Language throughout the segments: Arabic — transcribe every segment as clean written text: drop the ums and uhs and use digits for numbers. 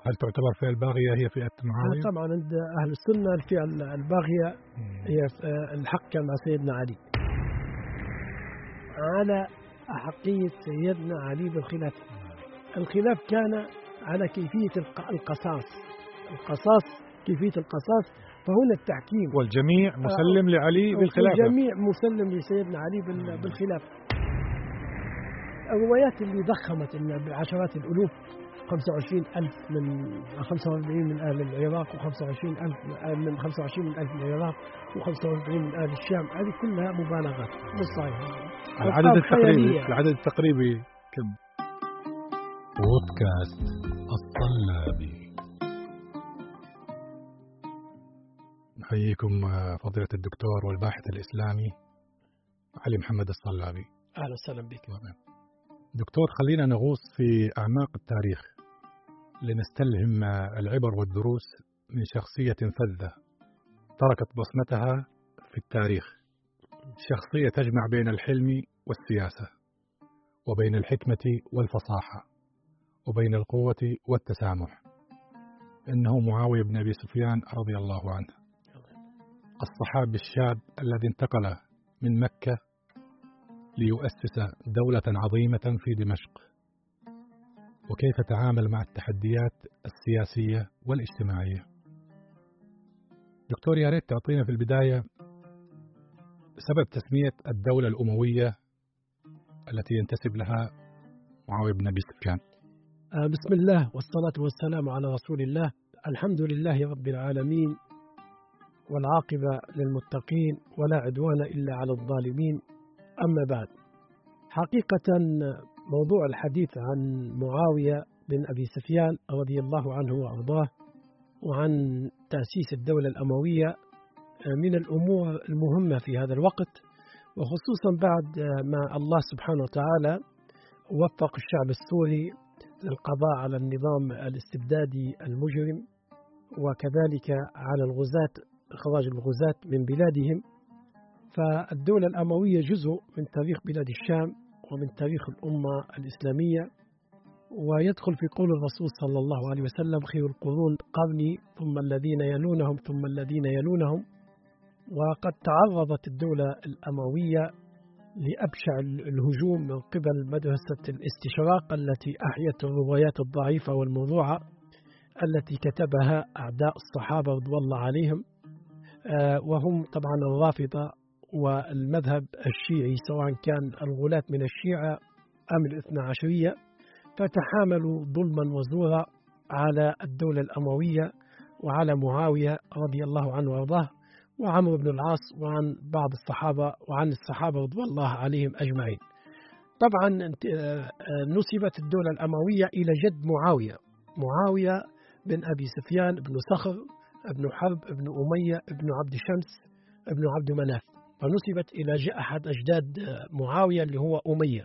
هل تعتبر فئة الباغية هي فئة معاوية؟ طبعا عند أهل السنة الفئة الباغية هي الحق كان مع سيدنا علي، على أحقية سيدنا علي بالخلافة. الخلاف كان على كيفية القصاص، كيفية القصاص، فهنا التحكيم. والجميع مسلم لعلي بالخلافة، والجميع مسلم لسيدنا علي بالخلافة. الروايات اللي ضخمت إن بعشرات الألوف، 25,000 من 45 من أهل العراق، و25,000 من 25,000 من العراق، و45 من أهل الشام، هذه كلها مبالغات مش صحيحة. العدد التقريبي كم؟ بودكاست الصلابي. نحييكم فضيلة الدكتور والباحث الإسلامي علي محمد الصلابي. أهلا وسهلا بك. دكتور، خلينا نغوص في أعماق التاريخ لنستلهم العبر والدروس من شخصية فذة تركت بصمتها في التاريخ، شخصية تجمع بين الحلم والسياسة، وبين الحكمة والفصاحة، وبين القوة والتسامح. إنه معاوية بن أبي سفيان رضي الله عنه، الصحابي الشاب الذي انتقل من مكة ليؤسس دولة عظيمة في دمشق، وكيف تعامل مع التحديات السياسية والاجتماعية. دكتور، يا ريت تعطينا في البداية سبب تسمية الدولة الأموية التي ينتسب لها معاوية بن أبي سفيان. بسم الله والصلاة والسلام على رسول الله. الحمد لله رب العالمين، والعاقبة للمتقين، ولا عدوان إلا على الظالمين. أما بعد، حقيقة موضوع الحديث عن معاوية بن أبي سفيان رضي الله عنه وأرضاه، وعن تأسيس الدولة الأموية، من الأمور المهمة في هذا الوقت، وخصوصا بعد ما الله سبحانه وتعالى وفق الشعب السوري للقضاء على النظام الاستبدادي المجرم، وكذلك على الغزاة، إخراج الغزاة من بلادهم. فالدولة الأموية جزء من تاريخ بلاد الشام ومن تاريخ الأمة الإسلامية، ويدخل في قول الرسول صلى الله عليه وسلم: خير القرون قرني، ثم الذين يلونهم ثم الذين يلونهم. وقد تعرضت الدولة الأموية لأبشع الهجوم من قبل مدرسة الاستشراق التي أحيت الروايات الضعيفة والموضوعة التي كتبها أعداء الصحابة رضوان الله عليهم، وهم طبعا الرافضة والمذهب الشيعي، سواء كان الغلاة من الشيعة أم الاثنى عشرية، فتحاملوا ظلما وزورا على الدولة الأموية وعلى معاوية رضي الله عنه وارضاه، وعمرو بن العاص، وعن بعض الصحابة، وعن الصحابة رضوان الله عليهم أجمعين. طبعا نسبت الدولة الأموية إلى جد معاوية بن أبي سفيان بن صخر ابن حرب ابن أمية ابن عبد شمس ابن عبد مناف، فنسبت إلى أحد أجداد معاوية اللي هو أمية.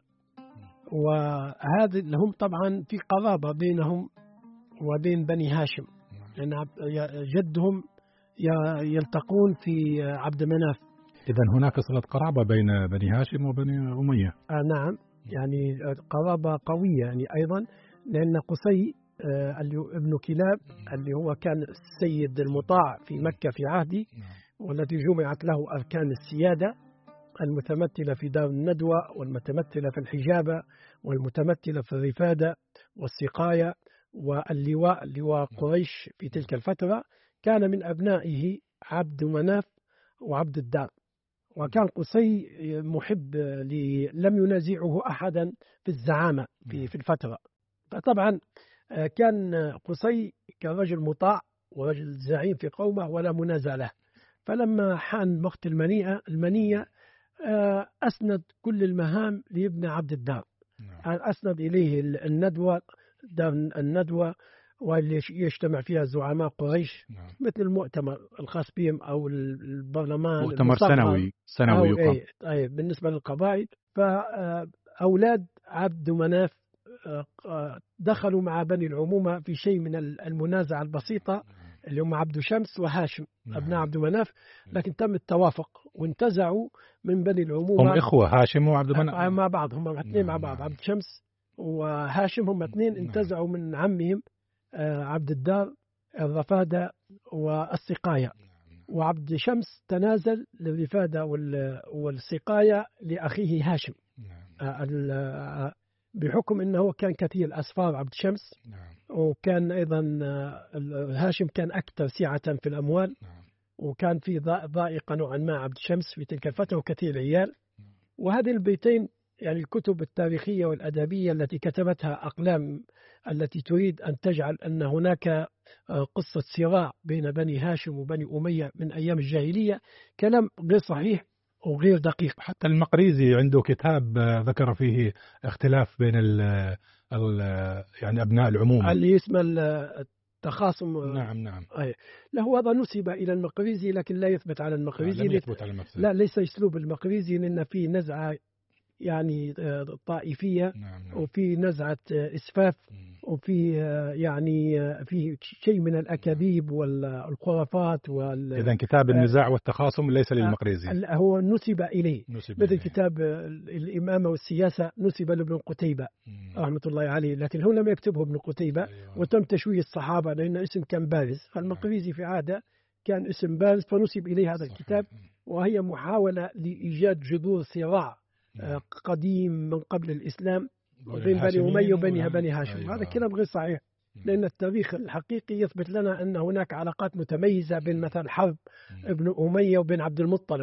وهذا لهم طبعا في قرابة بينهم وبين بني هاشم، لأن جدهم يلتقون في عبد مناف. إذن هناك صلة قرابة بين بني هاشم وبني أمية. نعم، يعني قرابة قوية يعني أيضا، لأن قصي ابن كلاب اللي هو كان السيد المطاع في مكة في عهدي، والتي جمعت له أركان السيادة المتمثلة في دار الندوة، والمتمثلة في الحجابة، والمتمثلة في الرفادة والسقاية واللواء، لواء قريش في تلك الفترة، كان من أبنائه عبد مناف وعبد الدار. وكان قصي محب لم ينازعه أحدا في الزعامة في الفترة. فطبعا كان قصي كرجل مطاع ورجل زعيم في قومه ولا منازع له. فلما حان وقت المنية أسند كل المهام لابن عبد الدار، أسند إليه الندوة واللي يجتمع فيها زعماء قريش، مثل المؤتمر الخاص بهم أو البرلمان، مؤتمر سنوي يقام. بالنسبة للقبائل. فأولاد عبد مناف دخلوا مع بني العمومة في شيء من المنازعة البسيطة، اللي هم عبد شمس وهاشم أبناء عبد مناف، لكن تم التوافق وانتزعوا من بني العمومة. هم إخوة هاشم وعبد مناف مع بعض، هم اثنين مع بعض، عبد شمس وهاشم هم اثنين، انتزعوا من عمهم عبد الدار، الرفادة والسقاية. وعبد شمس تنازل للرفادة والسقاية لأخيه هاشم، بحكم أنه كان كثير الأسفار عبد شمس، وكان أيضا هاشم كان أكثر سعة في الأموال، وكان في ضائقة نوعا ما عبد شمس في تلك الفترة وكثير عيال. وهذه البيتين يعني الكتب التاريخية والأدبية التي كتبتها أقلام التي تريد أن تجعل أن هناك قصة صراع بين بني هاشم وبني أمية من أيام الجاهلية كلام غير صحيح وغير دقيق. حتى المقريزي عنده كتاب ذكر فيه اختلاف بين يعني أبناء العمومة اللي اسمه التخاصم. نعم. له هذا نسب إلى المقريزي لكن لا يثبت على المقريزي. لم يثبت على المقريزي. لا، ليس أسلوب المقريزي، لأن في نزعة يعني طائفية، وفي نزعة إسفاف، وفي يعني في شيء من الأكاذيب والخرافات إذن كتاب النزاع والتخاصم ليس للمقريزي، هو نسب إليه، مثل كتاب الإمامة والسياسة نسب لابن قتيبة رحمة الله عليه، لكن هو لم يكتبه ابن قتيبة. وتم تشويه الصحابة لأن اسم كان بارز، فالمقريزي في عادة كان اسم بارز فنسب إليه هذا الكتاب. وهي محاولة لإيجاد جذور صراع قديم من قبل الإسلام بين بني أمية وبني هاشم. هذا كلام غير صحيح، لأن التاريخ الحقيقي يثبت لنا أن هناك علاقات متميزة بين مثلا حرب ابن أمية وبين عبد المطلب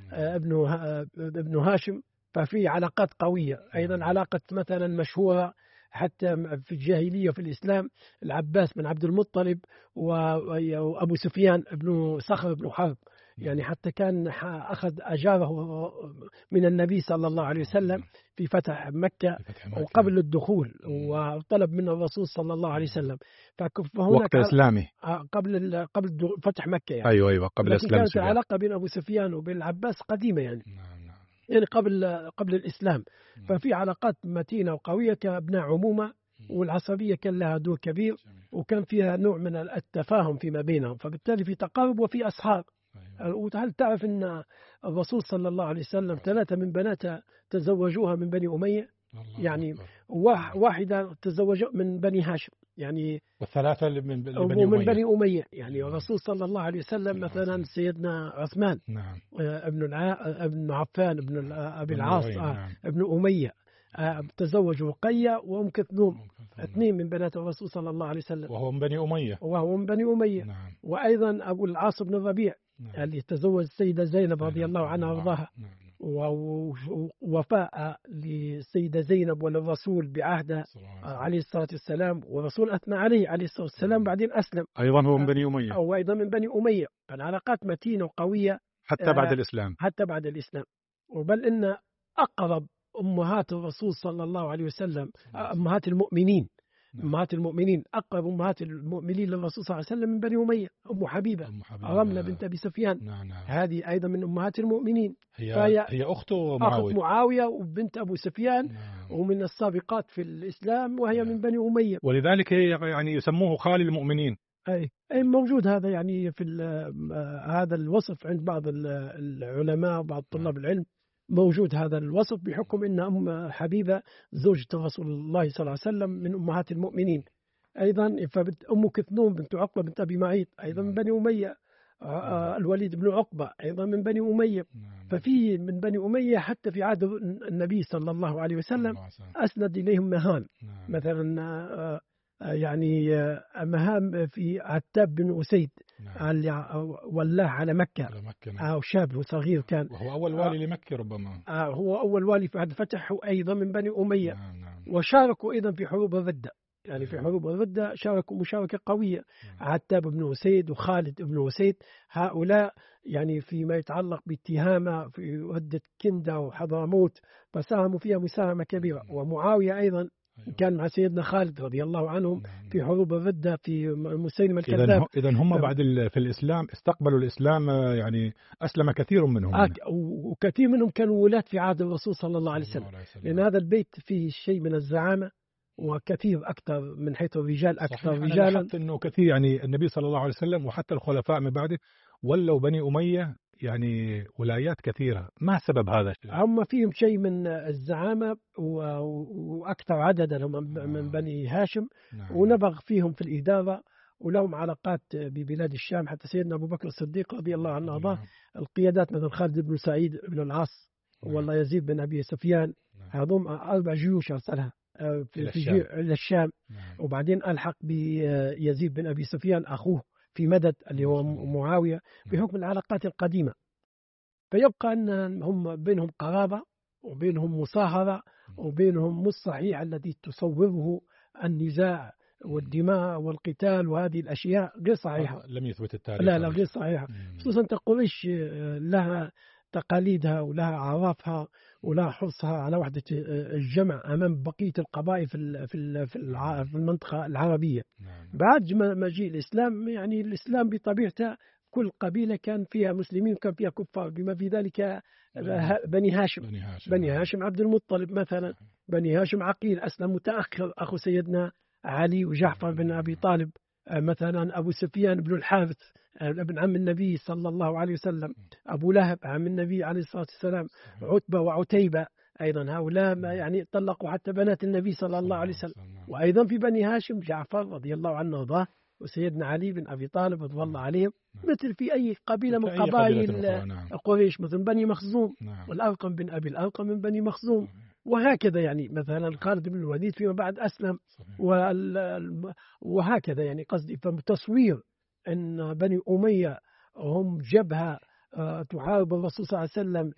ابن هاشم، ففي علاقات قوية. أيضا علاقة مثلا مشهورة حتى في الجاهلية وفي الإسلام، العباس بن عبد المطلب وأبو سفيان ابن صخر بن حرب، يعني حتى كان أجاره من النبي صلى الله عليه وسلم في فتح مكة وقبل الدخول، وطلب من الرسول صلى الله عليه وسلم وقت إسلامي قبل فتح مكة يعني. أيوة قبل إسلام. كانت العلاقة بين أبو سفيان وبين العباس قديمة يعني. يعني قبل الإسلام. ففي علاقات متينة وقوية كأبناء عمومة، والعصبية كان لها دور كبير، وكان فيها نوع من التفاهم فيما بينهم، فبالتالي في تقارب وفي أصحاب. وهل تعرف أن الرسول صلى الله عليه وسلم 3 من بناته تزوجوها من بني أمية، يعني واحدة تزوجوا من بني هاشم يعني، والثلاثة من بني أمية يعني. الرسول صلى الله عليه وسلم مثلا سيدنا عثمان ابن عفان ابن أبي العاص ابن أمية تزوج رقية وأم كلثوم، 2 من بنات الرسول صلى الله عليه وسلم، وهو من بني أمية. وأيضا أبو العاص بن الربيع اللي تزوج السيدة زينب رضي الله عنها وارضاها، ووفاء للسيدة زينب وللرسول بعهده عليه الصلاة والسلام، والرسول أثنى عليه الصلاة والسلام بعدين أسلم، أيضا هو من بني أمية، أو أيضا من بني أمية. فالعلاقات متينة وقوية حتى بعد الإسلام. وبل إن أقرب أمهات الرسول صلى الله عليه وسلم أمهات المؤمنين، أمهات المؤمنين أقرب أمهات المؤمنين للرسول صلى الله عليه وسلم من بني أمية، أم حبيبة رملة بنت أبي سفيان. هذه أيضا من أمهات المؤمنين، هي أخت معاوية وبنت أبو سفيان، ومن السابقات في الإسلام، وهي من بني أمية، ولذلك يعني يسموه خال المؤمنين. أي موجود هذا يعني في هذا الوصف عند بعض العلماء وبعض طلاب العلم، موجود هذا الوصف بحكم أن أم حبيبة زوجة رسول الله صلى الله عليه وسلم من أمهات المؤمنين. أيضا أم كلثوم بنت عقبة بنت أبي معيط أيضا من بني أمية، الوليد بن عقبة أيضا من بني أمية. ففي من بني أمية حتى في عهد النبي صلى الله عليه وسلم أسند إليهم مهام، مثلا يعني مهام في عتاب بن أسيد والله على مكة، أو شاب وصغير كان، وهو أول والي لمكة ربما، هو أول والي بعد فتحه أيضا من بني أمية. وشاركوا أيضا في حروب الردة، يعني في حروب الردة شاركوا مشاركة قوية، عتاب بن أسيد وخالد بن أسيد، هؤلاء يعني فيما يتعلق بالتهامة في ردة كندة وحضرموت فساهموا فيها مساهمة كبيرة. ومعاوية أيضا كان مع سيدنا خالد رضي الله عنهم في حروب الردة في مسيلمة الكذاب. إذن هم بعد في الإسلام استقبلوا الإسلام، يعني أسلم كثير منهم، وكثير منهم كانوا ولاة في عهد الرسول صلى الله عليه وسلم، لأن هذا البيت فيه شيء من الزعامة، وكثير أكثر من حيث الرجال أكثر رجالا. حتى أنه كثير يعني النبي صلى الله عليه وسلم وحتى الخلفاء من بعده ولوا بني أمية يعني ولايات كثيرة، ما سبب هذا الشيء؟ هم فيهم شيء من الزعامة وأكثر عددا هم من بني هاشم. نعم. ونبغ فيهم في الإدارة، ولهم علاقات ببلاد الشام. حتى سيدنا أبو بكر الصديق رضي الله عنه وأرضاه القيادات مثل خالد بن سعيد بن العاص والله يزيد بن أبي سفيان، هذوم 4 جيوش أرسلها إلى الشام. وبعدين ألحق بيزيد بن أبي سفيان أخوه في مدد اللي هو معاوية بحكم العلاقات القديمة. فيبقى أن هم بينهم قرابة وبينهم مصاهرة وبينهم الصحيح الذي تصوره النزاع والدماء والقتال وهذه الأشياء غير صحيحة. لم يثبت التاريخ. لا غير صحيحة. خصوصا قريش لها تقاليدها ولها أعرافها ولها حرصها على وحدة الجمع أمام بقية القبائل في المنطقة العربية. بعد مجيء الإسلام، يعني الإسلام بطبيعته كل قبيلة كان فيها مسلمين وكان فيها كفار، بما في ذلك بني هاشم عبد المطلب مثلا، بني هاشم عقيل أسلم متأخر، أخو سيدنا علي وجعفر بن أبي طالب. مثلا أبو سفيان بن الحارث ابن عم النبي صلى الله عليه وسلم، أبو لهب عم النبي عليه الصلاة والسلام، عتبة وعتيبة أيضا هؤلاء يعني طلقوا حتى بنات النبي صلى الله عليه وسلم. وأيضا في بني هاشم جعفر رضي الله عنه وارضاه وسيدنا علي بن أبي طالب رضي الله عليهم، مثل في أي قبيلة من قبائل قريش، مثل بني مخزوم والأرقم بن أبي الأرقم من بني مخزوم. وهكذا يعني مثلا خالد بن الوليد فيما بعد أسلم، وهكذا يعني قصدي. فتصوير أن بني أمية هم جبهة تحارب الرسول صلى الله عليه وسلم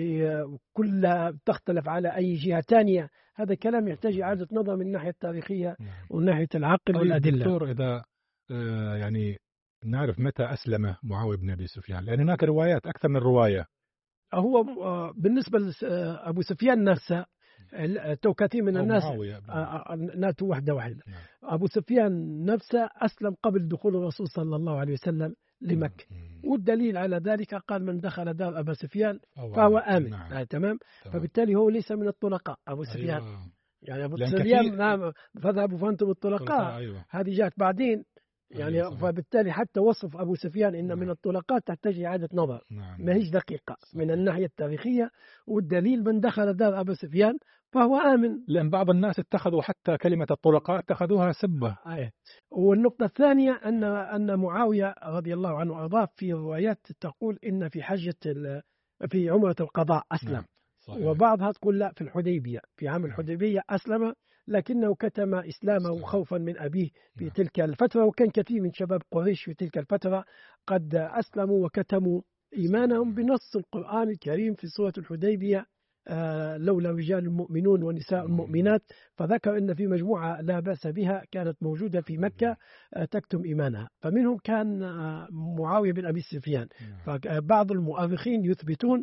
لكل تختلف على أي جهة ثانية، هذا كلام يحتاج إعادة نظر من الناحية التاريخية ومن ناحية العقل والأدلة. دكتور، إذا يعني نعرف متى أسلم معاوية بن أبي سفيان، لأن هناك روايات أكثر من رواية. هو بالنسبة لأبو سفيان نفسه تو كثير من الناس ناتوا واحدة. أبو سفيان نفسه أسلم قبل دخول الرسول صلى الله عليه وسلم لمكة، والدليل على ذلك قال من دخل دار أبا سفيان فهو آمن. تمام. فبالتالي هو ليس من الطلقاء أبو سفيان. يعني أبو سفيان نعم فذهبوا فأنتم الطلقاء. هذه جاءت بعدين يعني. فبالتالي حتى وصف أبو سفيان إن من الطلقات تحتاج إعادة نظر، ما هيش دقيقة من الناحية التاريخية. والدليل من دخل دار أبو سفيان فهو آمن، لأن بعض الناس اتخذوا حتى كلمة الطلقاء اتخذوها سبة. والنقطة الثانية أن معاوية رضي الله عنه وأرضاه في روايات تقول إن في حجة في عمرة القضاء أسلم. وبعضها تقول لا في الحديبية، في عام الحديبية أسلم، لكنه كتم إسلامه خوفا من أبيه في تلك الفترة. وكان كثير من شباب قريش في تلك الفترة قد أسلموا وكتموا إيمانهم بنص القرآن الكريم في سورة الحديبية لولا رجال مؤمنون ونساء مؤمنات. فذكر أن في مجموعة لا بأس بها كانت موجودة في مكة تكتم إيمانها، فمنهم كان معاوية بن أبي سفيان. فبعض المؤرخين يثبتون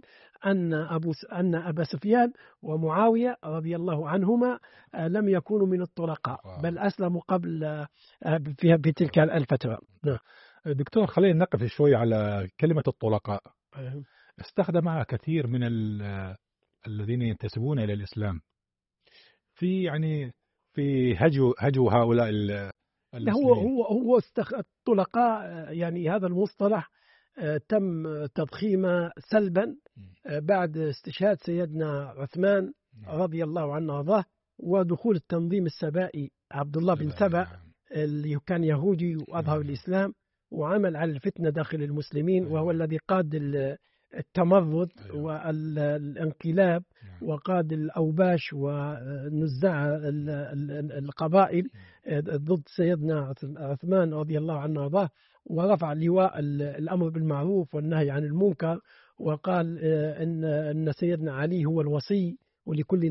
أن أبا سفيان ومعاوية رضي الله عنهما لم يكونوا من الطلقاء، بل أسلموا قبل في تلك الفترة. دكتور، خلينا نقف شوي على كلمة الطلقاء. استخدمها كثير من الذين ينتسبون إلى الإسلام في يعني في هجو هؤلاء المسلمين. هو الطلقاء يعني هذا المصطلح تم تضخيمه سلبا بعد استشهاد سيدنا عثمان رضي الله عنه وارضاه، ودخول التنظيم السبائي عبد الله بن سبأ اللي كان يهودي وأظهر الإسلام وعمل على الفتنة داخل المسلمين، وهو الذي قاد التمرد والانقلاب وقاد الأوباش ونزاع القبائل ضد سيدنا عثمان رضي الله عنه وارضاه، ورفع لواء الأمر بالمعروف والنهي عن المنكر، وقال إن سيدنا علي هو الوصي، ولكل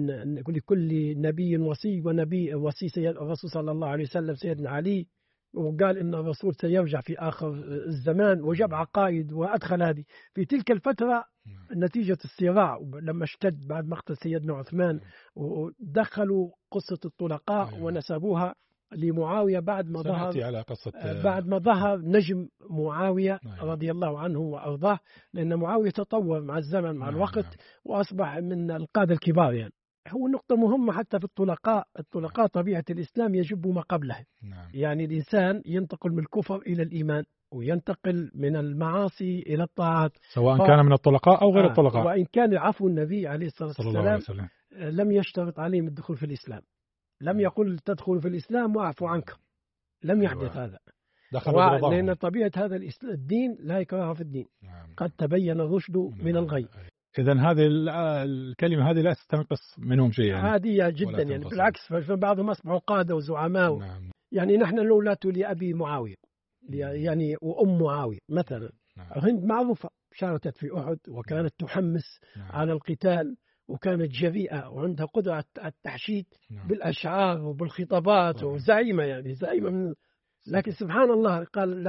نبي وصي، ونبي وصي الرسول صلى الله عليه وسلم سيدنا علي. وقال إن الرسول سيرجع في آخر الزمان، وجاب عقائد وأدخل هذه في تلك الفترة نتيجة الصراع لما اشتد بعد مقتل سيدنا عثمان، ودخلوا قصة الطلقاء ونسبوها لمعاوية بعد ما ظهر نجم معاوية رضي الله عنه وأرضاه، لأن معاوية تطور مع الزمن مع الوقت وأصبح من القادة الكبار يعني. هو نقطة مهمة حتى في الطلقاء طبيعة الإسلام يجب ما قبله. نعم. يعني الإنسان ينتقل من الكفر إلى الإيمان، وينتقل من المعاصي إلى الطاعات، سواء كان من الطلقاء أو غير الطلقاء. وإن كان عفو النبي عليه الصلاة صلى الله عليه والسلام وسلم لم يشترط عليهم الدخول في الإسلام، لم يقل تدخل في الإسلام وأعفو عنك، لم يحدث هذا. لأن طبيعة هذا الدين لا إكراه في الدين. نعم. قد تبين الرشد من الغي. إذن هذه الكلمة هذه لا تستنقص منهم شيء يعني. عادية جدا يعني، بالعكس فبعضهم أصبحوا قادة وزعماء. نعم. يعني نحن الأولاد لأبي معاوية يعني وأم معاوية مثلا. نعم. هند معروفة، شاركت في أحد وكانت تحمس على القتال، وكانت جريئة وعندها قدرة على التحشيد بالأشعار وبالخطابات، وزعيمة يعني زعيمة لكن سبحان الله قال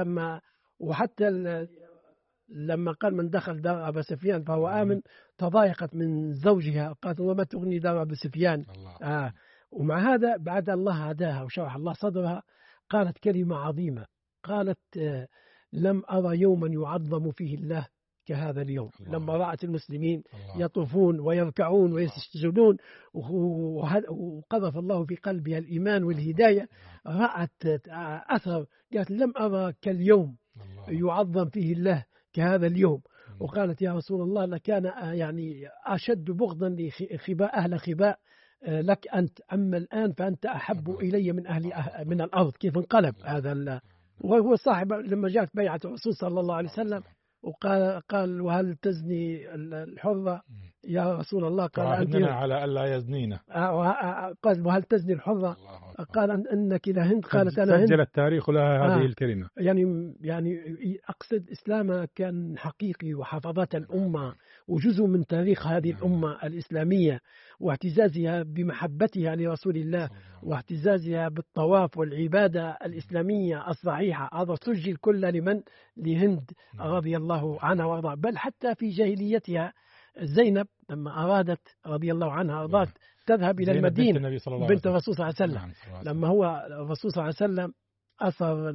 لما قال من دخل دار أبا سفيان فهو آمن، تضايقت من زوجها، قالت وما تغني دار أبا سفيان. ومع هذا بعد الله هداها وشرح الله صدرها، قالت كلمة عظيمة، قالت لم أرى يوما يعظم فيه الله كهذا اليوم. لما رأت المسلمين يطوفون ويركعون ويسجدون وقذف الله في قلبها الإيمان والهداية، رأت أثر، قالت لم أرى كاليوم يعظم فيه الله كهذا اليوم. وقالت يا رسول الله لكان يعني أشد بغضا لخباء أهل خباء لك أنت، أما الآن فأنت أحب إلي من الأرض. كيف انقلب هذا وهو صاحب لما جاءت بيعة الرسول صلى الله عليه وسلم وقال وهل تزني الحرة يا رسول الله؟ قال أنت على ألا يزنينا. قال وهل تزني الحرة؟ قال أنك لهند. قالت أنا هند. سجل التاريخ لها هذه الكلمة. يعني أقصد إسلامها كان حقيقي وحفظت الأمة وجزء من تاريخ هذه الأمة الإسلامية، واعتزازها بمحبتها لرسول الله، واعتزازها بالطواف والعبادة الإسلامية الصحيحة. هذا سجل كل لهند رضي الله عنها وارضاها. بل حتى في جاهليتها زينب لما أرادت رضي الله عنها أرضات تذهب إلى المدينة بنت الرسول صلى الله عليه وسلم، لما هو الرسول صلى الله عليه وسلم أثر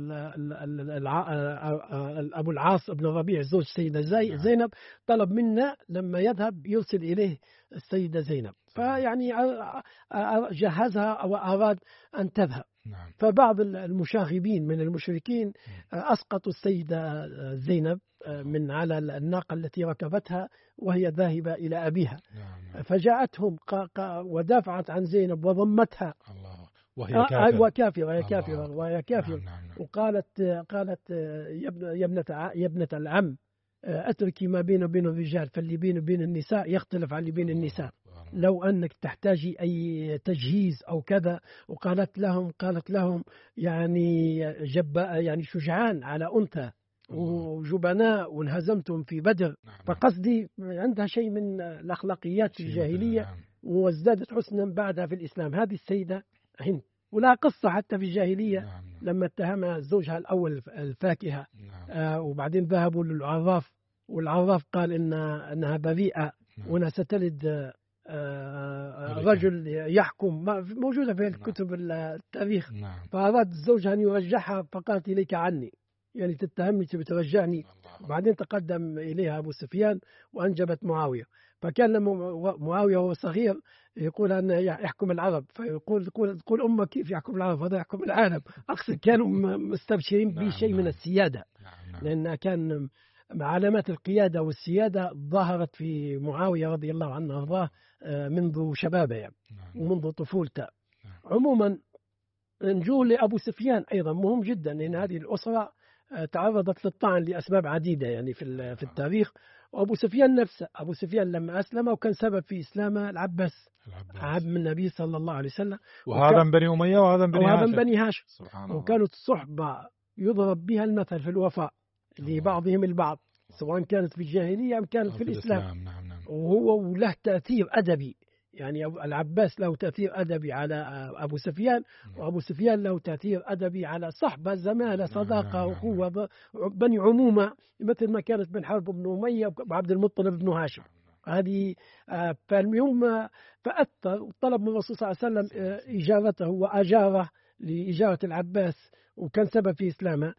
أبو العاص بن الربيع زوج السيدة زينب، طلب منا لما يذهب يرسل إليه السيدة زينب، فيعني جهزها وأراد أن تذهب. فبعض المشاغبين من المشركين أسقطوا السيدة زينب من على الناقة التي ركبتها وهي ذاهبة إلى أبيها، فجاءتهم ودافعت عن زينب وضمتها وهي كافرة. وقالت يا ابنة العم أتركي ما بين وبين الرجال، فاللي بين وبين النساء يختلف عن اللي بين النساء، لو أنك تحتاجي أي تجهيز أو كذا. وقالت لهم يعني شجعان على أنثى وجبناء وانهزمتم في بدر. فقصدي عندها شيء من الأخلاقيات الجاهلية وازدادت حسنا بعدها في الإسلام. هذه السيدة هند، ولها قصة حتى في الجاهلية لما اتهمها زوجها الأول الفاكهة، وبعدين ذهبوا للعراف، والعراف قال إنها بريئة وأنها ستلد رجل يحكم، موجودة في الكتب التاريخ. فأراد زوجها أن يرجعها، فقالت إليك عني، يعني تتهمني بترجعني. بعدين تقدم إليها أبو سفيان وأنجبت معاوية. فكان لما معاوية وهو صغير يقول أن يحكم العرب، تقول أمك كيف يحكم العرب، هذا يحكم العالم. أقصد كانوا مستبشرين بشيء من السيادة، لأن كان علامات القيادة والسيادة ظهرت في معاوية رضي الله عنه وارضاه منذ شبابه يعني ومنذ طفولته. عموما نجول لأبو سفيان أيضا مهم جدا، لأن هذه الأسرة تعرضت للطعن لأسباب عديدة يعني في التاريخ. وأبو سفيان نفسه، أبو سفيان لما أسلم وكان سبب في إسلام العباس عم النبي صلى الله عليه وسلم، وهذا من بني أمية وهذا من بني هاشم. وكانت الصحبة يضرب بها المثل في الوفاء لبعضهم البعض، سواء كانت في الجاهلية أم كانت في الإسلام. وهو له تأثير أدبي، يعني العباس له تأثير أدبي على أبو سفيان، وأبو سفيان له تأثير أدبي على صحبة زمالة صداقة وقوة بني عمومة، مثل ما كانت بن حرب بن أمية وعبد المطلب بن هاشم. هذه فاليوم فأثر، طلب من الرسول صلى الله عليه وسلم إجارته وأجاره لإجارة العباس، وكان سبب في إسلامه.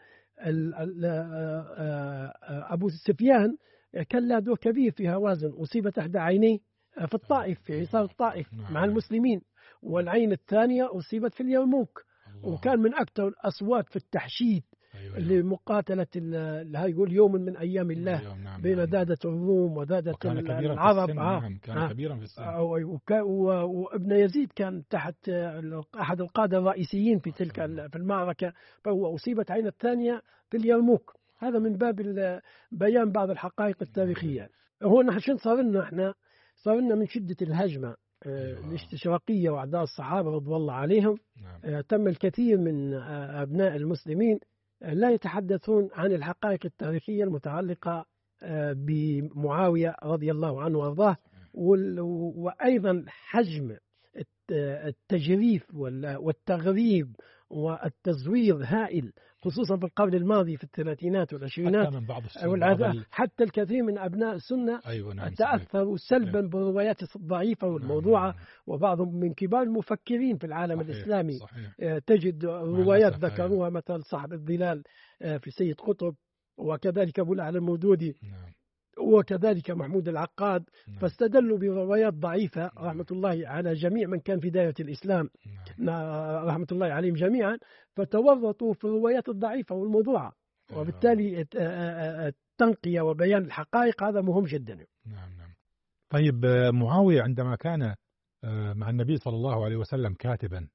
أبو سفيان كان له دور كبير في هوازن، أصيب تحت عينيه في الطائف، في حصار الطائف نعم. مع المسلمين، والعين الثانية أصيبت في اليرموك. الله. وكان من أكثر الأصوات في التحشيد أيوة. لمقاتلة هاي يقول يوم من أيام الله نعم. بين نعم. دادة الروم ودادة وكان كبيرا العرب. في السن. نعم. كان كبيرا في السن. وابن يزيد كان تحت أحد القادة الرئيسيين في تلك في المعركة، فهو أصيبت عين الثانية في اليرموك. هذا من باب بيان بعض الحقائق التاريخية. هو نحن صار لنا احنا من شدة الهجمة الاستشراقية وأعداء الصحابة رضي الله عليهم. نعم. تم الكثير من أبناء المسلمين لا يتحدثون عن الحقائق التاريخية المتعلقة بمعاوية رضي الله عنه وارضاه، وأيضا حجم التجريف والتغريب والتزوير هائل، خصوصا في القرن الماضي في الثلاثينات والعشرينات، حتى من بعض حتى الكثير من أبناء السنة أيوة. نعم. تأثروا سلبا بالروايات الضعيفة والموضوعة. نعم. وبعضهم من كبار المفكرين في العالم صحيح. الإسلامي. صحيح. تجد روايات ذكروها مثل صاحب الظلال في سيد قطب، وكذلك أبو الأعلى المودودي. نعم. وكذلك محمود العقاد. نعم. فاستدلوا بروايات ضعيفة رحمة الله على جميع من كان في دايرة الإسلام. نعم. رحمة الله عليهم جميعا، فتورطوا في الروايات الضعيفة والموضوعة، وبالتالي التنقية وبيان الحقائق هذا مهم جدا. نعم. طيب، معاوية عندما كان مع النبي صلى الله عليه وسلم كاتبا،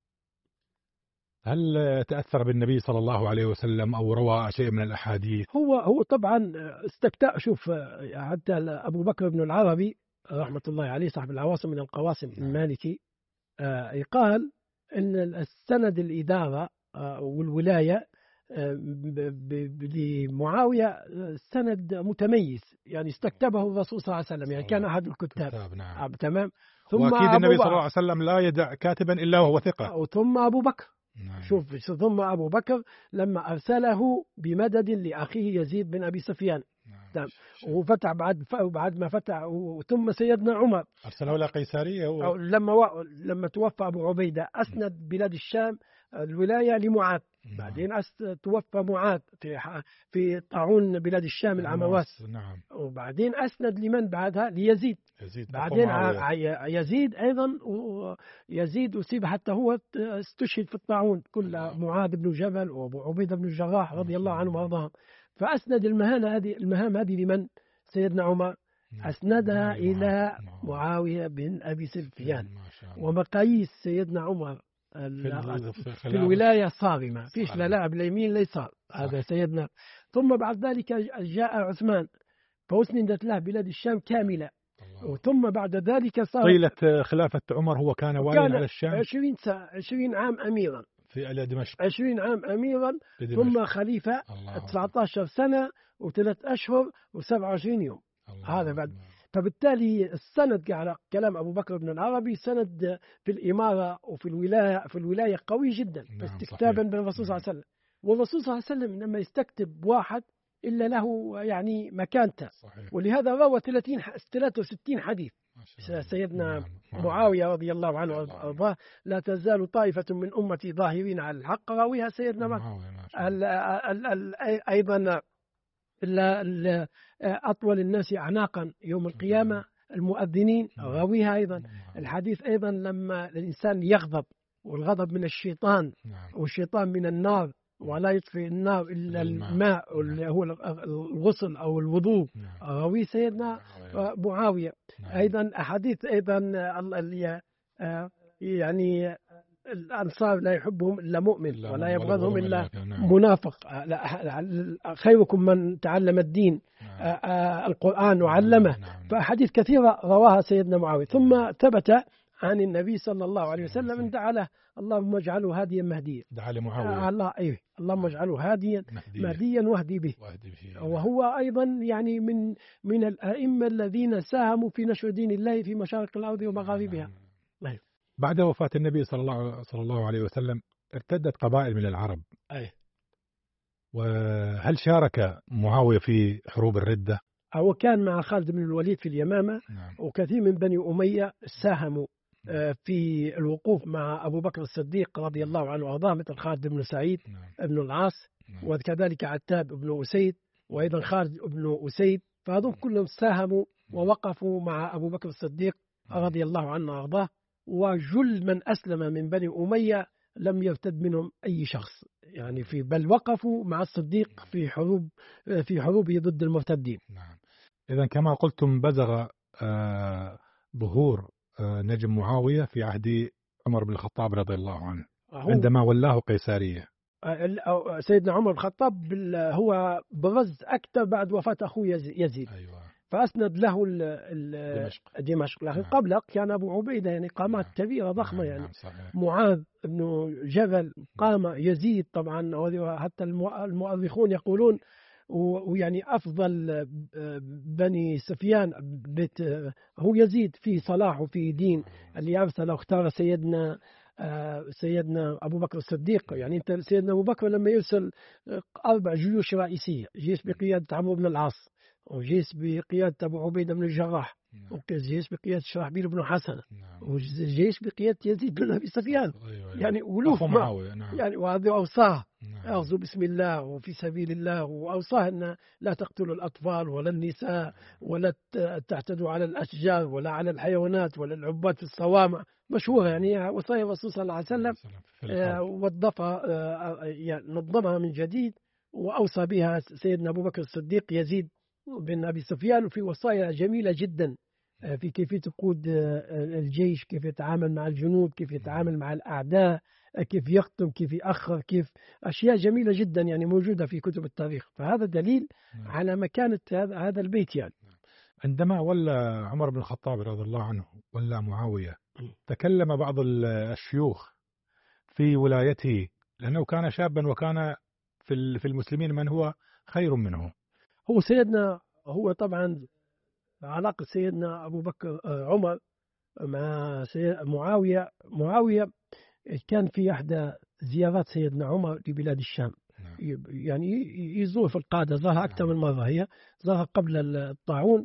هل تأثر بالنبي صلى الله عليه وسلم أو روى شيء من الأحاديث؟ هو طبعا شوف، حتى أبو بكر بن العربي رحمة الله عليه صاحب العواصم من القواسم المالكي قال إن السند الإدارة والولاية لمعاوية سند متميز، يعني استكتبه الرسول صلى الله عليه وسلم، يعني كان أحد الكتاب. نعم. تمام. ثم وأكيد النبي صلى الله عليه وسلم لا يدع كاتبا إلا وهو ثقة. ثم أبو بكر. نعم. شوف، ثم أبو بكر لما أرسله بمدد لأخيه يزيد بن أبي سفيان. نعم. وفتح بعد ما فتح. ثم سيدنا عمر أرسله إلى قيسارية لما توفى أبو عبيدة أسند بلاد الشام الولاية لمعاذ. بعدين توفى معاذ في طاعون بلاد الشام العمواس. نعم. وبعدين أسند لمن بعدها؟ ليزيد. بعدين يزيد أيضا، يزيد أصيب حتى هو استشهد في الطاعون، كل معاذ بن جبل وأبو عبيدة بن الجراح رضي الله عنهم وارضاهم. فأسند المهام هذه لمن؟ سيدنا عمر أسندها إلى معاوية بن أبي سفيان. ومقاييس سيدنا عمر في الولاية صارمة، فيش لا لاعب اليمين لا يسار. هذا سيدنا. ثم بعد ذلك جاء عثمان فأسندت له بلاد الشام كاملة. ثم بعد ذلك صار طيلة خلافة عمر هو كان والي على الشام 20 عام أميرا في دمشق. 20 عام أميرا، ثم خليفة 19 سنة و3 أشهر و27 يوم. هذا بعد. فبالتالي السند على كلام أبو بكر بن العربي سند في الإمارة وفي الولاية قوي جدا. نعم. استكتابا بالرسول صلى الله عليه وسلم. والرسول صلى الله عليه وسلم لما يستكتب واحد إلا له يعني مكانته. صحيح. ولهذا روى 63 حديث سيدنا معاوية رضي الله عنه وارضاه. لا تزال طائفة من أمتي ظاهرين على الحق، راويها سيدنا معاوية. أيضا أطول الناس أعناقا يوم القيامة المؤذنين، راويها أيضا. الحديث أيضا لما الإنسان يغضب، والغضب من الشيطان، والشيطان من النار، ولا يطفئ النار إلا الماء اللي هو الغسل أو الوضوء، راوي سيدنا معاوية. أيضا أحاديث أيضا يعني الأنصار لا يحبهم إلا مؤمن ولا يبغضهم إلا منافق. خيركم من تعلم الدين القرآن وعلمه. فأحاديث كثيرة رواها سيدنا معاوية. ثم ثبت عن النبي صلى الله عليه وسلم أن دعا له اللهم اجعله هاديا مهديا. دعا لمعاوية اللهم اجعله هاديا مهديا واهدي به. وهو أيضا يعني من الأئمة الذين ساهموا في نشر دين الله في مشارق الأرض ومغاربها. بعد وفاة النبي صلى الله عليه وسلم ارتدت قبائل من العرب. وهل شارك معاوية في حروب الردة؟ هو كان مع خالد بن الوليد في اليمامة. وكثير من بني أمية ساهموا في الوقوف مع أبو بكر الصديق رضي الله عنه وأرضاه، مثل خالد بن سعيد بن العاص، وكذلك عتاب بن أسيد، وأيضا خالد بن أسيد. فهذول كلهم ساهموا ووقفوا مع أبو بكر الصديق رضي الله عنه وأرضاه، وجل من أسلم من بني أمية لم يرتد منهم أي شخص، يعني بل وقفوا مع الصديق في حروبه ضد المرتدين. نعم. إذا كما قلتم بزغ ظهور نجم معاوية في عهد عمر بن الخطاب رضي الله عنه عندما ولاه قيسارية. سيدنا عمر بن الخطاب هو برز أكثر بعد وفاة أخوه يزيد. أيوة. فأسند له دمشق. لكن نعم. قبله كان أبو عبيدة، يعني قامات نعم. كبيرة ضخمة. نعم. يعني نعم. صحيح. معاذ بن جبل قام، يزيد طبعا، حتى المؤرخون يقولون ويعني أفضل بني سفيان هو يزيد في صلاح وفي دين، اللي أرسل واختار سيدنا أبو بكر الصديق. يعني أنت سيدنا أبو بكر لما يرسل 4 جيوش رئيسية، جيش بقيادة عمرو بن العاص، وجيش بقيادة أبو عبيدة بن الجراح، وجيش بقيادة شرحبيل بن حسن، وجيش بقيادة يزيد بن أبي سفيان. يعني ألوف يعني، وهذا أوصاه أغزوا بسم الله وفي سبيل الله، وأوصاه أن لا تقتلوا الأطفال ولا النساء ولا تعتدوا على الأشجار ولا على الحيوانات ولا العباد في الصوامع، مشهورة يعني وصايا الرسول صلى الله عليه وسلم. وظفها يعني نظمها من جديد، وأوصى بها سيدنا أبو بكر الصديق يزيد بن أبي سفيان، وفي وصايا جميلة جدا في كيفية تقود الجيش، كيف يتعامل مع الجنود، كيف يتعامل مع الأعداء، كيف يخطب، كيف يأخر، كيف أشياء جميلة جدا يعني موجودة في كتب التاريخ. فهذا دليل على مكانة هذا البيت. يعني عندما ولى عمر بن الخطاب رضي الله عنه ولى معاوية، تكلم بعض الشيوخ في ولايته، لأنه كان شابا وكان في المسلمين من هو خير منه. هو سيدنا، هو طبعا علاقة سيدنا أبو بكر عمر مع معاوية كان في إحدى زيارات سيدنا عمر لبلاد الشام. يعني يزور في القادة، زارها أكثر من مرة، هي زارها قبل الطاعون.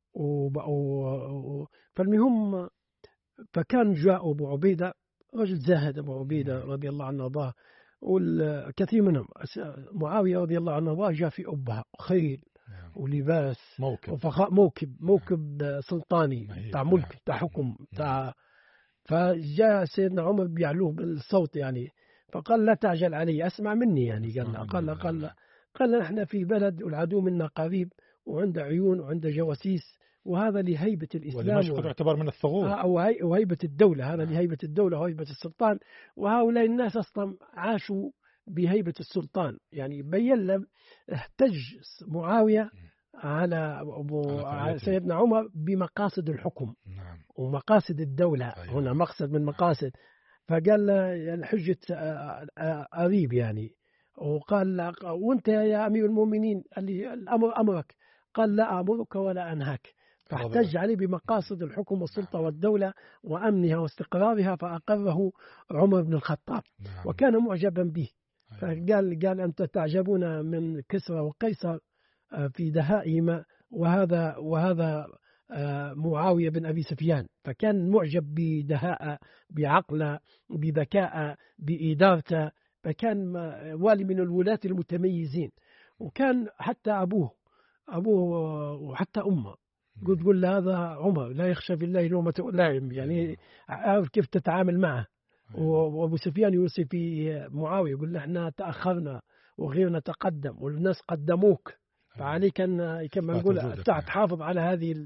فالمهم فكان جاء أبو عبيدة، رجل زاهد أبو عبيدة رضي الله عنه وارضاه، والكثير منهم. معاوية رضي الله عنه وارضاه جاء في أبها خيل ولباس وفخاء، موكب سلطاني بتاع ملك بتاع حكم بتاع. فجاء سيدنا عمر بيعلوه بالصوت يعني، فقال لا تعجل علي، أسمع مني. يعني قال نحن في بلد والعدو منا قريب، وعنده عيون وعنده جواسيس، وهذا لهيبة الإسلام، ودمشق تعتبر من الثغور، وهيبة الدولة. هذا لهيبة الدولة وهيبة السلطان، وهؤلاء الناس أصلا عاشوا بهيبة السلطان. يعني بين لهم احتج معاوية على سيدنا عمر بمقاصد الحكم ومقاصد الدولة. هنا مقصد من مقاصد. فقال يعني حجة قريب يعني، وقال وانت يا أمير المؤمنين الأمر أمرك، قال لا أمرك ولا أنهاك. فاحتج عليه بمقاصد الحكم والسلطة والدولة وأمنها واستقرارها، فأقره عمر بن الخطاب وكان معجبا به. فقال أنت تعجبون من كسرى وقيصر في دهائهما، وهذا معاوية بن أبي سفيان. فكان معجب بدهاء، بعقله، بذكاء، بإدارته. فكان والي من الولاة المتميزين. وكان حتى أبوه وحتى أمه قل هذا عمر لا يخشى في الله لومة لائم، يعني عارف كيف تتعامل معه. وأبو سفيان يوصي في معاوية يقول له احنا تأخرنا وغيرنا تقدم والناس قدموك، فعليك كما نقول تحافظ على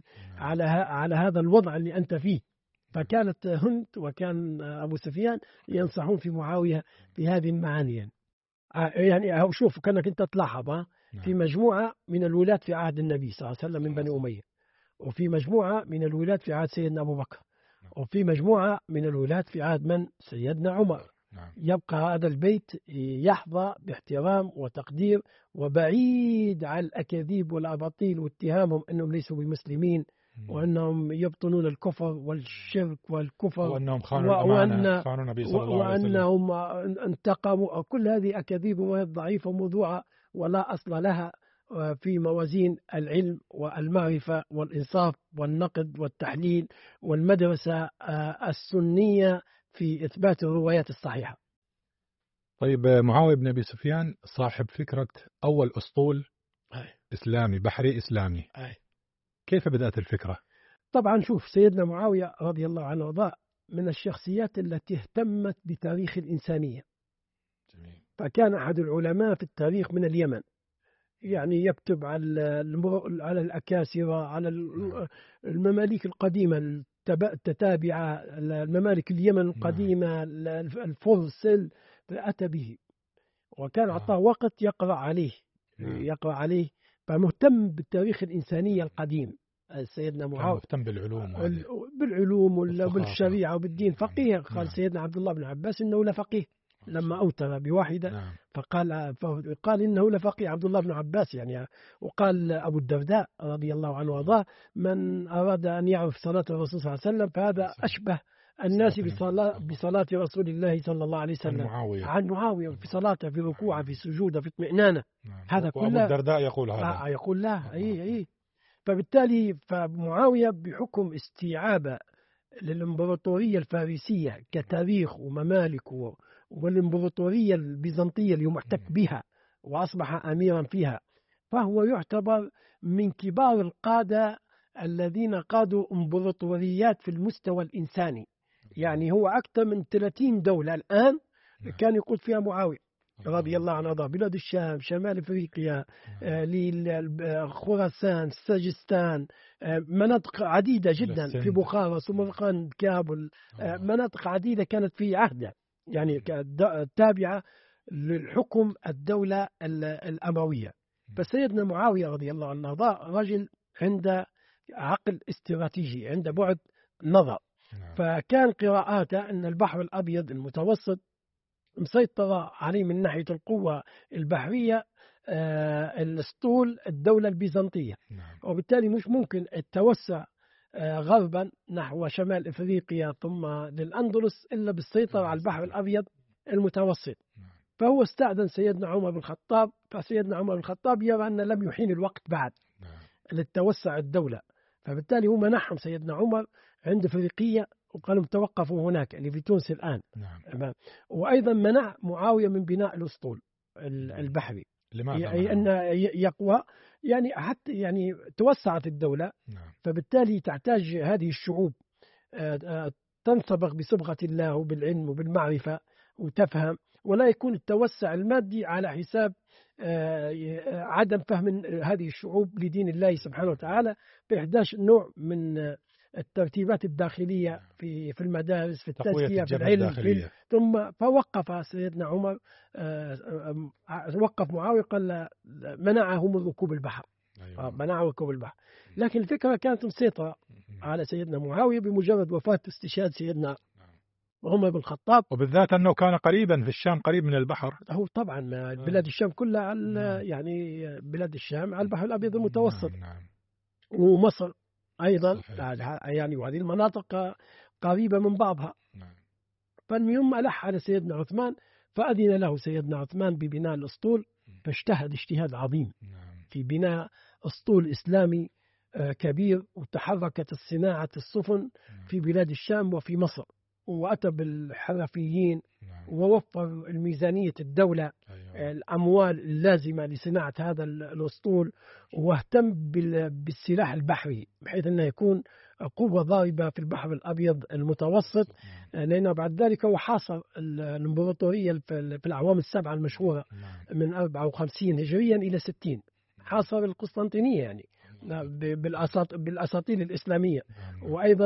على هذا الوضع اللي أنت فيه. فكانت هند وكان أبو سفيان ينصحون في معاوية في هذه المعاني. يعني شوف كأنك أنت تلاحظ في مجموعة من الولاة في عهد النبي صلى الله عليه وسلم من بني أمية، وفي مجموعة من الولاة في عهد سيدنا أبو بكر، وفي مجموعة من الولاة في عهد من سيدنا عمر. يبقى هذا البيت يحظى باحترام وتقدير، وبعيد عن الأكاذيب والأباطيل واتهامهم أنهم ليسوا بمسلمين، وأنهم يبطنون الكفر والشرك والكفر، وأنهم خانوا النبي صلى الله عليه وسلم، وأنهم انتقموا. كل هذه أكاذيب وهي ضعيفة وموضوعة ولا أصل لها في موازين العلم والمعرفة والإنصاف والنقد والتحليل والمدرسة السنية في إثبات الروايات الصحيحة. طيب معاوية بن أبي سفيان صاحب فكرة أول أسطول إسلامي بحري إسلامي، كيف بدأت الفكرة؟ طبعا شوف، سيدنا معاوية رضي الله عنه وارضاه من الشخصيات التي اهتمت بتاريخ الإنسانية. جميل. فكان أحد العلماء في التاريخ من اليمن، يعني يكتب على الأكاسرة، على المماليك القديمة التتابعة، الممالك اليمن القديمة، الفرس، أتى به، وكان أعطاه وقت يقرأ عليه. فمهتم بالتاريخ الإنسانية القديم. سيدنا كان معاوية مهتم بالعلوم بالعلوم والثقافة وبالشريعة وبالدين، فقيه. قال نعم. سيدنا عبد الله بن عباس إنه لفقيه لما أوتر بواحدة. نعم. فقال إنه لفقيه عبد الله بن عباس يعني. وقال أبو الدرداء رضي الله عنه وارضاه: من أراد أن يعرف صلاة الرسول صلى الله عليه وسلم فهذا أشبه الناس بصلاة رسول الله صلى الله عليه وسلم. عن معاوية في صلاته، في ركوعه، في سجوده، في اطمئنانه. هذا كله أبو الدرداء يقول هذا. يقول لا. أي. فبالتالي فمعاوية بحكم استيعابه للإمبراطورية الفارسية كتاريخ وممالك والإمبراطورية البيزنطية اللي محتك بها وأصبح أميرا فيها، فهو يعتبر من كبار القادة الذين قادوا إمبراطوريات في المستوى الإنساني. يعني هو أكثر من 30 دولة الآن كان يقود فيها معاوية رضي الله عنه. بلاد الشام، شمال افريقيا، خراسان، سجستان، مناطق عديدة جدا في بخارى، سمرقند، كابل، مناطق عديدة كانت في عهده، يعني تابعة للحكم الدولة الأموية. فسيدنا معاوية رضي الله عنه رجل عنده عقل استراتيجي، عنده بعد نظر. فكان قراءاته أن البحر الأبيض المتوسط مسيطرة عليه من ناحية القوة البحرية الأسطول الدولة البيزنطية، وبالتالي مش ممكن التوسع غربا نحو شمال إفريقيا ثم للأندلس إلا بالسيطرة على البحر الأبيض المتوسط. فهو استأذن سيدنا عمر بن الخطاب، فسيدنا عمر بن الخطاب يرى أن لم يحين الوقت بعد للتوسع الدولة، فبالتالي هو منحهم سيدنا عمر عند إفريقيا وقالوا توقفوا هناك اللي في تونس الآن. وأيضا منع معاوية من بناء الأسطول البحري. لماذا؟ أن يقوى، يعني حتى يعني توسعت الدولة. فبالتالي تحتاج هذه الشعوب تنطبق بصبغة الله وبالعلم وبالمعرفة وتفهم، ولا يكون التوسع المادي على حساب عدم فهم هذه الشعوب لدين الله سبحانه وتعالى، بإحداث نوع من الترتيبات الداخلية في المدارس، في التزكية، في العلم، ثم فوقف سيدنا عمر، وقف معاوية، قال منعه من ركوب البحر. منعه ركوب البحر. لكن الفكرة كانت مسيطرة على سيدنا معاوية بمجرد وفاة استشهاد سيدنا عمر بن الخطاب، وبالذات أنه كان قريبا في الشام، قريب من البحر. هو طبعا بلاد الشام كلها على يعني بلاد الشام على البحر الأبيض المتوسط. ومصر أيضا يعني، وهذه المناطق قريبة من بعضها. فالمهم ألح على سيدنا عثمان، فأذن له سيدنا عثمان ببناء الأسطول، فاجتهد اجتهاد عظيم في بناء أسطول إسلامي كبير، وتحركت الصناعة السفن في بلاد الشام وفي مصر، وأتى بالحرفيين ووفر الميزانية الدولة الأموال اللازمة لصناعة هذا الأسطول، واهتم بالسلاح البحري بحيث أنه يكون قوة ضاربة في البحر الأبيض المتوسط، لأنه بعد ذلك هو حاصر الإمبراطورية في الأعوام السبعة المشهورة من 54 هجريا إلى 60، حاصر القسطنطينية يعني بالأساطيل الإسلامية، وأيضا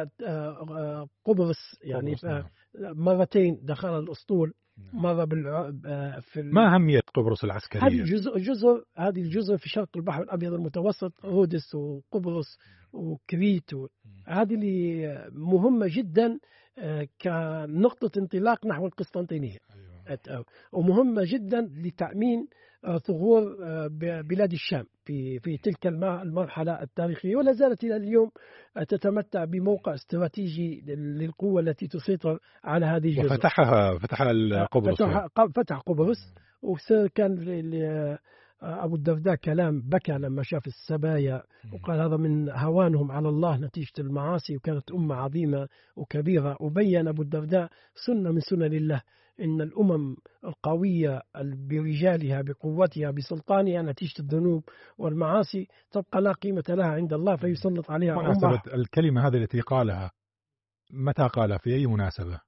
قبرص يعني مرتين دخل الأسطول، مرة ما أهمية قبرص العسكرية؟ هذه الجزر في شرق البحر الأبيض المتوسط، رودس وقبرص وكريت، هذه اللي مهمة جدا كنقطة انطلاق نحو القسطنطينية، ومهمة جدا لتأمين ثغور بلاد الشام في تلك المرحلة التاريخية، ولا زالت إلى اليوم تتمتع بموقع استراتيجي للقوة التي تسيطر على هذه الجزر. فتح قبرص، فتح قبرص. وكان أبو الدرداء كلام بكى لما شاف السبايا، وقال هذا من هوانهم على الله نتيجة المعاصي، وكانت أمة عظيمة وكبيرة. وبين أبو الدرداء سنة من سنن الله، إن الأمم القوية برجالها بقوتها بسلطانها نتيجة الذنوب والمعاصي تبقى لا قيمة لها عند الله فيسلط عليها مناسبة الكلمة هذه التي قالها متى قالها في أي مناسبة؟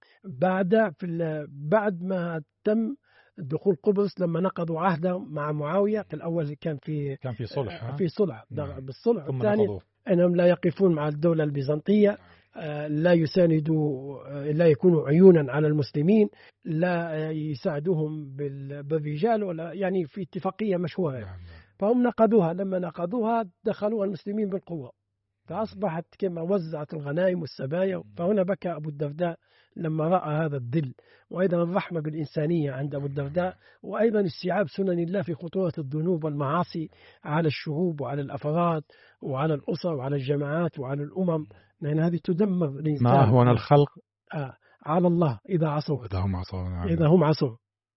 بعد ما تم دخول قبرص لما نقضوا عهده مع معاوية. الأول كان في صلح، في صلح بالصلح. الثاني نقضوه. أنهم لا يقفون مع الدولة البيزنطية، لا يساندوا، لا يكونوا عيونا على المسلمين، لا يساعدوهم بالرجال، ولا يعني في اتفاقية مشهورة. فهم نقضوها. لما نقضوها دخلوا المسلمين بالقوة، فأصبحت كما وزعت الغنائم والسبايا. فهنا بكى أبو الدرداء لما رأى هذا الذل، وأيضا الرحمة بالإنسانية عند أبو الدرداء، وأيضا استيعاب سنن الله في خطورة الذنوب والمعاصي على الشعوب وعلى الأفراد وعلى الأسر وعلى الجماعات وعلى الأمم، لأن هذه تدمر الإنسان. ما هون الخلق على الله إذا عصوا، إذا هم عصوا.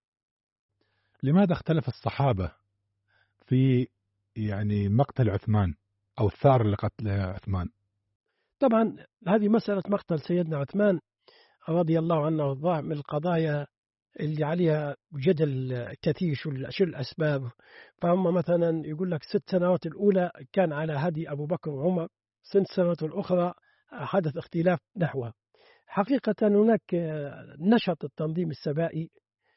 لماذا اختلف الصحابة في يعني مقتل عثمان أو الثار اللي قتل عثمان؟ طبعا هذه مسألة مقتل سيدنا عثمان رضي الله عنه وارضاه من القضايا اللي عليها جدل كثير. شو الأسباب؟ فهم مثلا يقول لك 6 سنوات الأولى كان على هدي أبو بكر وعمر، 6 سنوات الأخرى حدث اختلاف نحوها. حقيقة هناك نشط التنظيم السبائي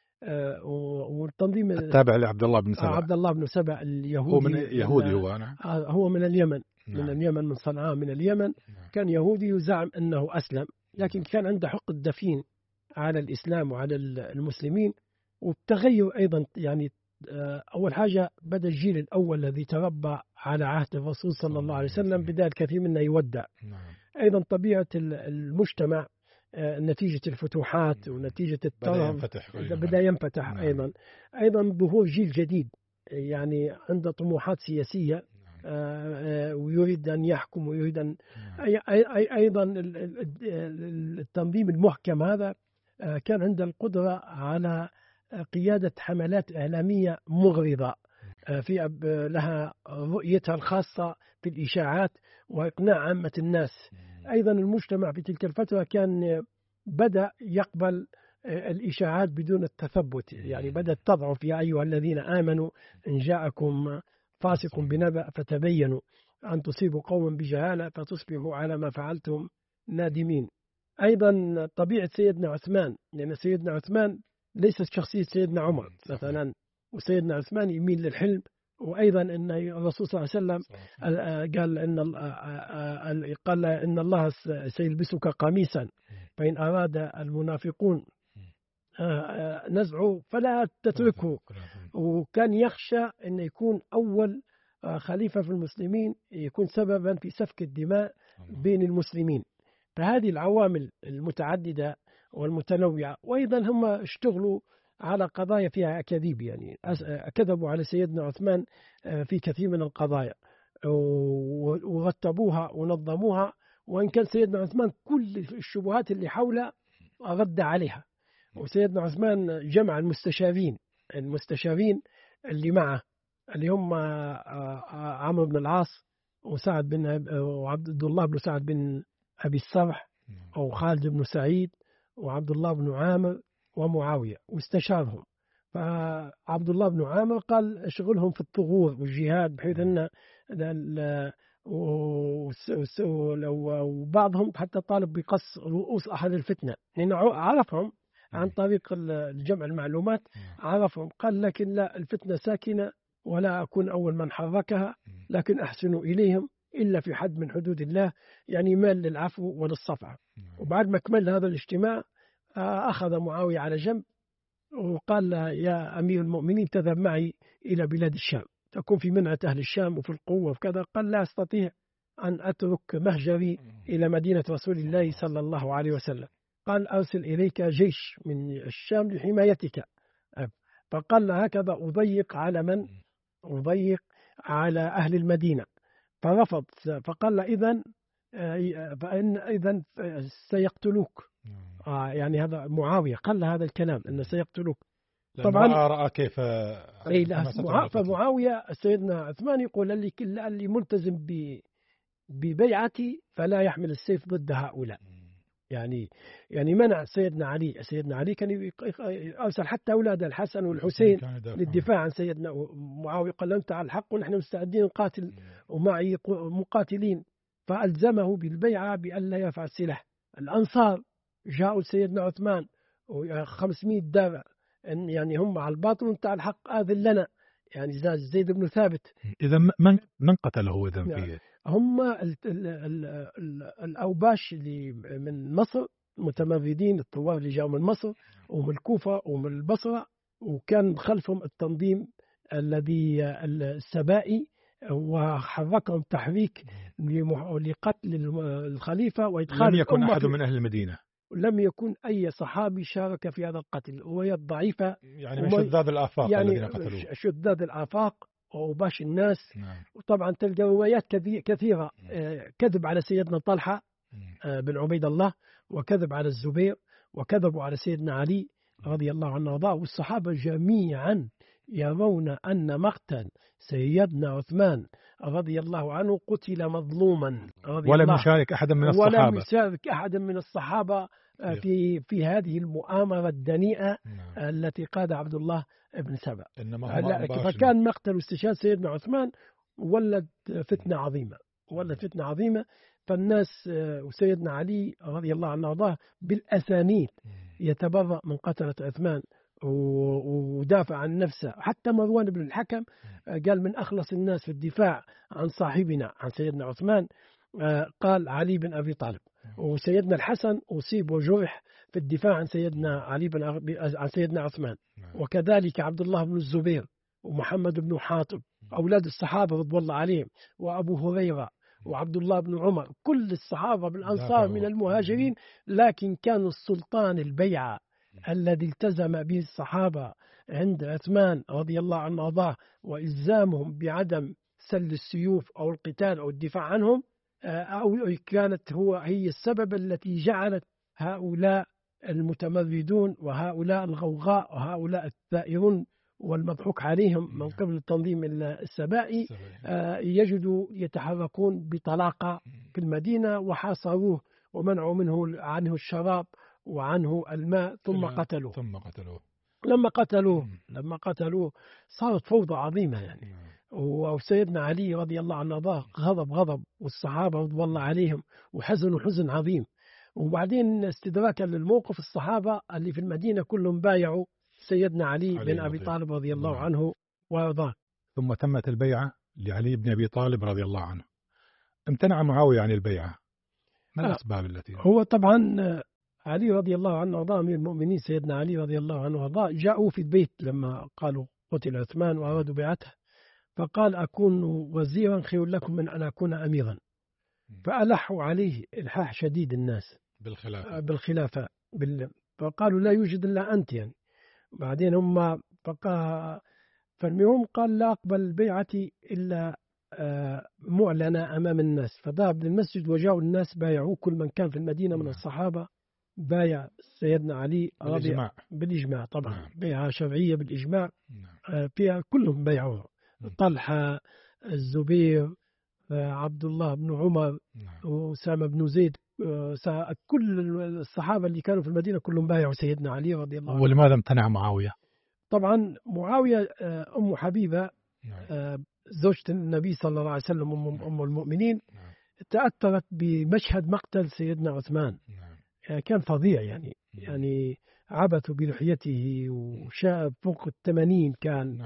والتنظيم التابع لعبد الله بن سبأ. عبد الله بن سبأ اليهودي. هو من يهودي، هو من اليمن. نعم. من اليمن، من صنعاء من اليمن. كان يهودي يزعم أنه أسلم، لكن كان عنده حقد دفين على الإسلام وعلى المسلمين. والتغير أيضا يعني أول حاجة بدأ الجيل الأول الذي تربى على عهد الرسول صلى الله عليه وسلم بدأ الكثير منه يودع. أيضا طبيعة المجتمع نتيجة الفتوحات ونتيجة الطرف بدأ ينفتح. أيضا ظهور جيل جديد يعني عنده طموحات سياسية ويريد أن يحكم ويريد أن أيضا التنظيم المحكم هذا كان عنده القدرة على قيادة حملات إعلامية مغرضة في لها رؤيتها الخاصة في الإشاعات وإقناع عامة الناس. أيضا المجتمع في تلك الفترة كان بدأ يقبل الإشاعات بدون التثبت، يعني بدأت تضعف. يا أيها الذين آمنوا إن جاءكم فاسق بنبأ فتبينوا أن تصيبوا قوما بجهالة فتصبحوا على ما فعلتم نادمين. أيضا طبيعة سيدنا عثمان، لأن سيدنا عثمان ليست شخصية سيدنا عمر مثلا، وسيدنا عثمان يميل للحلم. وأيضا أن الرسول صلى الله عليه وسلم قال إن الله سيلبسك قميصا فإن أراد المنافقون نزعه فلا تتركه. وكان يخشى أن يكون أول خليفة في المسلمين يكون سببا في سفك الدماء بين المسلمين. فهذه العوامل المتعددة والمتنوعة. وأيضا هم اشتغلوا على قضايا فيها أكاذيب، يعني كذبوا على سيدنا عثمان في كثير من القضايا ورتبوها ونظموها. وإن كان سيدنا عثمان كل الشبهات اللي حوله رد عليها. وسيدنا عثمان جمع المستشارين اللي معه، اللي هم عمرو بن العاص وسعد بن وعبد الله بن سعد بن أبي الصرح أو خالد بن سعيد وعبد الله بن عامر ومعاوية، واستشارهم. فعبد الله بن عامر قال اشغلهم في الثغور والجهاد، بحيث أن وبعضهم حتى طالب بقص رؤوس أهل الفتنة، لأنه عرفهم عن طريق الجمع المعلومات، عرفهم. قال لكن لا، الفتنة ساكنة ولا أكون أول من حركها، لكن أحسن إليهم إلا في حد من حدود الله، يعني مال للعفو وللصفعة. وبعد ما كمل هذا الاجتماع أخذ معاوية على جنب وقال له يا أمير المؤمنين تذهب معي إلى بلاد الشام، تكون في منعة أهل الشام وفي القوة وكذا. قال لا أستطيع أن أترك مهجري إلى مدينة رسول الله صلى الله عليه وسلم. قال أرسل إليك جيش من الشام لحمايتك. فقال له هكذا أضيق على من؟ أضيق على أهل المدينة. فرفض. فقال له إذن سيقتلوك. يعني هذا معاوية قال له هذا الكلام أنه سيقتلوك. طبعا رأى كيف. فمعاوية سيدنا عثمان يقول اللي ملتزم ببيعتي فلا يحمل السيف ضد هؤلاء. يعني منع سيدنا علي. سيدنا علي كان أرسل حتى أولاد الحسن والحسين للدفاع عن سيدنا معاوية، قال أنت على الحق ونحن مستعدين نقاتل ومعي مقاتلين، فألزمه بالبيعة بأن لا يرفع السلاح. الأنصار جاءوا سيدنا عثمان و500 دار يعني هم على الباطل وانت على الحق آذن لنا، يعني زيد بن ثابت. إذا من قتله إذا فيه؟ هم الأوباش اللي من مصر متمردين، الثوار اللي جاءوا من مصر ومن الكوفة ومن البصرة، وكان خلفهم التنظيم الذي السبائي، وحركهم تحريك لقتل الخليفة وإدخال. لم يكن أحد من أهل المدينة، لم يكن أي صحابي شارك في هذا القتل، وهي الضعيفة يعني من شذاذ الآفاق يعني الذين قتلوه، شذاذ الآفاق وأوباش الناس. نعم. وطبعا تلقى روايات كثيرة، كذب على سيدنا طلحة بن عبيد الله، وكذب على الزبير، وكذبوا على سيدنا علي رضي الله عنه وارضاه. والصحابة جميعا يرون أن مقتل سيدنا عثمان رضي الله عنه قتل مظلوما ولم يشارك أحدا من الصحابة، ولم يشارك أحدا من الصحابة في هذه المؤامرة الدنيئة التي قاد عبد الله بن سبأ. فكان مقتل واستشهاد سيدنا عثمان ولد فتنة عظيمة. فالناس وسيدنا علي رضي الله عنه وارضاه بالأسانيد يتبرأ من قتلة عثمان ودافع عن نفسه. حتى مروان بن الحكم قال من أخلص الناس في الدفاع عن صاحبنا عن سيدنا عثمان قال علي بن أبي طالب. وسيدنا الحسن أصيب وجرح في الدفاع عن سيدنا عن سيدنا عثمان، وكذلك عبد الله بن الزبير ومحمد بن حاطب أولاد الصحابة رضي الله عليهم، وأبو هريرة وعبد الله بن عمر، كل الصحابة بالأنصار من المهاجرين. لكن كان السلطان البيعة الذي التزم به الصحابة عند عثمان رضي الله عنه وارضاه وإلزامهم بعدم سل السيوف أو القتال أو الدفاع عنهم، أو كانت هي السبب التي جعلت هؤلاء المتمردون وهؤلاء الغوغاء وهؤلاء الثائرون والمضحوك عليهم من قبل التنظيم السبائي يجدوا يتحركون بطلاقة في المدينة، وحاصروه ومنعوا عنه الشراب وعنه الماء ثم قتلوه. لما قتلوه صارت فوضى عظيمة يعني. وسيدنا علي رضي الله عنه غضب والصحابة رضي الله عليهم وحزنوا حزن عظيم. وبعدين استدراكا للموقف الصحابة اللي في المدينة كلهم بايعوا سيدنا علي بن أبي طالب رضي الله عنه وارضاه. ثم تمت البيعة لعلي بن أبي طالب رضي الله عنه. امتنع معاوية عن البيعة، ما الأسباب التي؟ هو طبعا علي رضي الله عنه وارضاه أمير المؤمنين سيدنا علي رضي الله عنه وارضاه جاءوا في البيت لما قالوا قتل عثمان وأرادوا بيعته، فقال أكون وزيرا خير لكم من أن أكون أميرا. فألحوا عليه إلحاح شديد الناس بالخلافة فقالوا لا يوجد إلا أنت يعني. بعدين هم فالمهم قال لا أقبل بيعتي إلا معلنة أمام الناس. فذهب للمسجد وجاءوا الناس بايعوه، كل من كان في المدينة من الصحابة بايع سيدنا علي بالإجماع طبعا، بيعة شرعية بالإجماع فيها كلهم بايعوه، طلحة، الزبير، عبد الله بن عمر، وأسامة بن زيد، كل الصحابة اللي كانوا في المدينة كلهم بايعوا سيدنا علي رضي الله عنه. ولماذا امتنع معاوية؟ طبعا معاوية أم حبيبة زوجة النبي صلى الله عليه وسلم أم المؤمنين تأثرت بمشهد مقتل سيدنا عثمان. كان فظيع يعني عبثوا بلحيته وشاب فوق 80 كان،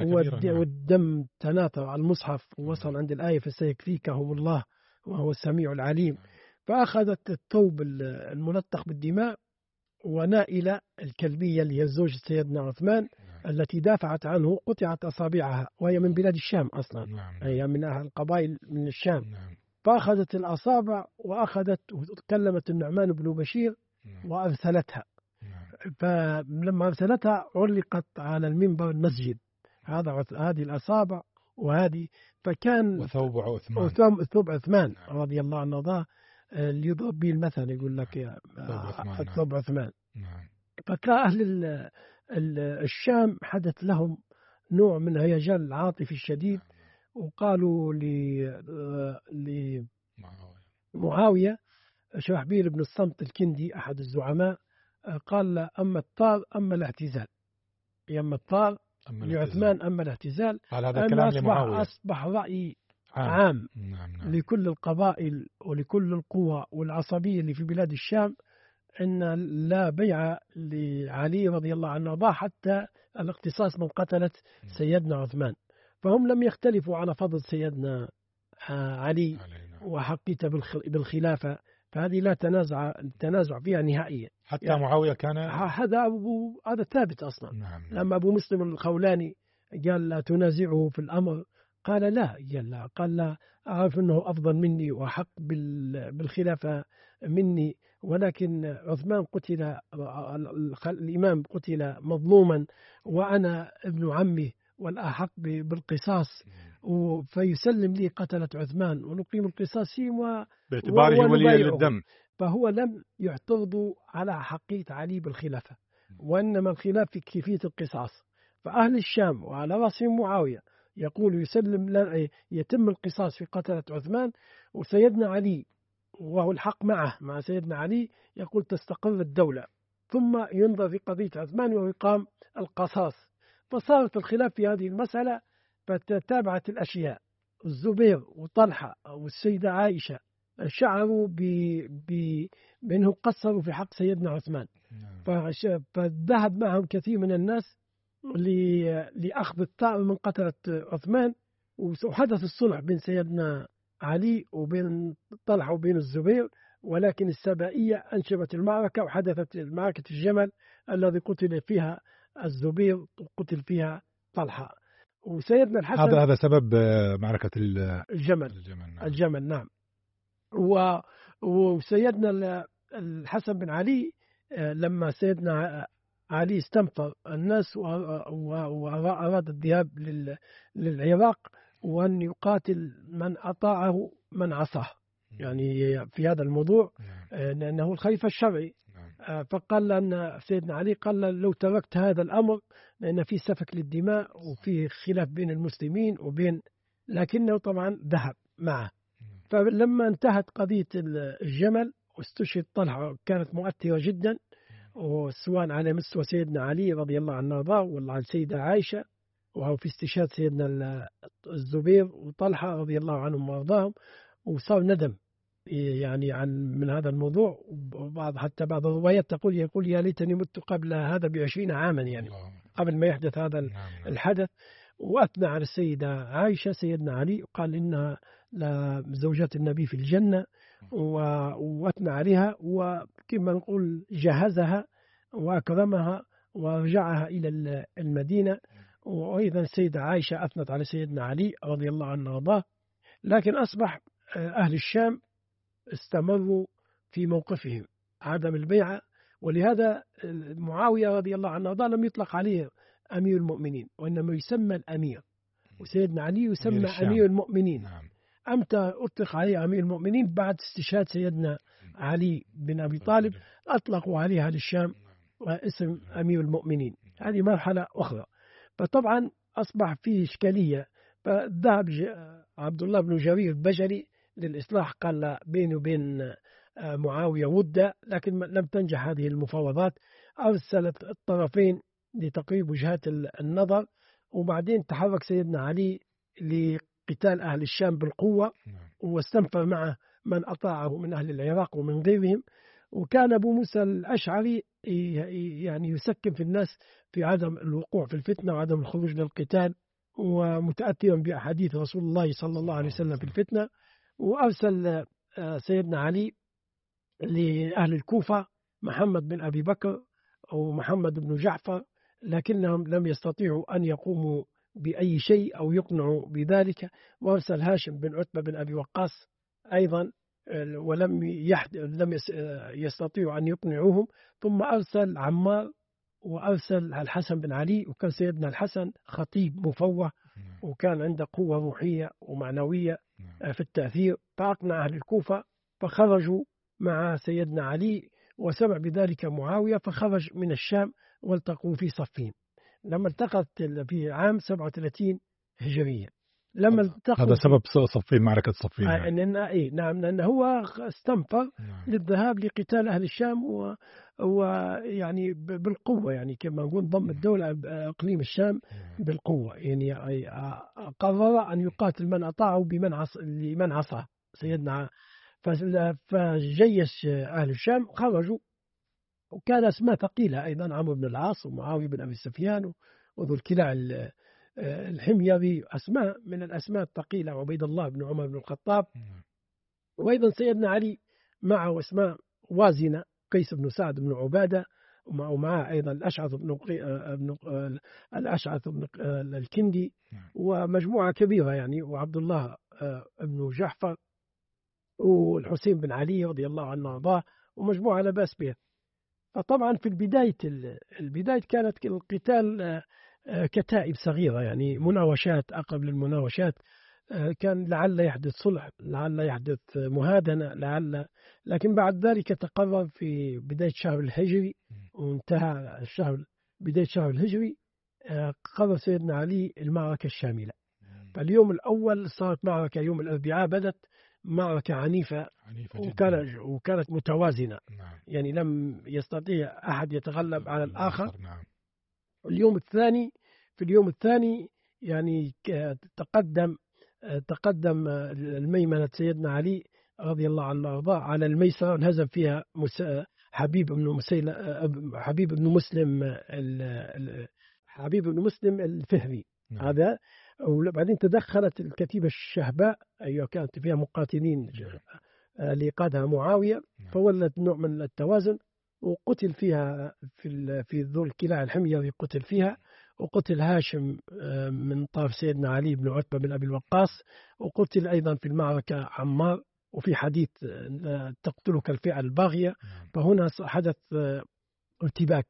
والدم تناثر على المصحف ووصل عند الآية فسيكفيكهم الله وهو السميع العليم. فأخذت الثوب الملطخ بالدماء ونائلة الكلبية اللي هي زوجة سيدنا عثمان التي دافعت عنه قطعت أصابعها، وهي من بلاد الشام أصلا، هي من أهل القبائل من الشام. فأخذت الأصابع وكلمت النعمان بن بشير وأرسلتها. فلما أرسلتها علقت على المنبر المسجد هذه الأصابع وهذه. فكان ثوب عثمان رضي الله عنه وارضاه اللي يضرب به المثل يقول لك يا ثوب عثمان. فكان أهل الشام حدث لهم نوع من هيجان العاطفي الشديد، وقالوا لمعاوية شرحبيل بن الصمت الكندي أحد الزعماء قال أما الطار أما الاعتزال، أما الطار لعثمان أما الاعتزال. قال هذا كلام لمعاوية. أصبح رأي عام نعم. لكل القبائل ولكل القوى والعصبية اللي في بلاد الشام أن لا بيع لعلي رضي الله عنه وارضاه حتى الاقتصاص من قتلت سيدنا عثمان. فهم لم يختلفوا على فضل سيدنا علي وحقيته بالخلافة، فهذه لا تنازع فيها نهائيا. حتى يعني معاوية كان هذا ثابت أصلا. نعم. لما أبو مسلم الخولاني قال لا تنازعه في الأمر، قال لا، قال لا، أعرف أنه أفضل مني وحق بالخلافة مني، ولكن عثمان قتل، الإمام قتل مظلوما وأنا ابن عمه والأحق بالقصاص، فيسلم لي قتلة عثمان ونقيم القصاص فيهم باعتباره ولي للدم. فهو لم يعترضوا على حقيقة علي بالخلافة، وإنما الخلاف في كيفية القصاص. فأهل الشام وعلى رأسهم معاوية يقول يتم القصاص في قتلة عثمان، وسيدنا علي وهو الحق مع سيدنا علي يقول تستقر الدولة، ثم ينظر في قضية عثمان ويقام القصاص. فصارت الخلاف في هذه المسألة، فتتابعت الأشياء. الزبير وطلحة والسيدة عائشة شعروا بأنه قصروا في حق سيدنا عثمان، فذهب معهم كثير من الناس لأخذ الثأر من قتلة عثمان، وحدث الصلح بين سيدنا علي وبين طلحة وبين الزبير. ولكن السبائية أنشبت المعركة، وحدثت معركة الجمل الذي قتل فيها الزبير وقتل فيها طلحة. وسيدنا الحسن هذا سبب معركة الجمل. نعم. وسيدنا الحسن بن علي لما سيدنا علي استنفر الناس وأراد الذهاب للعراق وأن يقاتل من أطاعه من عصاه، يعني في هذا الموضوع لأنه الخليفة الشرعي. فقال أن سيدنا علي قال لو تركت هذا الأمر لأن في سفك للدماء وفي خلاف بين المسلمين لكنه طبعا ذهب معه. فلما انتهت قضية الجمل واستشهد طلحة كانت مؤثرة جدا، وسواء على مستوى سيدنا علي رضي الله عنه وارضاه ولا على السيدة عائشة، وهو في استشهاد سيدنا الزبير وطلحة رضي الله عنهم وارضاهم. وصار ندم يعني من هذا الموضوع. حتى بعض الروايات يقول يا ليتني مت قبل هذا ب20 عاما، يعني قبل ما يحدث هذا الحدث. وأثنى على السيدة عائشة سيدنا علي وقال إنها لزوجات النبي في الجنة، وأثنى عليها وكما نقول جهزها وأكرمها ورجعها إلى المدينة. وأيضا السيدة عائشة أثنت على سيدنا علي رضي الله عنه وارضاه. لكن أصبح أهل الشام استمروا في موقفهم عدم البيعة، ولهذا معاوية رضي الله عنه وارضاه لم يطلق عليه أمير المؤمنين، وإنما يسمى الأمير، وسيدنا علي يسمى أمير المؤمنين. أمتى أطلق عليه أمير المؤمنين؟ بعد استشهاد سيدنا علي بن أبي طالب أطلقوا عليه أهل الشام اسم أمير المؤمنين. هذه مرحلة أخرى. فطبعا أصبح فيه إشكالية، فذهب عبد الله بن جرير البجلي للإصلاح، قال لا بينه وبين معاوية ودة، لكن لم تنجح هذه المفاوضات. أرسلت الطرفين لتقريب وجهات النظر، وبعدين تحرك سيدنا علي لقتال أهل الشام بالقوة، واستنفر معه من أطاعه من أهل العراق ومن غيرهم. وكان أبو موسى الأشعري يعني يسكن في الناس في عدم الوقوع في الفتنة وعدم الخروج للقتال، ومتأثرا بأحاديث رسول الله صلى الله عليه وسلم في الفتنة. وأرسل سيدنا علي لأهل الكوفة محمد بن أبي بكر ومحمد بن جعفر، لكنهم لم يستطيعوا أن يقوموا بأي شيء أو يقنعوا بذلك. وأرسل هاشم بن عتبة بن أبي وقاص أيضا، ولم يستطيعوا أن يقنعوهم. ثم أرسل عمار، وأرسل الحسن بن علي، وكان سيدنا الحسن خطيب مفوه وكان عنده قوة روحية ومعنوية في التأثير، فأقنع أهل الكوفة فخرجوا مع سيدنا علي، وسمع بذلك معاوية فخرج من الشام والتقوا في صفين. لما التقت في عام 37 هجرية لما هذا التقوا سبب صفين، معركة صفين يعني. نعم، لأنه هو استنفر للذهاب لقتال أهل الشام ويعني بالقوة، يعني كما نقول ضم الدولة إقليم الشام بالقوة، يعني قرر أن يقاتل من أطاعه لمن عصاه سيدنا. فجيش أهل الشام خرجوا، وكان أسماء ثقيلة أيضا، عمرو بن العاص ومعاوية بن أبي سفيان وذو الكلاع الحميري، أسماء من الأسماء الثقيلة، وعبيد الله بن عمر بن الخطاب، وأيضا سيدنا علي معه أسماء وازنة، قيس بن سعد بن عبادة، ومعه أيضا الأشعث بن الكندي، ومجموعة كبيرة يعني، وعبد الله بن جعفر، والحسين بن علي رضي الله عنه وارضاه، ومجموعة لا بأس بها. فطبعا في البداية كانت القتال كتائب صغيرة، يعني مناوشات، أقرب للمناوشات، كان لعل يحدث صلح، لعل يحدث مهادنة، لكن بعد ذلك تقرر في بداية شهر الهجري، وانتهى بداية شهر الهجري، قرر سيدنا علي المعركة الشاملة. فاليوم الأول صارت معركة، يوم الأربعاء بدت معركة عنيفة وكانت متوازنة، يعني لم يستطيع أحد يتغلب على الآخر. في اليوم الثاني يعني تقدم الميمنة سيدنا علي رضي الله عنه وارضاه على الميسرة، انهزم فيها حبيب بن مسلم الفهري. هذا. وبعدين تدخلت الكتيبة الشهباء، أيوة، كانت فيها مقاتلين اللي قادها معاوية، فولت نوع من التوازن، وقتل فيها في ذو الكلاع الحميري، قتل فيها، وقتل هاشم من طرف سيدنا علي بن عتبة بن أبي الوقاص، وقتل أيضا في المعركة عمار. وفي حديث تقتلك الفئة الباغية، فهنا حدث ارتباك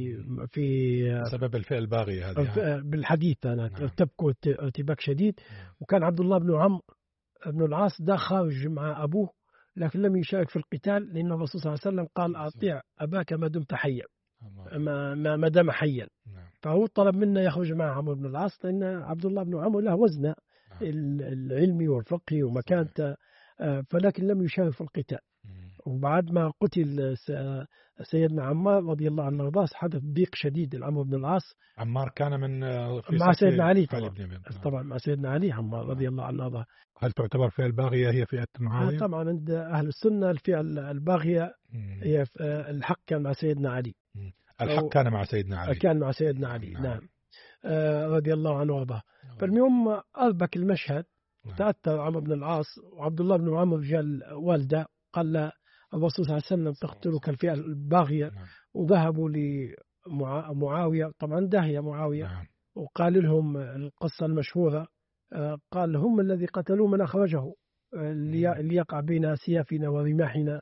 في سبب الفئة الباغية هذه بالحديث، أنا ارتبكوا ارتباك شديد. وكان عبد الله بن عمرو بن العاص ده خارج مع أبوه، لكن لم يشارك في القتال، لأن الرسول صلى الله عليه وسلم قال: أطيع أباك ما دمت حيا، ما دام حيا. فهو طلب منا يخرج مع عمرو بن العاص، لأن عبد الله بن عمرو له وزنه العلمي والفقهي ومكانته، فلكن لم يشارك في القتال. وبعد ما قتل سيدنا عمار رضي الله عنه وارضاه، حدث ضيق شديد لعمرو بن العاص. عمار كان مع سيدنا علي طبعا مع سيدنا علي، عمار رضي الله عنه وارضاه. هل تعتبر فئة الباغية هي فئة معاوية؟ طبعا عند أهل السنة الفئة الباغية هي الحق كان مع سيدنا علي. الحق كان مع سيدنا علي. نعم. رضي الله عنه وارضاه. فاليوم أربك المشهد، تأثر عمرو بن العاص، وعبد الله بن عمرو جاء والده قال له الرسول صلى الله عليه وسلم تقتلك الفئة الباغية. وذهبوا لمعاوية، طبعا داهية معاوية، وقال لهم القصة المشهورة، قال: هم الذي قتلوا من أخرجه ليقع بين سيافنا ورماحنا.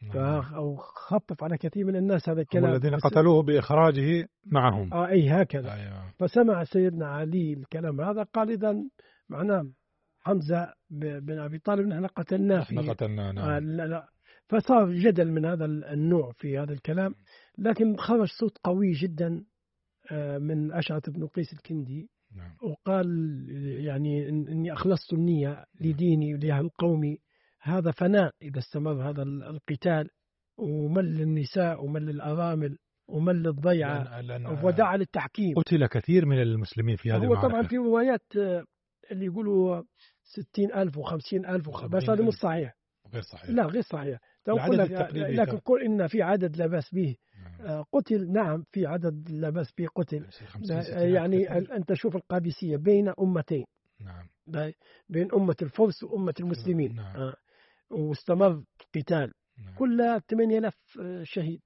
فخفف على كثير من الناس هذا الكلام، هم الذين قتلوه بإخراجه معهم. أي هكذا. فسمع سيدنا علي الكلام هذا، قال: إذن معناه حمزة بن أبي طالب نحن قتلناه لا. فصار جدل من هذا النوع في هذا الكلام، لكن خرج صوت قوي جدا من أشعث بن قيس الكندي، وقال: يعني إني أخلصت النية لديني ولأهل قومي، هذا فناء إذا استمر هذا القتال، ومل النساء ومل الأرامل ومل الضيعة، ودعا للتحكيم. قتل كثير من المسلمين في هذه المعركة. هو طبعا في روايات اللي يقولوا 60,000 و50,000 بس هذا مش صحيح. غير صحيح. لا غير صحيح. لكن كل إن في عدد لا بأس به قتل. نعم في عدد لا بأس به قتل. يعني أنت شوف القادسية بين أمتين. بين أمة الفرس وأمة المسلمين. واستمر قتال. كلها 8,000 شهيد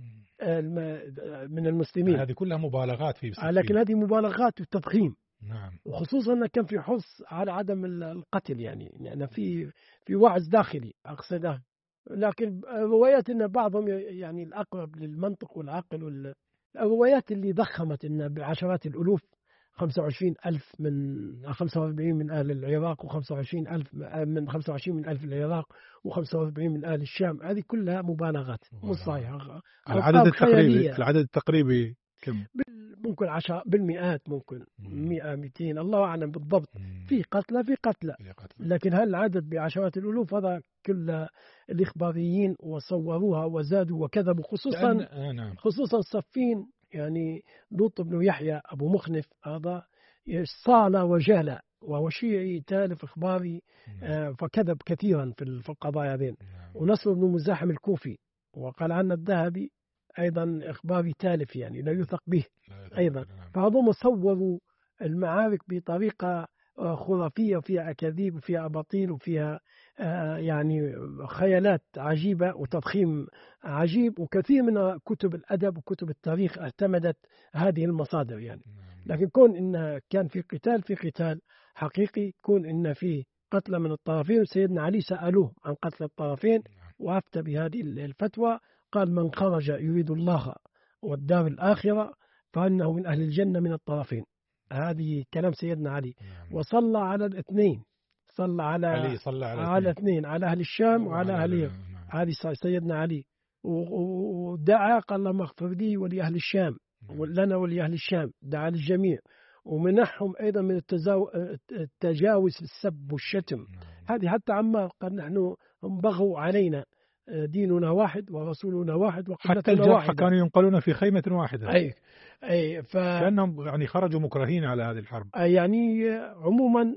من المسلمين. هذه كلها مبالغات في لكن هذه مبالغات وتضخيم. نعم. وخصوصا أن كان في حرص على عدم القتل، يعني في وعز داخلي أقصد. لكن روايات أن بعضهم يعني الأقرب للمنطق والعقل، الروايات اللي ضخمت أن بعشرات الألوف، 25,000 من 45 من أهل العراق، و25,000 من 25 من أهل العراق، و45 من أهل الشام، هذه كلها مبالغات مش صحيحة. العدد التقريبي كم؟ ممكن 10 بالمئات، ممكن 100 200 الله أعلم بالضبط. في قتلى لكن هل العدد بعشرات الألوف؟ هذا كل الإخباريين وصوروها وزادوا وكذبوا، خصوصا صفين يعني لوط بن يحيى أبو مخنف، هذا صال وجال وهو شيعي تالف إخباري، فكذب كثيرا في القضايا ذين. ونصر بن مزاحم الكوفي وقال عنه الذهبي أيضا إخباري تالف يعني لا يوثق به أيضا. فهذول صوروا المعارك بطريقة خرافية، وفيها أكاذيب وفيها أباطيل وفيها يعني خيالات عجيبة وتضخيم عجيب. وكثير من كتب الأدب وكتب التاريخ اعتمدت هذه المصادر يعني. لكن كون إن كان في قتال حقيقي، كون إن في قتل من الطرفين، سيدنا علي سألوه عن قتل الطرفين وأفتى بهذه الفتوى، قال من خرج يريد الله والدار الآخرة فإنه من أهل الجنة من الطرفين. هذه كلام سيدنا علي. وصلى على الاثنين، صلى على الاثنين، على أهل الشام وعلى أهل هذه سيدنا علي، ودعا قال اللهم اغفر لي ولأهل الشام ولنا ولأهل الشام، دعا للجميع. ومنحهم أيضا من التجاوز السب والشتم. هذه حتى عمار قال نحن هم بغوا علينا، ديننا واحد ورسولنا واحد وقبلتنا حتى الجرحى واحدة. كانوا ينقلون في خيمة واحدة. أي كأنهم يعني خرجوا مكرهين على هذه الحرب. يعني عموما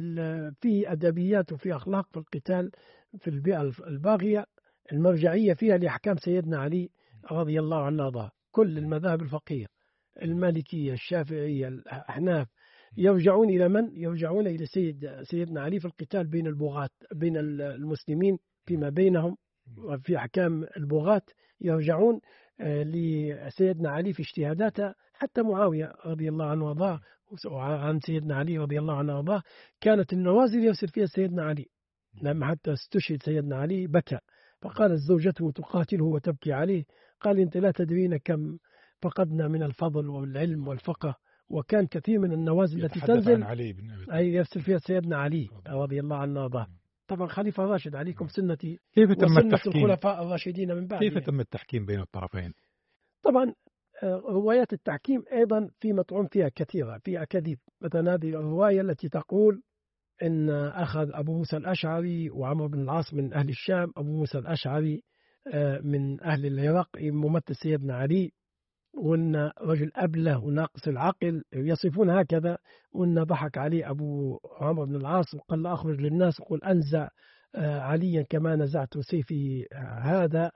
في أدبيات وفي أخلاق في القتال في البيئة الباغية، المرجعية فيها لأحكام سيدنا علي رضي الله عنه وارضاه. كل المذاهب الفقهية، المالكية، الشافعية، الأحناف، يرجعون إلى من؟ يرجعون إلى سيدنا علي في القتال بين البغاة، بين المسلمين فيما بينهم، وفي أحكام البغاة يرجعون لسيدنا علي في اجتهاداته. حتى معاوية رضي الله عنه وارضاه عن سيدنا علي رضي الله عنه وارضاه كانت النوازل يرسل فيها سيدنا علي. لما حتى استشهد سيدنا علي بكى، فقالت زوجته تقاتله وتبكي عليه، قال أنت لا تدرين كم فقدنا من الفضل والعلم والفقه. وكان كثير من النوازل التي تنزل أي يرسل فيها سيدنا علي رضي الله عنه وارضاه. طبعا خليفة راشد عليكم سنتي وسنة الخلفاء الراشدين من بعد. كيف تم التحكيم بين الطرفين؟ طبعا روايات التحكيم أيضا في مطعوم فيها كثيرة، في أكاذيب. مثلا هذه الرواية التي تقول إن أخذ أبو موسى الأشعري وعمرو بن العاص من أهل الشام، أبو موسى الأشعري من أهل العراق ممثل سيدنا علي، وأن رجل أبله وناقص العقل يصفون هكذا، وأن ضحك عليه أبو عمرو بن العاص وقال له أخرج للناس وقل أنزع عليا كما نزعت سيفي هذا،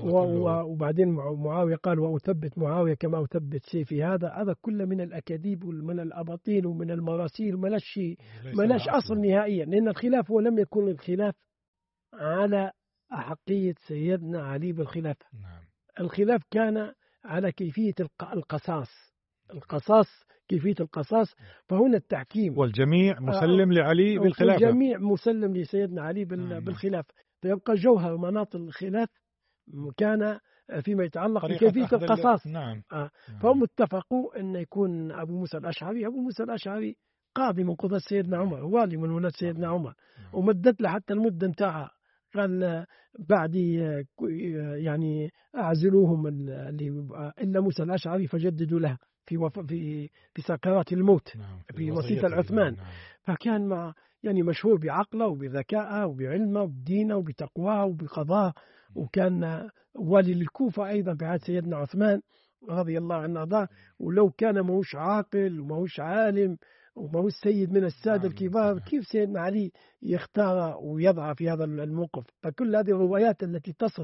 وبعدين معاوية قال وأثبت معاوية كما أثبت سيفي هذا. هذا كله من الأكاذيب ومن الأباطيل ومن المراسيل، ملاش أصل نهائيا، لأن الخلاف هو لم يكن الخلاف على أحقية سيدنا علي بالخلافة. الخلاف كان على كيفية القصاص، كيفية القصاص. فهنا التحكيم والجميع مسلم لعلي بالخلافة، والجميع مسلم لسيدنا علي بالخلافة. فيبقى جوهر مناط الخلاف كان فيما يتعلق بكيفية القصاص. فهم اتفقوا أن يكون أبو موسى الأشعري قاضي من قضاة سيدنا عمر، والي من ولاة سيدنا عمر، ومدت له حتى المدة نتاعها. قال بعد يعني أعزلوهم إلا موسى الأشعري فجددوا له في سكرات الموت في وصية العثمان. فكان مع يعني مشهور بعقله وبذكائه وبعلمه وبدينه وبتقواه وبقضاه، وكان والي للكوفة أيضا في عهد سيدنا عثمان رضي الله عنه وارضاه. ولو كان ماهوش عاقل وماهوش عالم وماهوش سيد من السادة الكبار، كيف سيدنا علي يختار ويضع في هذا الموقف؟ فكل هذه الروايات التي تصف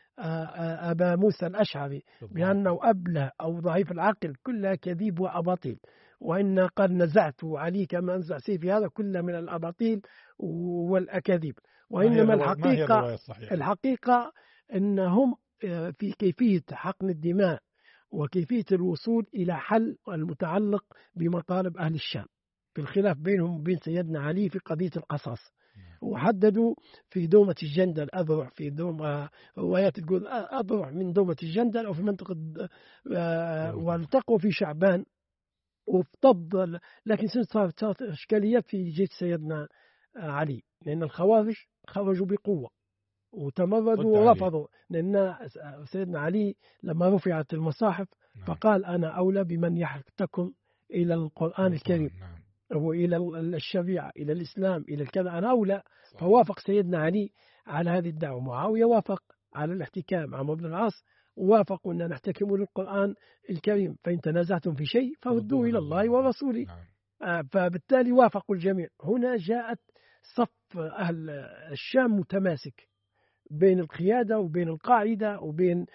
أبا موسى الأشعري بأنه أبله أو ضعيف العقل كلها كذيب وأباطيل. وإن قال نزعت علي كما أنزع سيفي هذا كله من الأباطيل والأكاذيب. وإنما الحقيقة أنهم في كيفية حقن الدماء وكيفية الوصول إلى حل المتعلق بمطالب أهل الشام في الخلاف بينهم وبين سيدنا علي في قضية القصاص. وحددوا في دومة الجندل أذرع، في دومة روايات تقول أذرع من دومة الجندل أو في منطقة والتقوا في شعبان وتفضل. لكن صارت إشكاليات في جيش سيدنا علي، لأن الخوارج خرجوا بقوة وتمردوا ورفضوا، لأن سيدنا علي لما رفعت المصاحف فقال أنا أولى بمن يحتكم إلى القرآن الكريم وإلى الشريعة إلى الإسلام إلى الكذا، أنا أولى. فوافق سيدنا علي على هذه الدعوة. معاوية وافق على الاحتكام. عمرو بن العاص وافقوا أن نحتكم للقرآن الكريم، فإن تنازعتم في شيء فردوه إلى الله ورسوله. فبالتالي وافقوا الجميع. هنا جاءت صف أهل الشام متماسك بين القيادة وبين القاعدة وبين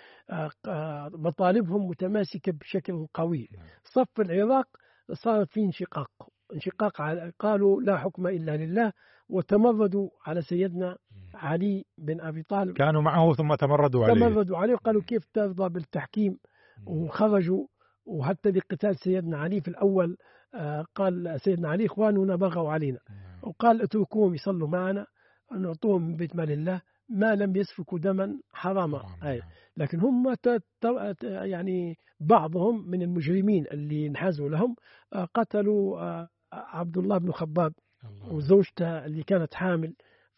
مطالبهم متماسكة بشكل قوي. صف العراق صار فيه انشقاق قالوا لا حكم إلا لله، وتمردوا على سيدنا علي بن أبي طالب. كانوا معه ثم تمردوا عليه وقالوا كيف ترضى بالتحكيم، وخرجوا. وحتى بقتال سيدنا علي في الأول قال سيدنا علي إخواننا بغوا علينا، وقال اتركوهم يصلوا معنا نعطوهم من بيت مال الله ما لم يسفكوا دما حراما. لكن هم يعني بعضهم من المجرمين اللي انحازوا لهم قتلوا عبد الله بن خباب وزوجته اللي كانت حامل،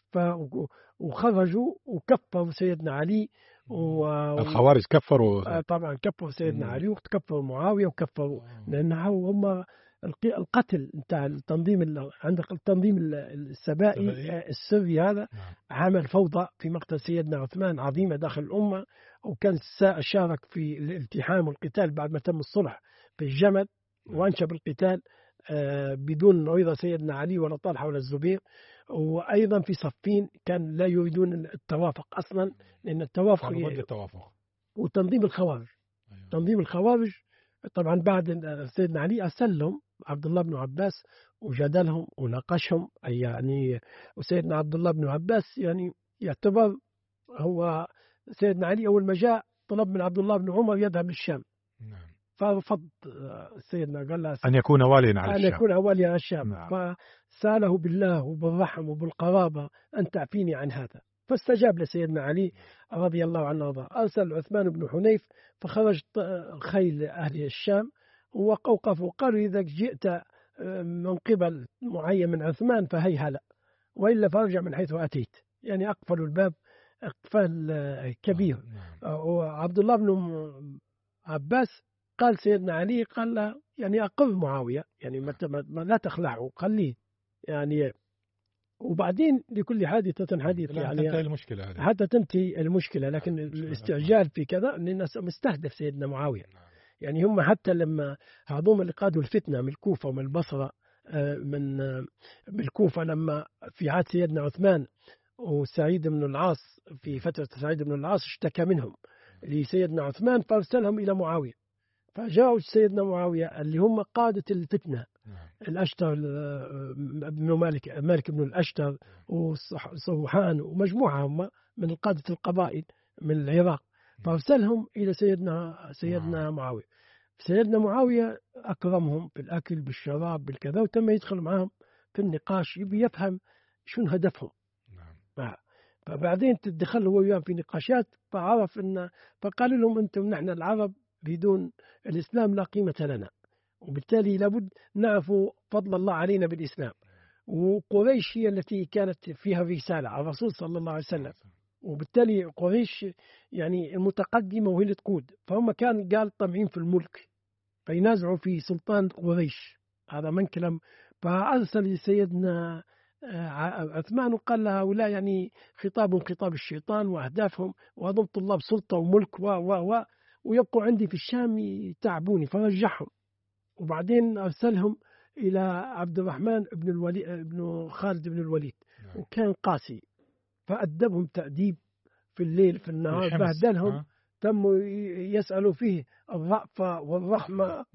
وخرجوا وكفروا سيدنا علي. الخوارج كفروا طبعا كفروا سيدنا علي وكفروا معاوية وكفروا، لأنه هم القتل نتاع التنظيم. عندك التنظيم السبائي السري هذا عمل فوضى في مقتل سيدنا عثمان عظيمة داخل الأمة، وكان شارك في الالتحام والقتال بعد ما تم الصلح في الجمل، وانشب القتال بدون رضا سيدنا علي ولا طلحة ولا الزبير. وأيضا في صفين كان لا يريدون التوافق أصلا، لأن التوافق وتنظيم الخوارج. تنظيم الخوارج طبعا بعد سيدنا علي أرسلهم عبد الله بن عباس وجادلهم وناقشهم. يعني وسيدنا عبد الله بن عباس يعني يعتبر هو سيدنا علي أول ما جاء طلب من عبد الله بن عمر يذهب للشام، فرفض سيدنا قال له أن يكون واليا على الشام. أن يكون واليا على الشام. فسأله بالله وبالرحم وبالقرابة أن تعفيني عن هذا، فاستجاب لسيدنا علي رضي الله عنه وارضاه. أرسل عثمان بن حنيف فخرج خيل أهل الشام وقوقفوا، قالوا إذا جئت من قبل معين من عثمان فهي هلا، وإلا فارجع من حيث أتيت. يعني أقفلوا الباب إقفال كبير. وعبد الله بن عباس قال سيدنا علي قال له يعني أقر معاوية، يعني ما لا تخلعه خليه يعني. وبعدين لكل حادثة حديث، يعني حتى تنتهي المشكلة. لكن الاستعجال في كذا أن الناس مستهدف سيدنا معاوية. يعني هم حتى لما هذوم اللي قادوا الفتنة من الكوفة ومن البصرة، من الكوفة لما في عهد سيدنا عثمان وسعيد بن العاص، في فترة سعيد بن العاص اشتكى منهم لسيدنا عثمان فارسلهم إلى معاوية. فجاءوا سيدنا معاوية اللي هم قادة الفتنة، الأشتر ابن مالك بن الأشتر وصوحان ومجموعة هم من القادة القبائل من العراق، فارسلهم إلى سيدنا معاوية. سيدنا معاوية أكرمهم في الأكل بالشراب بالكذا، وتم يدخل معهم في النقاش يبي يفهم شنو هدفهم. فبعدين تدخل هو وياهم في نقاشات، فعرف فقال لهم أنتم نحن العرب بدون الإسلام لا قيمة لنا، وبالتالي لابد نعرف فضل الله علينا بالإسلام. وقريش هي التي كانت فيها رسالة على الرسول صلى الله عليه وسلم، وبالتالي قريش يعني المتقدمة وهي اللي تقود. فهم كان قال طمعين في الملك فينازعوا في سلطان قريش، هذا من كلام. فأرسل سيدنا عثمان وقال له هؤلاء يعني خطاب الشيطان وأهدافهم، وهذول طلاب سلطة وملك ويبقوا عندي في الشام يتعبوني، فرجعهم. وبعدين أرسلهم إلى عبد الرحمن ابن خالد بن الوليد، وكان قاسي فأدبهم تأديب في الليل في النهار، بهدلهم. تموا يسألوا فيه الرأفة والرحمة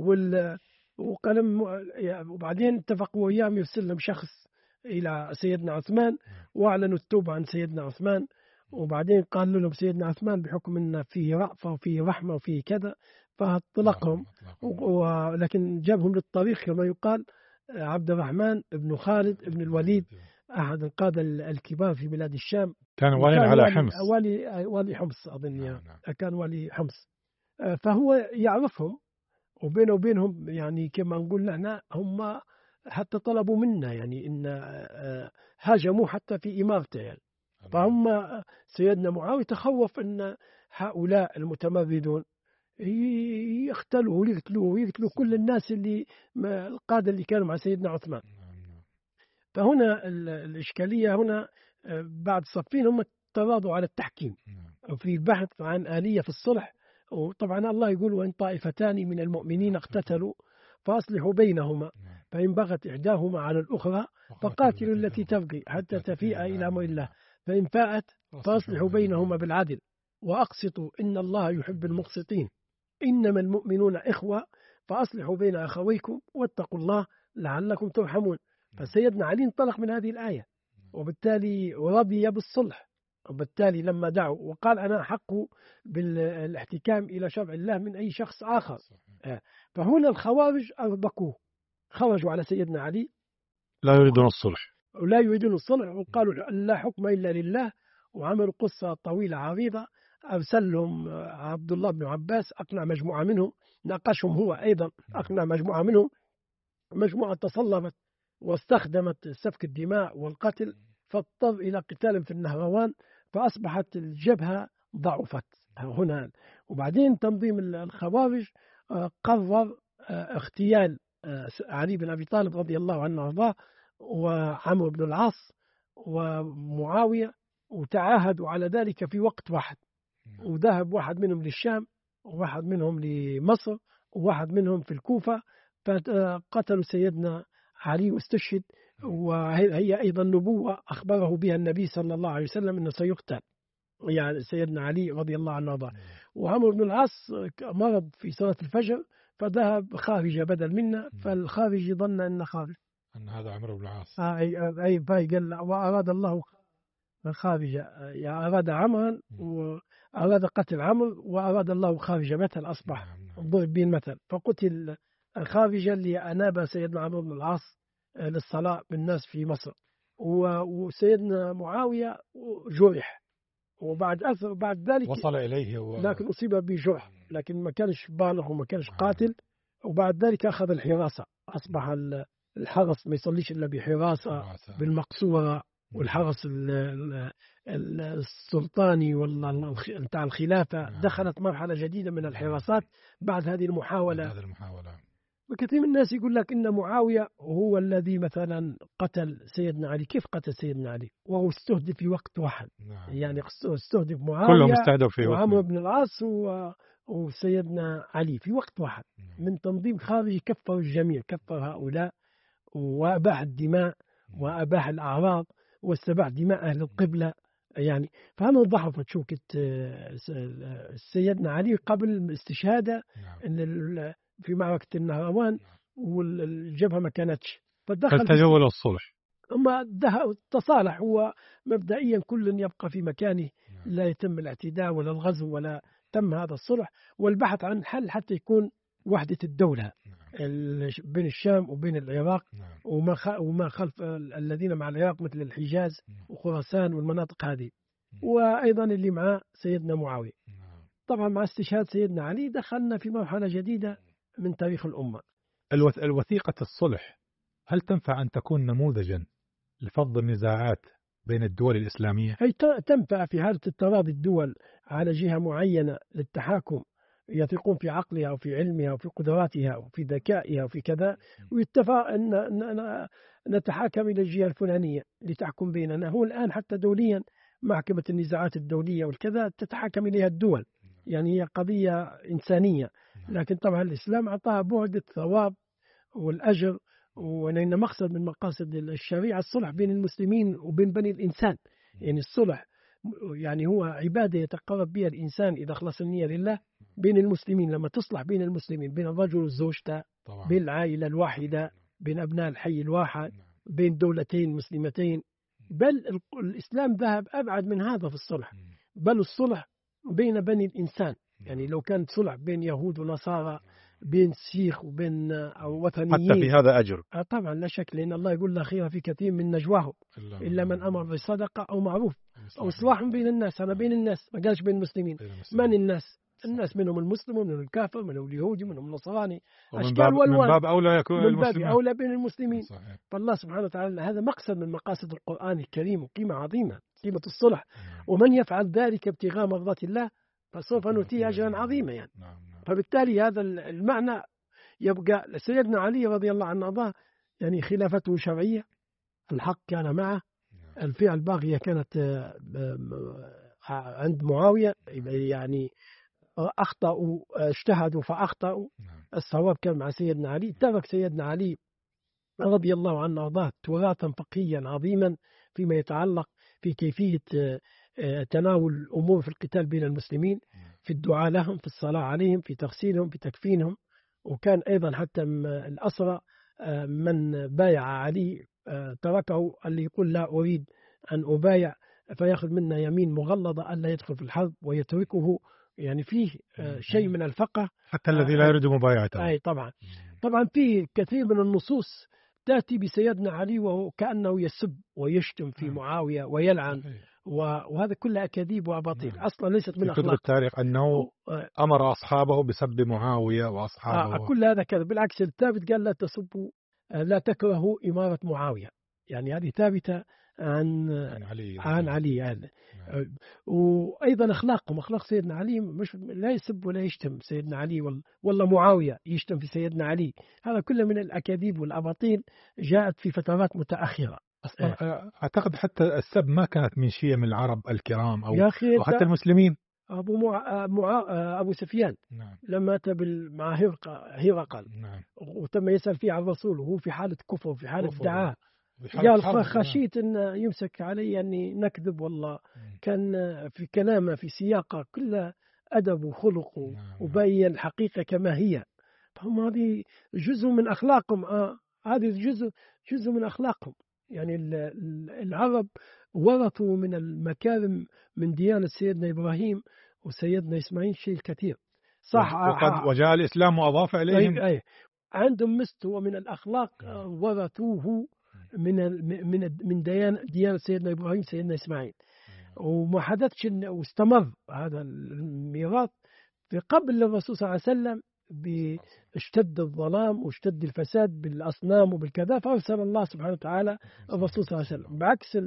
وقلم. وبعدين اتفقوا وياهم يرسل لهم شخص إلى سيدنا عثمان وأعلنوا التوبة عن سيدنا عثمان. وبعدين قال لهم سيدنا عثمان بحكم أن فيه رأفة وفيه رحمة وفيه كذا فاطلقهم، ولكن جابهم للطريق كما يقال. عبد الرحمن بن خالد بن الوليد أحد القادة الكبار في بلاد الشام، كان والي على حمص، والي حمص أظن. كان والي حمص. فهو يعرفهم، وبينه وبينهم يعني كما نقول نحن هم حتى طلبوا منا يعني إن هاجموا حتى في إمارته يعني. فهم سيدنا معاوية تخوف أن هؤلاء المتمردون يختلوا ويقتلوا كل الناس القادة اللي كانوا مع سيدنا عثمان. فهنا الإشكالية هنا بعد صفين هم تراضوا على التحكيم في البحث عن آلية في الصلح. وطبعا الله يقول وإن طائفتان من المؤمنين اقتتلوا فأصلحوا بينهما فإن بغت إحداهما على الأخرى فقاتلوا التي تبغي حتى تفيء إلى أمر الله فإن فاءت فأصلحوا بينهما بالعدل وأقسطوا إن الله يحب المقسطين إنما المؤمنون إخوة فأصلحوا بين أخويكم واتقوا الله لعلكم ترحمون. فسيدنا علي انطلق من هذه الآية وبالتالي رضي بالصلح، وبالتالي لما دعوا وقال أنا أحق بالاحتكام إلى شرع الله من أي شخص آخر. فهنا الخوارج أربكوه، خرجوا على سيدنا علي لا يريدون الصلح ولا يريدون الصلح وقالوا لا حكم إلا لله، وعملوا قصة طويلة عريضة. أرسل لهم عبد الله بن عباس أقنع مجموعة منهم، ناقشهم هو أيضا أقنع مجموعة منهم، مجموعة تصلبت واستخدمت سفك الدماء والقتل فاضطر إلى قتال في النهروان فأصبحت الجبهة ضعفت هنا. وبعدين تنظيم الخوارج قرر اغتيال علي بن أبي طالب رضي الله عنه وارضاه وعمرو بن العاص ومعاوية، وتعاهدوا على ذلك في وقت واحد، وذهب واحد منهم للشام وواحد منهم لمصر وواحد منهم في الكوفة، فقتلوا سيدنا علي واستشهد. وهي أيضا نبوة أخبره بها النبي صلى الله عليه وسلم أنه سيقتل يعني سيدنا علي رضي الله عنه وارضاه. وعمرو بن العاص مرض في صلاة الفجر فذهب خارجة بدل منا، فالخارجي ظن أن خارج أن هذا عمرو بن العاص أي قال وأراد الله خارجة، يعني أراد عمرا وأراد قتل عمرو وأراد الله خارجة مثل أصبح ضرب به المثل، فقتل الخارجة اللي أناب سيدنا عمرو بن العاص للصلاة بالناس في مصر. وسيدنا معاوية جرح وبعد ذلك وصل إليه لكن أصيب بجرح لكن ما كانش بالغ وما كانش قاتل. وبعد ذلك أخذ الحراسة، أصبح الحرس ما يصليش إلا بحراسة بالمقصورة، والحرس السلطاني بتاع الخلافة دخلت مرحلة جديدة من الحراسات بعد هذه المحاولة. وكثير من الناس يقول لك إن معاوية هو الذي مثلا قتل سيدنا علي. كيف قتل سيدنا علي وهو استهدف في وقت واحد؟ يعني استهدف معاوية كلهم استهدفوا في وقت، وعمرو بن العاص وسيدنا علي في وقت واحد من تنظيم خارجي كفر الجميع، كفر هؤلاء وأباح الدماء وأباح الأعراض واستباح دماء أهل القبلة يعني. فهم ضعفت شوكة سيدنا علي قبل استشهاده في معركة النهروان والجبهة ما كانتش، فالتجول الصلح أما التصالح هو مبدئيا كل يبقى في مكانه، لا يتم الاعتداء ولا الغزو ولا تم هذا الصلح، والبحث عن حل حتى يكون وحدة الدولة بين الشام وبين العراق وما خلف الذين مع العراق مثل الحجاز وخراسان والمناطق هذه، وأيضا اللي مع سيدنا معاوية. طبعا مع استشهاد سيدنا علي دخلنا في مرحلة جديدة من تاريخ الأمة. الوثيقة الصلح هل تنفع أن تكون نموذجا لفض النزاعات بين الدول الإسلامية؟ هي تنفع في حالة التراضي الدول على جهة معينة للتحاكم، يثقون في عقلها وفي علمها وفي قدراتها وفي ذكائها وفي كذا، ويتفق أن نتحاكم إلى الجهة الفلانية لتحكم بيننا. هو الآن حتى دوليا محكمة النزاعات الدولية والكذا تتحاكم إليها الدول، يعني هي قضية إنسانية، لكن طبعا الإسلام أعطاها بعد الثواب والأجر، وأن مقصد من مقاصد الشريعة الصلح بين المسلمين وبين بني الإنسان. يعني الصلح يعني هو عبادة يتقرب بها الإنسان إذا خلص النية لله بين المسلمين. لما تصلح بين المسلمين، بين الرجل والزوجة، بين العائلة الواحدة، بين أبناء الحي الواحد، بين دولتين مسلمتين، بل الإسلام ذهب أبعد من هذا في الصلح، بل الصلح بين بني الإنسان. يعني لو كانت صلح بين يهود ونصارى، بين سيخ وبين وثنيين، حتى في هذا أجر طبعا لا شك، لأن الله يقول لا خير في كثير من نجواهم إلا من أمر بصدقة أو معروف أو إصلاح بين الناس. أنا بين الناس، ما قالش بين المسلمين. من الناس؟ الناس منهم المسلم ومنهم الكافر، منهم اليهودي ومنهم النصراني، ومن أشكال من والوان، باب أولى يكون من باب المسلمين. أولى بين المسلمين. صحيح. فالله سبحانه وتعالى هذا مقصد من مقاصد القرآن الكريم، وقيمة عظيمة، قيمة الصلح. ومن يفعل ذلك ابتغاء مرضات الله فسوف نؤتيه أجرا عظيما يعني. فبالتالي هذا المعنى يبقى. سيدنا علي رضي الله عنه وارضاه يعني خلافته شرعية، الحق كان معه، الفئة الباغية كانت عند معاوية، يعني أخطأوا، اجتهدوا فأخطأوا، الصواب كان مع سيدنا علي. ترك سيدنا علي رضي الله عنه وارضاه تراثا فقهيا عظيما فيما يتعلق في كيفية تناول الأمور في القتال بين المسلمين، في الدعاء لهم، في الصلاة عليهم، في تغسيلهم، في تكفينهم. وكان أيضا حتى الأسرى من بايع علي تركه، اللي يقول لا أريد أن أبايع فيأخذ منا يمين مغلظة ألا يدخل في الحرب ويتركه. يعني فيه شيء من الفقه حتى الذي لا يريد مبايعته. أي طبعا. طبعا فيه كثير من النصوص تأتي بسيدنا علي وهو كأنه يسب ويشتم في معاوية ويلعن، وهذا كله أكاذيب وأباطيل، أصلا ليست من أخلاق التاريخ أنه أمر أصحابه بسب معاوية وأصحابه. كل هذا كذا. بالعكس الثابت قال لا تسبوا، لا تكرهوا إمارة معاوية، يعني هذه ثابتة عن علي يعني. وأيضا أخلاقهم، أخلاق سيدنا علي مش لا يسب ولا يشتم سيدنا علي، والله معاوية يشتم في سيدنا علي. هذا كله من الأكاذيب والأباطيل جاءت في فترات متأخرة. أصلا أعتقد حتى السب ما كانت من شيء من العرب الكرام أو حتى المسلمين. أبو سفيان لما أتى مع هرقل وتم يسأل فيه عن الرسول وهو في حالة كفر وفي حالة دعاء، قال خشيت أن يمسك علي أني نكذب، والله كان في كلامه في سياقه كله أدب وخلق وبين الحقيقة كما هي. فهم هذه جزء من أخلاقهم، هذه جزء من أخلاقهم. يعني العرب ورثوا من المكارم من ديانة سيدنا إبراهيم وسيدنا إسماعيل شيء كثير، صح. وجاء الإسلام وأضاف إليهم. عندهم مستوى من الأخلاق ورثوه من ديانة سيدنا إبراهيم سيدنا إسماعيل، وما حدثش واستمر هذا الميراث. قبل الرسول صلى الله عليه وسلم اشتد الظلام واشتد الفساد بالأصنام وبالكذا، فأرسل الله سبحانه وتعالى الرسول صلى الله عليه وسلم بعكس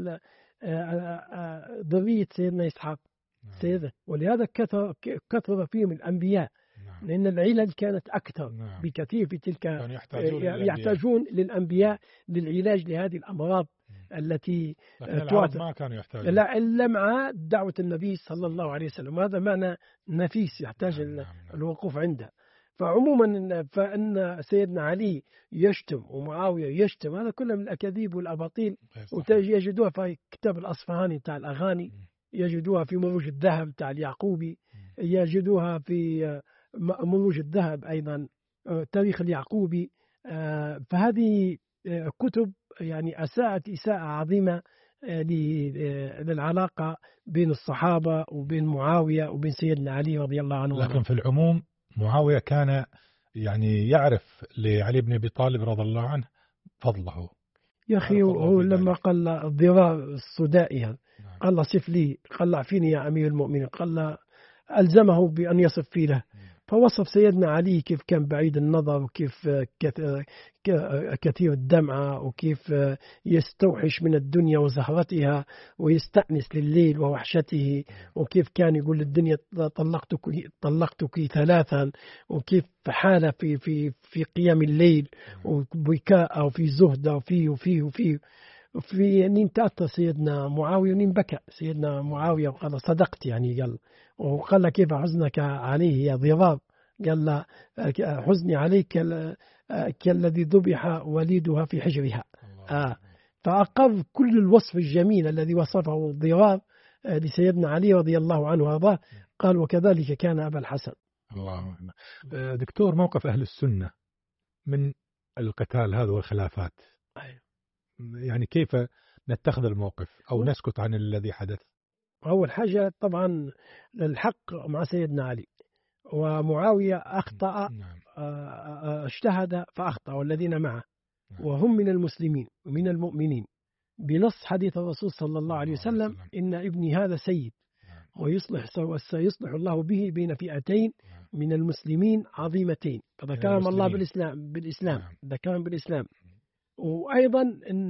ذرية سيدنا إسحاق ولهذا كثر فيهم الأنبياء، لأن العلل كانت أكثر بكثير في تلك، يحتاجون للأنبياء للعلاج لهذه الأمراض التي ما كانوا يحتاجون لا إلا مع دعوة النبي صلى الله عليه وسلم. وهذا معنى نفيس يحتاج الوقوف عنده. فعموما فإن سيدنا علي يشتم ومعاوية يشتم، هذا كله من الأكاذيب والأباطيل، ويجدوها في كتاب الأصفهاني تاع الأغاني، يجدوها في مروج الذهب تاع اليعقوبي، يجدوها في مروج الذهب أيضا تاريخ اليعقوبي. فهذه كتب يعني أساءت إساءة عظيمة للعلاقة بين الصحابة وبين معاوية وبين سيدنا علي رضي الله عنه. لكن في العموم معاوية كان يعني يعرف لعلي بن أبي طالب رضي الله عنه فضله. يا أخي هو لما قال الضرار السدائي قال له صف لي، قال اعفيني يا أمير المؤمنين، قال ألزمه بأن يصف فيه له. فوصف سيدنا علي كيف كان بعيد النظر، وكيف كثير الدمعة، وكيف يستوحش من الدنيا وزهرتها ويستأنس لليل ووحشته، وكيف كان يقول للدنيا طلقتك ثلاثا، وكيف حالة في قيام الليل وبكاء وفي زهد وفي نين تأثر سيدنا معاوية ونين بكى سيدنا معاوية وقال صدقت، يعني وقال له كيف حزنك عليه يا ضراب، قال له حزني عليك كالذي ذبح وليدها في حجرها. فأقر كل الوصف الجميل الذي وصفه الضراب لسيدنا علي رضي الله عنه وارضاه. قال وكذلك كان أبا الحسن. الله. دكتور، موقف أهل السنة من القتال هذا والخلافات، يعني كيف نتخذ الموقف أو نسكت عن الذي حدث؟ أول حاجة طبعا الحق مع سيدنا علي، ومعاوية أخطأ، اجتهد فأخطأ والذين معه، وهم من المسلمين ومن المؤمنين بنص حديث الرسول صلى الله عليه وسلم إن ابني هذا سيد وسيصلح الله به بين فئتين من المسلمين عظيمتين، فذكرهم الله بالإسلام ذكرهم بالإسلام. وأيضا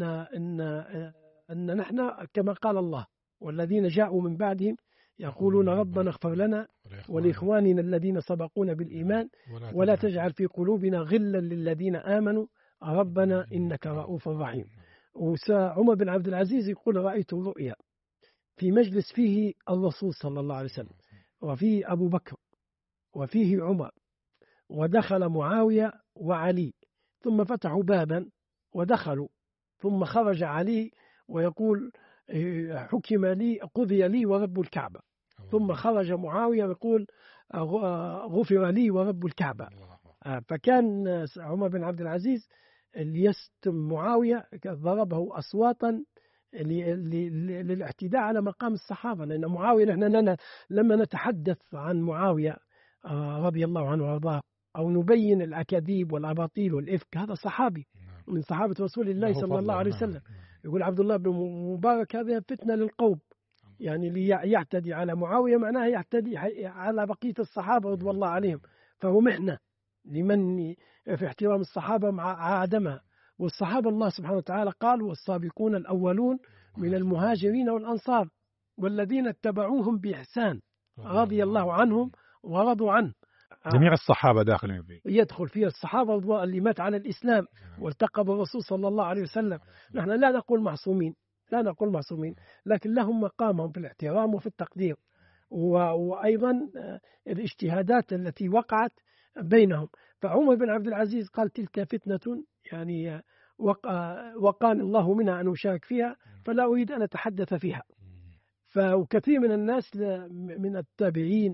إن نحن كما قال الله والذين جاءوا من بعدهم يقولون ربنا اغفر لنا ولإخواننا الذين سبقونا بالإيمان ولا تجعل في قلوبنا غلا للذين آمنوا ربنا إنك رؤوف رحيم. وعمر بن عبد العزيز يقول رأيت رؤيا في مجلس فيه الرسول صلى الله عليه وسلم وفيه أبو بكر وفيه عمر، ودخل معاوية وعلي ثم فتحوا بابا ودخلوا، ثم خرج علي ويقول حكم لي قضي لي ورب الكعبة، ثم خرج معاوية ويقول غفر لي ورب الكعبة. فكان عمر بن عبد العزيز ليستم معاوية ضربه أصواتا للاعتداء على مقام الصحابة، لأن معاوية نحن لما نتحدث عن معاوية رضي الله عنه وارضاه أو نبين الأكاذيب والأباطيل والإفك، هذا صحابي من صحابة رسول الله صلى الله عليه وسلم. يقول عبد الله بن مبارك هذه فتنة للقوم، يعني اللي يعتدي على معاوية معناه يعتدي على بقية الصحابة رضي الله عليهم، فهو محنة لمن في احترام الصحابة مع عدمها. والصحابة الله سبحانه وتعالى قال والسابقون الأولون من المهاجرين والأنصار والذين اتبعوهم بإحسان رضي الله عنهم ورضوا عنه. جميع الصحابة داخلين فيه، يدخل فيه الصحابة اللي مات على الإسلام والتقى بالرسول صلى الله عليه وسلم. نحن لا نقول معصومين، لكن لهم مقامهم في الاحترام وفي التقدير، وأيضا الاجتهادات التي وقعت بينهم. فعمر بن عبد العزيز قال تلك فتنة يعني وقاني الله منها أن أشارك فيها فلا أريد أن أتحدث فيها. فكثير من الناس من التابعين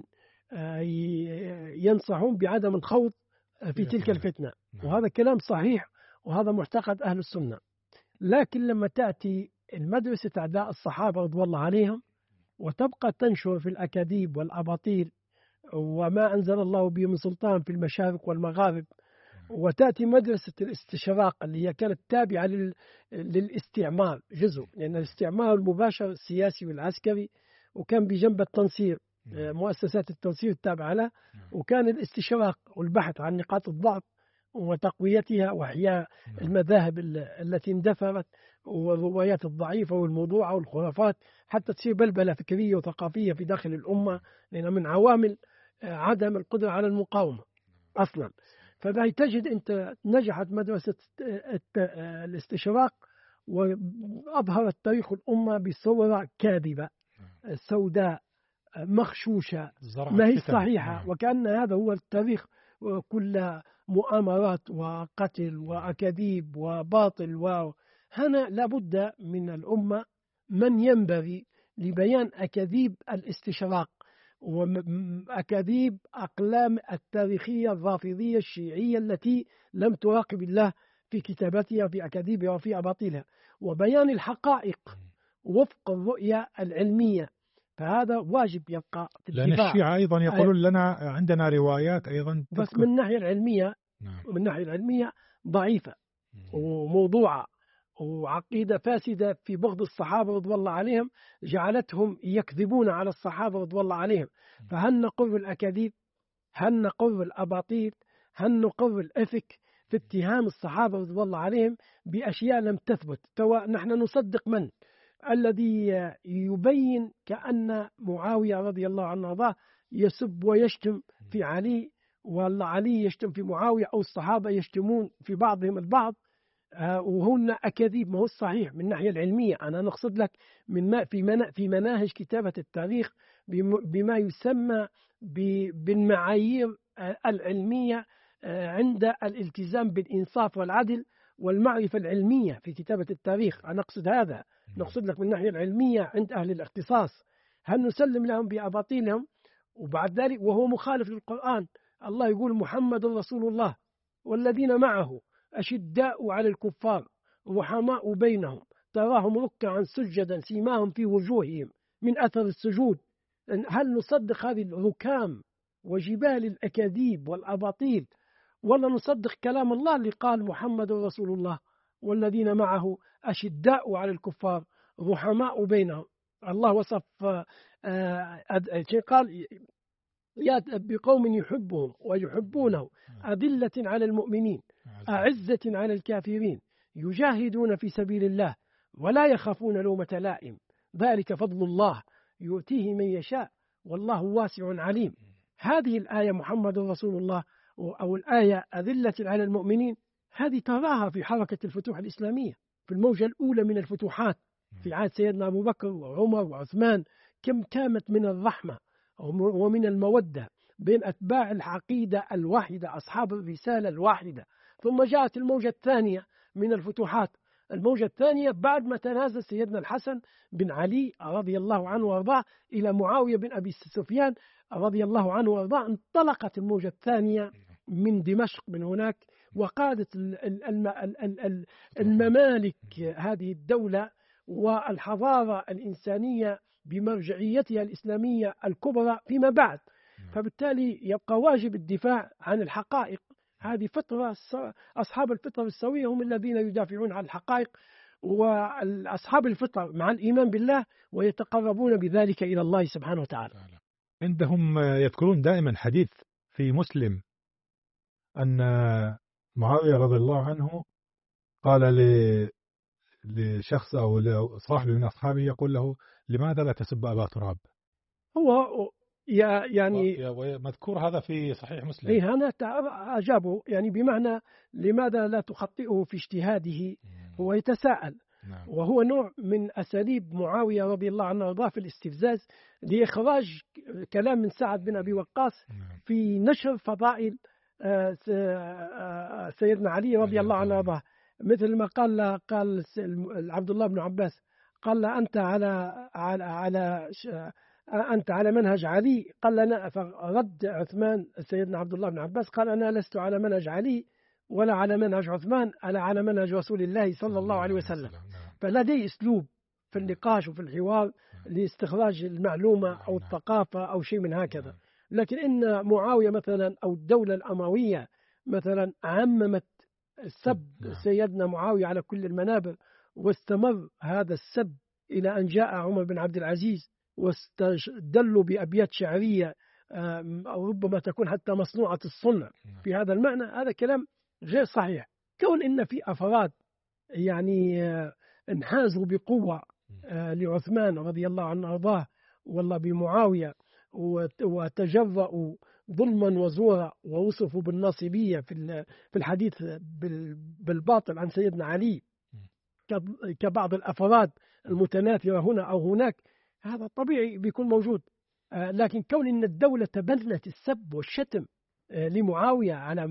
ينصحون بعدم الخوض في تلك الفتنة، وهذا كلام صحيح وهذا معتقد أهل السنة. لكن لما تأتي المدرسة أعداء الصحابة رضي الله عليهم وتبقى تنشر في الأكاذيب والأباطيل وما أنزل الله به من سلطان في المشارق والمغارب، وتأتي مدرسة الاستشراق اللي هي كانت تابعة للاستعمار جزء، لأن الاستعمار المباشر السياسي والعسكري، وكان بجنب التنصير مؤسسات التنصير التابعة له، وكان الاستشراق والبحث عن نقاط الضعف وتقويتها وإحياء المذاهب التي اندثرت والروايات الضعيفة والموضوعة والخرافات، حتى تصير بلبلة فكرية وثقافية في داخل الأمة، لأن من عوامل عدم القدرة على المقاومة أصلا. فبهي تجد أنت نجحت مدرسة الاستشراق وأظهرت تاريخ الأمة بصورة كاذبة سوداء مخشوشة ما هي صحيحة، وكأن هذا هو التاريخ كل مؤامرات وقتل وأكاذيب وباطل. وهنا لابد من الأمة من ينبغي لبيان أكاذيب الاستشراق وأكاذيب أقلام التاريخية الرافضية الشيعية التي لم تراقب الله في كتاباتها في أكاذيبها وفي أباطيلها، وبيان الحقائق وفق الرؤية العلمية. فهذا واجب يبقى في لأن الشيعة أيضا يقولون لنا عندنا روايات أيضا بس من الناحية العلمية من الناحية العلمية ضعيفة وموضوعة وعقيدة فاسدة في بغض الصحابة رضي الله عليهم جعلتهم يكذبون على الصحابة رضي الله عليهم. فهل نقر الأكاذيب؟ هل نقر الأباطيل؟ هل نقر الإفك في اتهام الصحابة رضي الله عليهم بأشياء لم تثبت؟ نحن نصدق من؟ الذي يبين كأن معاوية رضي الله عنه وارضاه يسب ويشتم في علي، والله علي يشتم في معاوية، أو الصحابة يشتمون في بعضهم البعض، وهن أكاذيب. ما هو الصحيح من الناحية العلمية. أنا نقصد لك في مناهج كتابة التاريخ بما يسمى بالمعايير العلمية عند الالتزام بالإنصاف والعدل والمعرفة العلمية في كتابة التاريخ. أنا أقصد هذا، نقصد لك من الناحية العلمية عند أهل الاختصاص. هل نسلم لهم بأباطيلهم؟ وبعد ذلك وهو مخالف للقرآن. الله يقول محمد رسول الله والذين معه أشداء على الكفار رحماء بينهم تراهم ركعا سجدا سيماهم في وجوههم من أثر السجود. هل نصدق هذه الركام وجبال الأكاذيب والأباطيل، ولا نصدق كلام الله اللي قال محمد رسول الله والذين معه أشداء على الكفار رحماء بينهم؟ الله وصف قال يأتي بقوم يحبهم ويحبونه أذلة على المؤمنين أعزة على الكافرين يجاهدون في سبيل الله ولا يخافون لومة لائم ذلك فضل الله يؤتيه من يشاء والله واسع عليم. هذه الآية محمد رسول الله أو الآية أذلة على المؤمنين هذه تراها في حركة الفتوح الإسلامية في الموجة الأولى من الفتوحات في عهد سيدنا أبو بكر وعمر وعثمان. كم كانت من الرحمة ومن المودة بين أتباع العقيدة الواحدة أصحاب الرسالة الواحدة. ثم جاءت الموجة الثانية من الفتوحات، الموجة الثانية بعد ما تنازل سيدنا الحسن بن علي رضي الله عنه وارضاه إلى معاوية بن أبي سفيان رضي الله عنه وارضاه، انطلقت الموجة الثانية من دمشق من هناك وقادت الممالك هذه الدولة والحضارة الإنسانية بمرجعيتها الإسلامية الكبرى فيما بعد. فبالتالي يبقى واجب الدفاع عن الحقائق. هذه فترة أصحاب الفطرة السوية هم الذين يدافعون عن الحقائق، وأصحاب الفطرة مع الإيمان بالله ويتقربون بذلك إلى الله سبحانه وتعالى. عندهم يذكرون دائما حديث في مسلم أن معاوية رضي الله عنه قال لشخص أو لصاحب من أصحابه يقول له لماذا لا تسب أبا تراب؟ هو يعني مذكور هذا في صحيح مسلم. إيه أنا أجابه يعني بمعنى لماذا لا تخطئه في اجتهاده. هو يتساءل. وهو نوع من أساليب معاوية رضي الله عنه وارضاه في الاستفزاز لإخراج كلام من سعد بن أبي وقاص في نشر فضائل سيدنا علي رضي الله عنه وارضاه، مثل ما قال عبد الله بن عباس قال له أنت على منهج علي، قال لنا فرد عثمان سيدنا عبد الله بن عباس قال أنا لست على منهج علي ولا على منهج عثمان، أنا على منهج رسول الله صلى الله عليه وسلم. فلدي أسلوب في النقاش وفي الحوار لاستخراج المعلومة أو الثقافة أو شيء من هكذا. لكن إن معاوية مثلا أو الدولة الأموية مثلا عممت السب سيدنا معاوية على كل المنابر، واستمر هذا السب إلى أن جاء عمر بن عبد العزيز واستدلوا بأبيات شعرية أو ربما تكون حتى مصنوعة الصنع في هذا المعنى. هذا كلام غير صحيح. كون إن في أفراد يعني انحازوا بقوة لعثمان رضي الله عنه وارضاه والله بمعاوية وتجرؤوا ظلما وزورا ووصفوا بالناصبية في الحديث بالباطل عن سيدنا علي كبعض الأفراد المتناثرة هنا أو هناك، هذا طبيعي بيكون موجود. لكن كون إن الدولة تبنت السب والشتم لمعاوية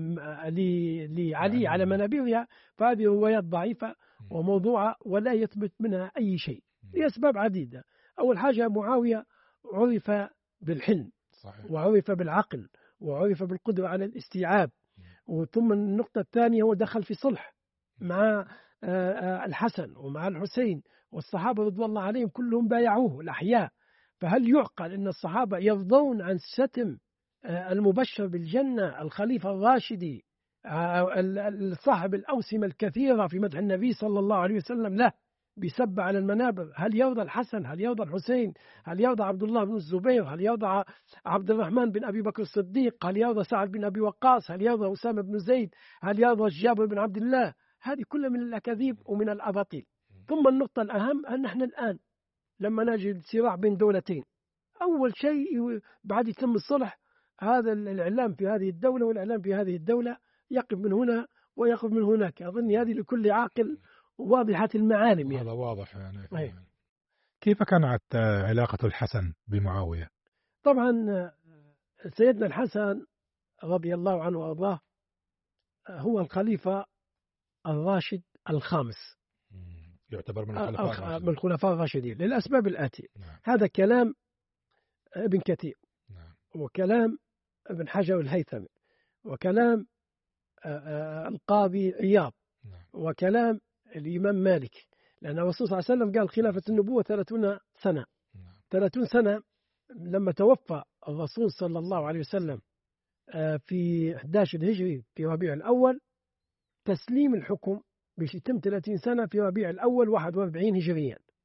لعلي على منابرها، فهذه روايات ضعيفة وموضوعة ولا يثبت منها أي شيء لأسباب عديدة. أول حاجة معاوية عرف بالحلم وعرف بالعقل وعرف بالقدرة على الاستيعاب. ثم النقطة الثانية هو دخل في صلح مع الحسن ومع الحسين، والصحابة رضوان الله عليهم كلهم بايعوه الأحياء. فهل يعقل أن الصحابة يرضون عن شتم المبشر بالجنة الخليفة الراشدي صاحب الأوسمة الكثيرة في مدح النبي صلى الله عليه وسلم له بسب على المنابر؟ هل يرضى الحسن؟ هل يرضى الحسين؟ هل يرضى عبد الله بن الزبير؟ هل يرضى عبد الرحمن بن أبي بكر الصديق؟ هل يرضى سعد بن أبي وقاص؟ هل يرضى أسامة بن زيد؟ هل يرضى جابر بن عبد الله؟ هذه كلها من الأكاذيب ومن الأباطيل. ثم النقطة الأهم أن نحن الآن لما نجد صراع بين دولتين، أول شيء بعد يتم الصلح هذا الإعلام في هذه الدولة والإعلام في هذه الدولة يقف من هنا ويقف من هناك. أظن هذه لكل عاقل واضحة المعالم يعني. هذا واضح يعني. كيف كانت علاقة الحسن بمعاوية؟ طبعا سيدنا الحسن رضي الله عنه وارضاه هو الخليفة الراشد الخامس، يعتبر من الخلفاء الراشدين للأسباب الآتية. هذا كلام ابن كثير وكلام ابن حجر الهيثمي وكلام القاضي عياض وكلام الإمام مالك، لأن الرسول صلى الله عليه وسلم قال خلافة النبوة 30 سنة. 30 سنة لما توفى الرسول صلى الله عليه وسلم في 11 هجري في ربيع الأول، تسليم الحكم بيتم 30 سنة في ربيع الأول 41 هجريا.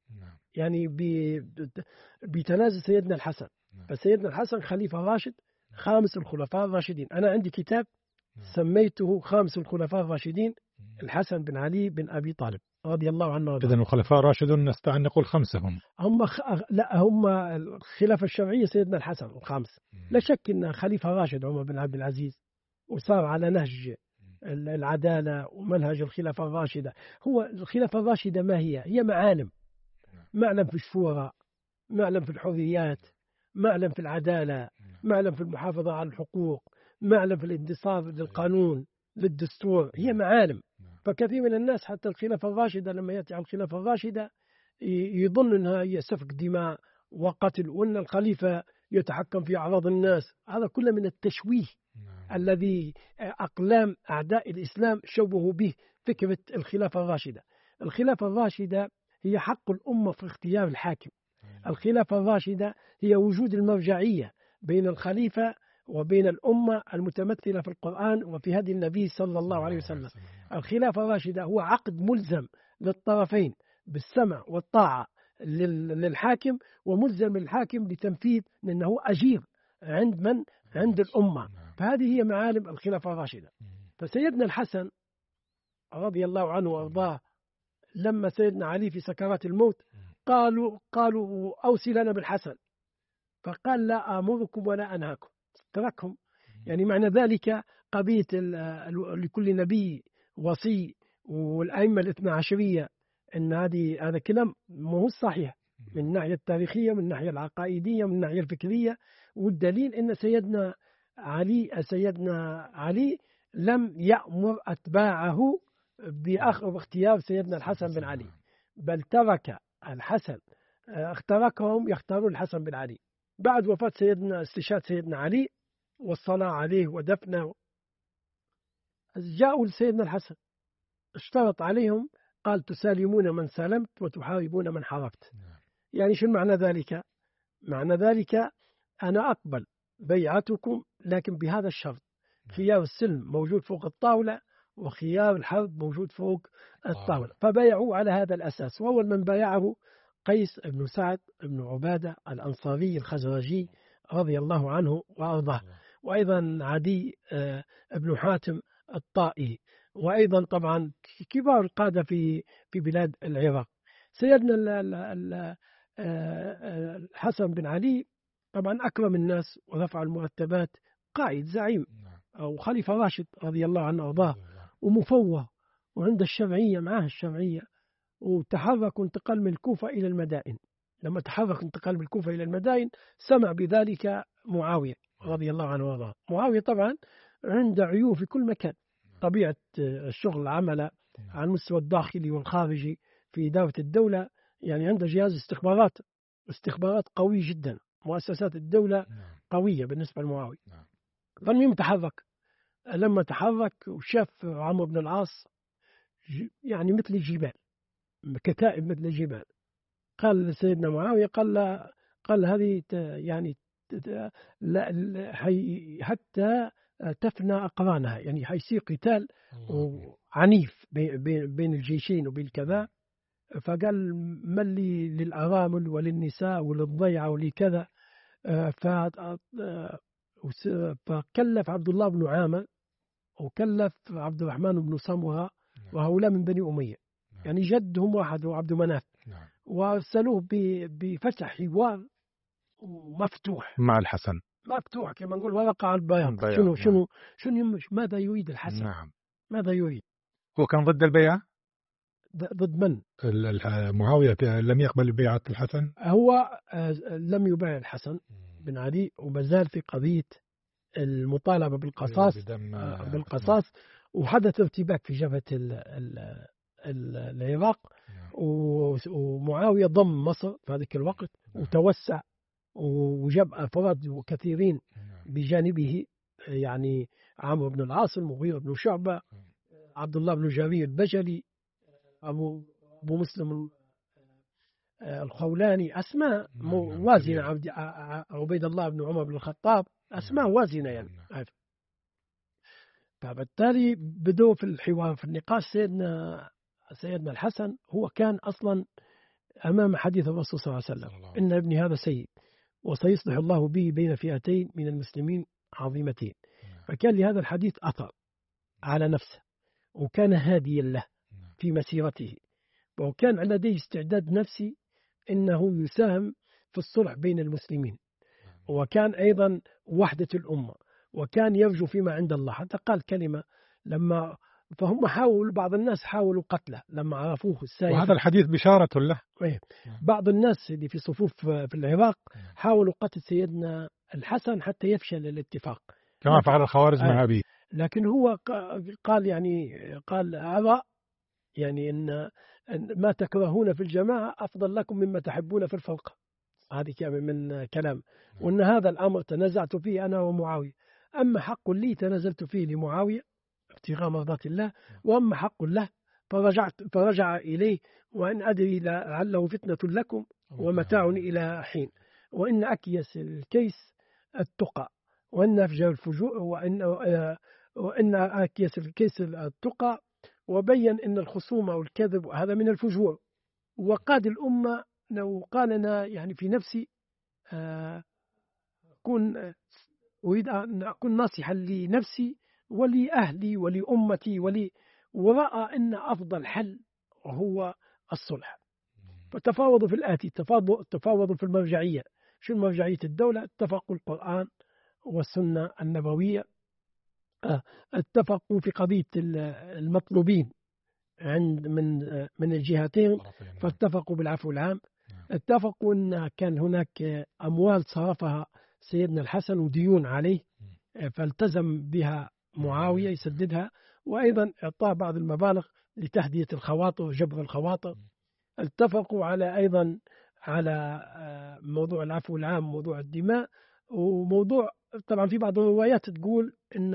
يعني بتنازل سيدنا الحسن. فسيدنا الحسن خليفة راشد خامس الخلفاء الراشدين. أنا عندي كتاب سميته خامس الخلفاء الراشدين الحسن بن علي بن أبي طالب رضي الله عنه. إذن الخلفاء الراشدون نستطيع أن نقول 5 هم. لا، هم الخلافة الشرعية سيدنا الحسن الخامس. لا شك أن خليفة راشد عمر بن عبد العزيز وصار على نهج العدالة ومنهج الخلافة الراشدة. هو الخلافة الراشدة ما هي معالم. معلم في الشورى، معلم في الحريات، معلم في العدالة، معلم في المحافظة على الحقوق، معلم في الانتصار للقانون للدستور. هي معالم. فكثير من الناس حتى الخلافة الراشدة لما يأتي على الخلافة الراشدة يظن أنها هي سفك دماء وقتل، وأن الخليفة يتحكم في أعراض الناس. هذا كله من التشويه الذي أقلام أعداء الإسلام شوهوا به فكرة الخلافة الراشدة. الخلافة الراشدة هي حق الأمة في اختيار الحاكم. الخلافة الراشدة هي وجود المرجعية بين الخليفة وبين الأمة المتمثلة في القرآن وفي هدي النبي صلى الله عليه وسلم. الخلافة الراشدة هو عقد ملزم للطرفين بالسمع والطاعة للحاكم، وملزم الحاكم لتنفيذ لأنه أجير عند من؟ عند الأمة. فهذه هي معالم الخلافة الراشدة. فسيدنا الحسن رضي الله عنه وأرضاه لما سيدنا علي في سكرات الموت قالوا أوصي لنا بالحسن، فقال لا آمركم ولا أنهاكم، تركهم. يعني معنى ذلك قضية لكل نبي وصي والأئمة الاثنى عشرية، إن هذا كلام مو صحيح من الناحية التاريخية، من الناحية العقائدية، من الناحية الفكرية. والدليل أن سيدنا علي لم يأمر أتباعه باختيار سيدنا الحسن بن علي، بل ترك الحسن تركهم يختارون الحسن بن علي. بعد وفاة استشهاد سيدنا علي والصلاة عليه ودفنه، جاءوا لسيدنا الحسن اشترط عليهم، قال تسالمون من سلمت وتحاربون من حاربت. يعني شو معنى ذلك؟ معنى ذلك أنا أقبل بيعتكم لكن بهذا الشرط: خيار السلم موجود فوق الطاولة وخيار الحرب موجود فوق الطاولة. فبايعوا على هذا الأساس. وأول من بايعه قيس بن سعد بن عبادة الأنصاري الخزرجي رضي الله عنه وأرضاه، وأيضا عدي بن حاتم الطائي، وأيضا طبعا كبار القادة في بلاد العراق. سيدنا الحسن بن علي طبعا أكرم الناس ورفع المرتبات، قائد زعيم أو خليفة راشد رضي الله عنه وأرضاه، ومفوه وعنده الشرعية، معاه الشرعية. وتحرك وانتقل من الكوفة إلى المدائن. لما تحرك انتقل من الكوفة إلى المدائن سمع بذلك معاوية رضي الله عنه وارضاه. معاوية طبعا عنده عيوب في كل مكان، طبيعة الشغل عمله على المستوى الداخلي والخارجي في إدارة الدولة. يعني عنده جهاز استخبارات قوي جدا، مؤسسات الدولة قوية بالنسبة لمعاوية. فالمهم تحرك. لما تحرك وشاف عمرو بن العاص يعني مثل الجبال، كتائب مثل الجبال، قال لسيدنا معاوية، قال هذه يعني حتى تفنى أقرانها، يعني حيصير قتال عنيف بين الجيشين وبين كذا. فقال من لي للأرامل وللنساء وللضيعة ولكذا. فكلف عبد الله بن عامر وكلف عبد الرحمن بن سمرة، وهؤلاء من بني أمية، يعني جدهم واحد هو عبد مناف، وارسلوه بفتح حوار مفتوح مع الحسن، مفتوح كما نقول ورقة على البياض. شنو ماذا يريد الحسن؟ نعم. ماذا يريد؟ هو كان ضد البيعة؟ ضد من؟ معاوية لم يقبل بيعة الحسن. هو لم يبايع الحسن بن علي، ومازال في قضية المطالبة بالقصاص. وحدث ارتباك في جبهة العراق، ومعاوية ضم مصر في هذاك الوقت وتوسع وجاب أفراد وكثيرين بجانبه، يعني عمرو بن العاص، المغيرة بن شعبة، عبد الله بن جرير البجلي، أبو مسلم الخولاني، أسماء وازنة، عبيد الله بن عمر بن الخطاب، أسماء وازنة يعني. فبالتالي بدوا في الحوار في النقاش. سيدنا الحسن هو كان أصلا أمام حديث الرسول صلى الله عليه وسلم إن ابني هذا سيد وسيصلح الله به بين فئتين من المسلمين عظيمتين. فكان لهذا الحديث أثر على نفسه، وكان هاديا له في مسيرته، وكان لديه استعداد نفسي أنه يساهم في الصلح بين المسلمين، وكان أيضا وحدة الأمة، وكان يرجو فيما عند الله. حتى قال كلمة لما فهم حاولوا، بعض الناس حاولوا قتله لما عرفوه السائف، وهذا الحديث بشارة له. بعض الناس اللي في صفوف في العراق حاولوا قتل سيدنا الحسن حتى يفشل الاتفاق كما فعل الخوارج مع أبيه. لكن هو قال أرى يعني أن ما تكرهون في الجماعة أفضل لكم مما تحبون في الفرقة. هذه من كلام. وأن هذا الأمر تنازعت فيه أنا ومعاوية، أما حق لي تنازلت فيه لمعاوية ابتغاء مرضات الله، وأما حق له فرجع إليه، وإن أدري لعله فتنة لكم ومتاع إلى حين، وإن أكيس الكيس التقى، وإن أفجر الفجور، وإن أكيس الكيس التقى، وبين أن الخصومة والكذب هذا من الفجور. وقاد الأمة لو قال أنا يعني في نفسي أريد أن أكون ناصحا لنفسي ولأهلي ولأمتي ورأى أن أفضل حل هو الصلح. فتفاوضوا في الآتي، تفاوضوا في المرجعية. شو مرجعية الدولة؟ اتفقوا القرآن والسنة النبوية، اتفقوا في قضية المطلوبين من الجهتين، فاتفقوا بالعفو العام. اتفقوا أن كان هناك أموال صرفها سيدنا الحسن وديون عليه، فالتزم بها معاوية يسددها، وأيضا إعطاء بعض المبالغ لتهدية الخواطر وجبر الخواطر. اتفقوا أيضا على موضوع العفو العام، موضوع الدماء، وموضوع طبعا في بعض الروايات تقول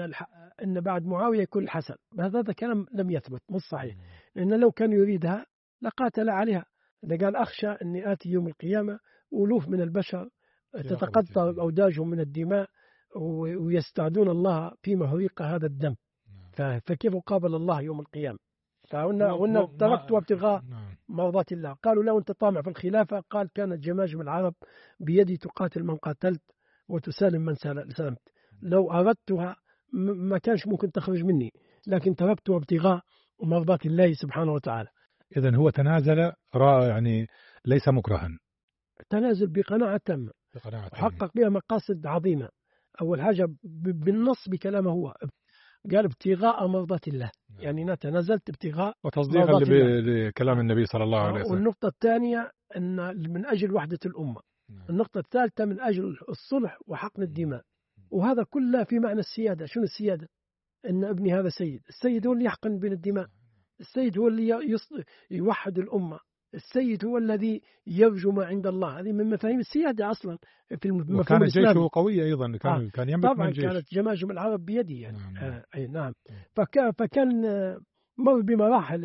إن بعد معاوية يكون الحسن. هذا كلام لم يثبت، مش صحيح، لأن لو كان يريدها لقاتل عليها. قال أخشى أني آتي يوم القيامة ألوف من البشر تتقطع أوداجهم من الدماء ويستعدون الله في مهريق هذا الدم، فكيف قابل الله يوم القيامة؟ فقلنا تركت ابتغاء مرضات الله. قالوا لو أنت طامع في الخلافة، قال كانت جماجم العرب بيدي تقاتل من قاتلت وتسالم من سلمت. لو أردتها ما كانش ممكن تخرج مني، لكن تركتها ابتغاء مرضات الله سبحانه وتعالى. إذن هو تنازل يعني ليس مكرها، تنازل بقناعة تامة، حقق بها مقاصد عظيمة. أول حاجة بالنص بكلامه هو قال ابتغاء مرضات الله، يعني أنا تنازلت ابتغاء وتصديقا لكلام النبي صلى الله عليه وسلم. والنقطة الثانية أن من أجل وحدة الأمة. النقطة الثالثة من أجل الصلح وحقن الدماء. وهذا كله في معنى السيادة. شنو السيادة؟ أن ابني هذا سيد، السيد هو اللي يحقن بين الدماء، السيد هو اللي يوحد الأمة، السيد هو الذي يرجو ما عند الله. هذه من مفاهيم السيادة أصلا في المفهوم وكان الإسلامي. جيشه قوي أيضا، كان يملك طبعا الجيش. كانت جماجم العرب بيده يعني. نعم. فكان مر بمراحل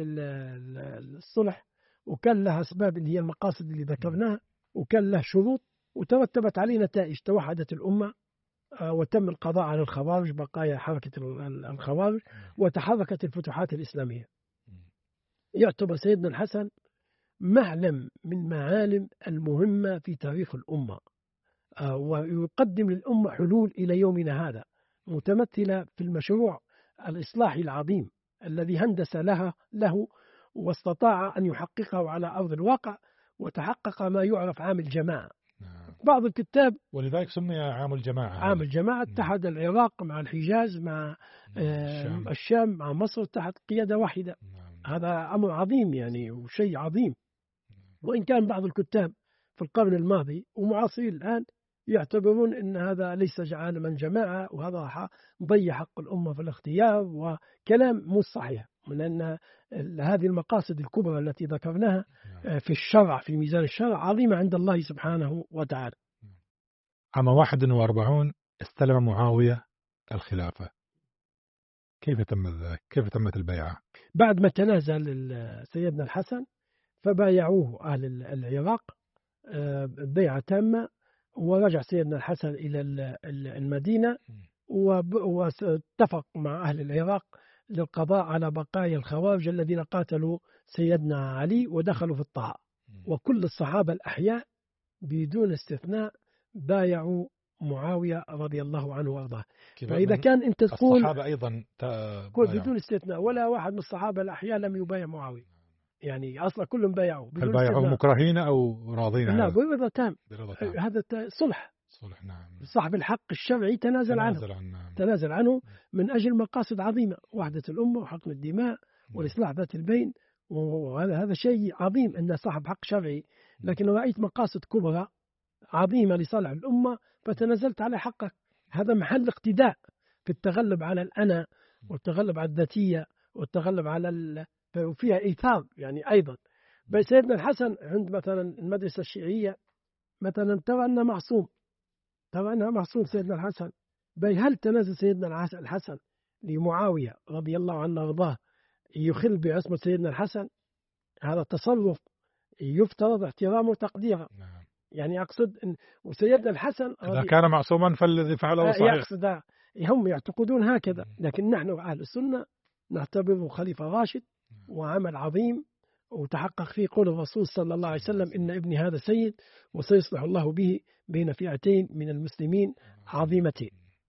الصلح، وكان لها أسباب اللي هي المقاصد اللي ذكرناها، وكان له شروط، وترتبت عليه نتائج. توحدت الأمة، وتم القضاء على الخوارج، بقايا حركة الخوارج، وتحركت الفتوحات الإسلامية. يعتبر سيدنا الحسن معلم من معالم المهمة في تاريخ الأمة، ويقدم للأمة حلول إلى يومنا هذا، متمثلة في المشروع الإصلاحي العظيم الذي هندس له واستطاع أن يحققه على أرض الواقع، وتحقق ما يعرف عام الجماعة. بعض الكتاب ولذلك سمي عام الجماعة. عام الجماعة اتحد العراق مع الحجاز مع الشام مع مصر تحت قيادة واحدة. هذا أمر عظيم يعني، وشيء عظيم. وإن كان بعض الكتاب في القرن الماضي ومعاصرين الآن يعتبرون أن هذا ليس عالما جماعة، وهذا ضيع حق الأمة في الاختيار، وكلام مو صحيح، من أن هذه المقاصد الكبرى التي ذكرناها في الشرع، في ميزان الشرع، عظيمة عند الله سبحانه وتعالى. عام 41 استلم معاوية الخلافة. كيف تم ذلك؟ كيف تمت البيعة؟ بعد ما تنازل سيدنا الحسن فبايعوه أهل العراق بيعة تامة، ورجع سيدنا الحسن إلى المدينة، واتفق مع أهل العراق للقضاء على بقايا الخوارج الذين قاتلوا سيدنا علي ودخلوا في الطاعة. وكل الصحابة الأحياء بدون استثناء بايعوا معاوية رضي الله عنه وارضاه. فإذا كان أنت تقول الصحابة أيضا بدون استثناء ولا واحد من الصحابة الأحياء لم يبايع معاوية، يعني أصلا كلهم بايعوا هل بدون بايعوا استثناء. مكرهين أو راضين؟ لا، برضا تام. برضا تام. هذا صلح. نعم. صاحب الحق الشرعي تنازل عنه من أجل مقاصد عظيمة، وحدة الأمة وحقن الدماء والإصلاح ذات البين، وهذا شيء عظيم أن صاحب حق شرعي. لكن لو رأيت مقاصد كبرى عظيمة لصالح الأمة فتنازلت على حقك، هذا محل اقتداء في التغلب على الأنا والتغلب على الذاتية والتغلب على فيها إيثار يعني أيضا. بل سيدنا الحسن عند مثلا المدرسة الشيعية مثلا ترى أنه معصوم، ترى أنه معصوم سيدنا الحسن. بل هل تنازل سيدنا الحسن لمعاوية رضي الله عنه وارضاه يخل بعصمة سيدنا الحسن؟ هذا تصرف يفترض احترامه وتقديره. يعني أقصد إن وسيدنا الحسن إذا كان معصوما فالذي فعله صحيح. يقصد هم يعتقدون هكذا، لكن نحن أهل السنة نعتبره خليفة راشد وعمل عظيم وتحقق فيه قول الرسول صلى الله عليه وسلم: إن ابني هذا سيد وسيصلح الله به بين فئتين من المسلمين عظيمتين.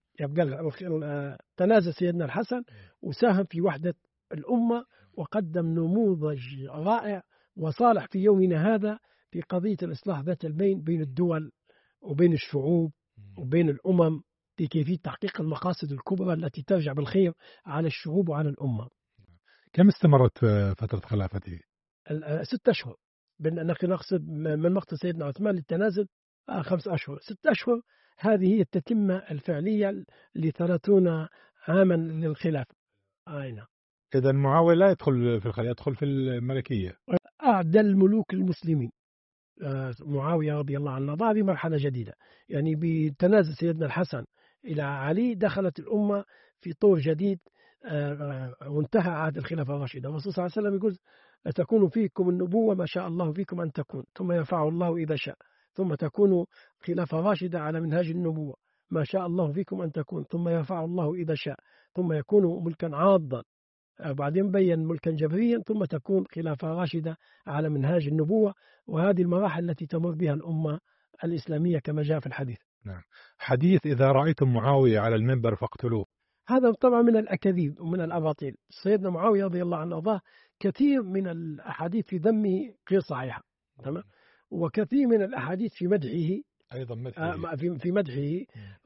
يبقى تنازل سيدنا الحسن وساهم في وحدة الأمة وقدم نموذج رائع وصالح في يومنا هذا في قضية الإصلاح ذات البين بين الدول وبين الشعوب وبين الأمم في كيفية تحقيق المقاصد الكبرى التي ترجع بالخير على الشعوب وعلى الأمة. كم استمرت فترة خلافته؟ 6 أشهر. نحن نقصد من مقتل سيدنا عثمان للتنازل 5 أشهر. 6 أشهر هذه هي التتمة الفعلية ل30 عاما للخلافة. نعم. إذا معاوية لا يدخل في الخلافة، يدخل في الملكية. أعدل ملوك المسلمين معاوية رضي الله عنه. هذه مرحلة جديدة، يعني بتنازل سيدنا الحسن إلى علي دخلت الأمة في طور جديد وانتهى عهد الخلافة الراشدة. الرسول صلى الله عليه وسلم يقول: تكون فيكم النبوة ما شاء الله فيكم أن تكون، ثم يرفع الله إذا شاء، ثم تكون خلافة راشدة على منهاج النبوة ما شاء الله فيكم أن تكون، ثم يرفع الله إذا شاء، ثم يكون ملكا عاضا، بعدين بين ملكا جبريا، ثم تكون خلافة راشدة على منهاج النبوة. وهذه المراحل التي تمر بها الأمة الإسلامية كما جاء في الحديث. نعم. حديث: إذا رأيتم معاوية على المنبر فاقتلوه، هذا طبعا من الأكاذيب ومن الأباطيل. سيدنا معاوية رضي الله عنه وارضاه كثير من الأحاديث في ذمه غير صحيحة، تمام، وكثير من الأحاديث في مدحه أيضا في مدحه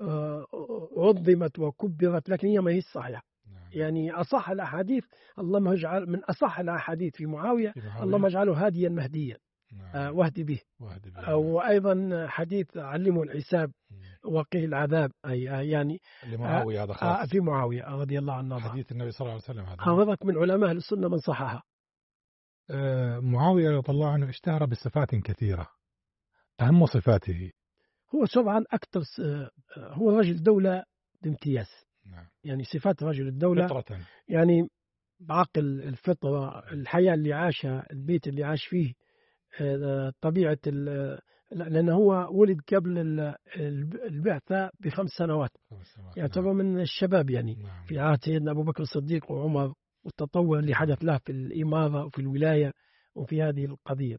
عظمت وكبرت، لكن هي ما هي صحيحة. يعني أصح الأحاديث، اللهم اجعل من أصح الأحاديث في معاوية اللهم اجعله هاديا مهديا واهدي به. وأيضا حديث علموا الحساب وقيه العذاب، أي يعني لمعاوية هذا خاص في معاوية رضي الله عنه. حديث النبي صلى الله عليه وسلم هذا حافظك من علماء السنة من صححها. معاوية رضي الله عنه اشتهر بصفات كثيرة، أهم صفاته هو طبعا أكثر هو رجل دولة بامتياز. يعني صفات رجل الدولة فطرة، يعني بعقل الفطرة، الحياة اللي عاشها، البيت اللي عاش فيه، طبيعة لأنه هو ولد قبل البعثة ب5 سنوات، يعتبر من الشباب يعني في عهد سيدنا أبو بكر الصديق وعمر، والتطور اللي حدث له في الإمارة وفي الولاية وفي هذه القضية.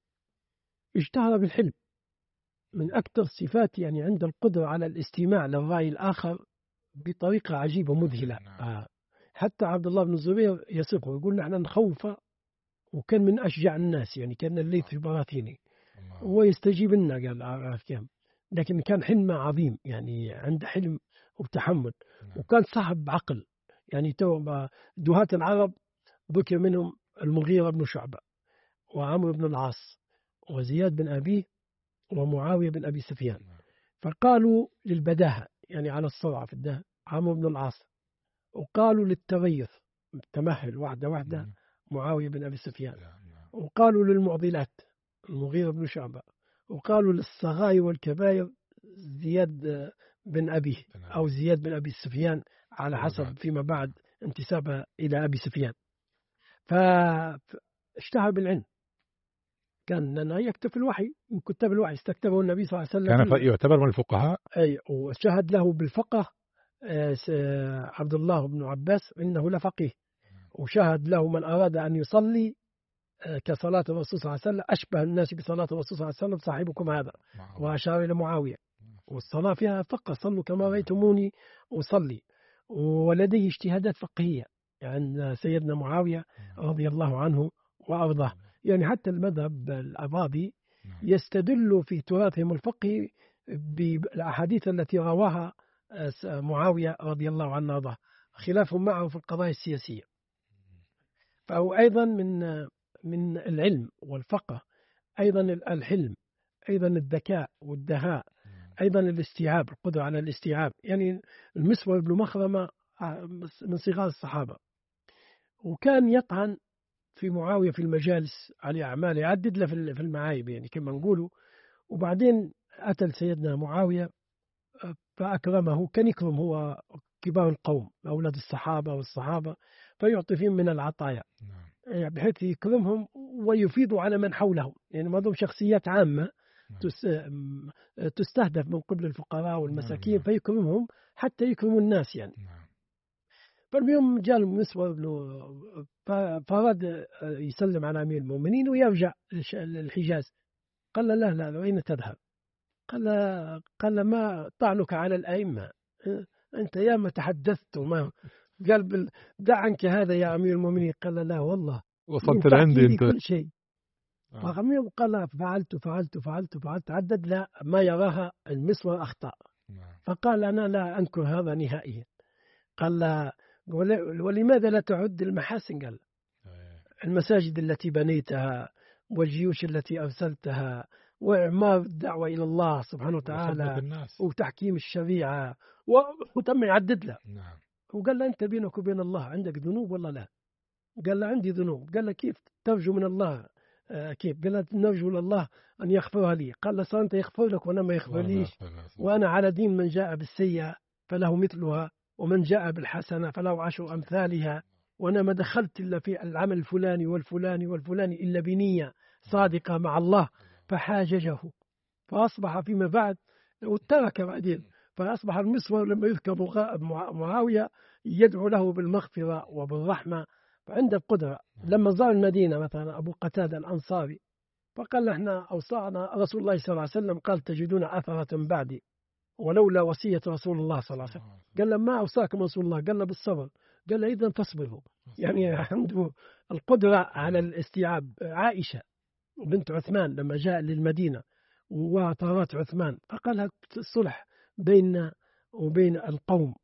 اشتهر بالحلم، من أكثر الصفات يعني عند القدرة على الاستماع للرأي الآخر بطريقة عجيبة ومذهلة. حتى عبد الله بن الزبير يصفه يقول: نحن نخوفه، وكان من أشجع الناس، يعني كان الليث في براثيني ويستجيب لنا، قال كم. لكن كان حلمه عظيم، يعني عنده حلم وتحمل، وكان صاحب عقل. يعني دهاة العرب ذكر منهم المغيرة بن شعبة وعمرو بن العاص وزياد بن أبيه ومعاوية بن أبي سفيان، فقالوا للبداهة يعني على السرعة في الدهر عمرو بن العاص، وقالوا للتريث تمهل واحدة واحدة معاوية بن أبي سفيان، وقالوا للمعضلات المغيرة بن شعبة، وقالوا للصغائر والكبائر زياد بن أبيه أو زياد بن أبي سفيان على حسب فيما بعد انتسابه إلى أبي سفيان. فاشتهر بالعلم، كان يكتب الوحي من كتاب الوحي، استكتبه النبي صلى الله عليه وسلم، كان يعتبر من الفقهاء. أي، وشهد له بالفقه عبد الله بن عباس إنه لفقيه، وشهد له من أراد أن يصلي كصلاة الرسول صلى الله عليه وسلم، أشبه الناس بصلاة الرسول صلى الله عليه وسلم صاحبكم هذا، وأشار إلى معاوية. والصلاة فيها فقه، صلوا كما رأيتموني أصلي. ولديه اجتهادات فقهية عن سيدنا معاوية رضي الله عنه وأرضاه. يعني حتى المذهب الأباضي يستدل في تراثهم الفقهي بالأحاديث التي رواها معاوية رضي الله عنه وأرضاه، خلافهم معه في القضايا السياسية. فهو أيضا من العلم والفقه، أيضا الحلم، أيضا الذكاء والدهاء، أيضا الاستيعاب، القدرة على الاستيعاب. يعني المسور بن مخرمة من صغار الصحابة، وكان يطعن في معاوية في المجالس على أعماله، يعدد له في المعايب يعني كما نقولوا. وبعدين أتى سيدنا معاوية فأكرمه، كان يكرم هو كبار القوم أولاد الصحابة والصحابة، فيعطي فيهم من العطايا بحيث يكرمهم ويفيض على من حولهم. يعني ما ضم شخصيات عامة تستهدف من قبل الفقراء والمساكين، فيكرمهم حتى يكرموا الناس يعني. فاليوم جاء المسور فأراد يسلم على أمير المؤمنين ويرجع للحجاز. قال له لا أين تذهب؟ قال ما طعنك على الأئمة، أنت ياما تحدثت وما قال دع عنك هذا يا أمير المؤمنين. قال لا والله وصلت لعندي أنت كل شيء. قال فعلت عدد لا ما يراها المسور أخطاء. فقال أنا لا أنكر هذا نهائيا. قال ولماذا لا تعد المحاسن؟ قال المساجد التي بنيتها والجيوش التي أرسلتها وإعمار الدعوة إلى الله سبحانه وتعالى وتحكيم الشريعة، وتم يعدد له. وقال له أنت بينك وبين الله عندك ذنوب ولا لا؟ قال له عندي ذنوب. قال له كيف ترجو من الله؟ كيف؟ قال له نرجو لله أن يغفرها لي. قال له صار أنت يغفر لك وأنا ما يغفر ليش؟ وأنا على دين من جاء بالسيئة فله مثلها، ومن جاء بالحسنة فله 10 أمثالها، وأنا ما دخلت إلا في العمل الفلاني والفلاني والفلاني إلا بنية صادقة مع الله. فحاججه، فأصبح فيما بعد وترك بعدين، فأصبح المسور لما يذكر معاوية يدعو له بالمغفرة وبالرحمة، فعنده القدرة. لما زار المدينة مثلا أبو قتادة الأنصاري فقال احنا أوصانا رسول الله صلى الله عليه وسلم، قال تجدون أثرة بعدي ولولا وصية رسول الله صلى الله عليه وسلم. قال له ما أوصاكم رسول الله؟ قال له بالصبر. قال له إذن فاصبروا. يعني عنده القدرة على الاستيعاب. عائشة بنت عثمان لما جاء للمدينة وطارت عثمان فقال الصلح بيننا وبين القوم،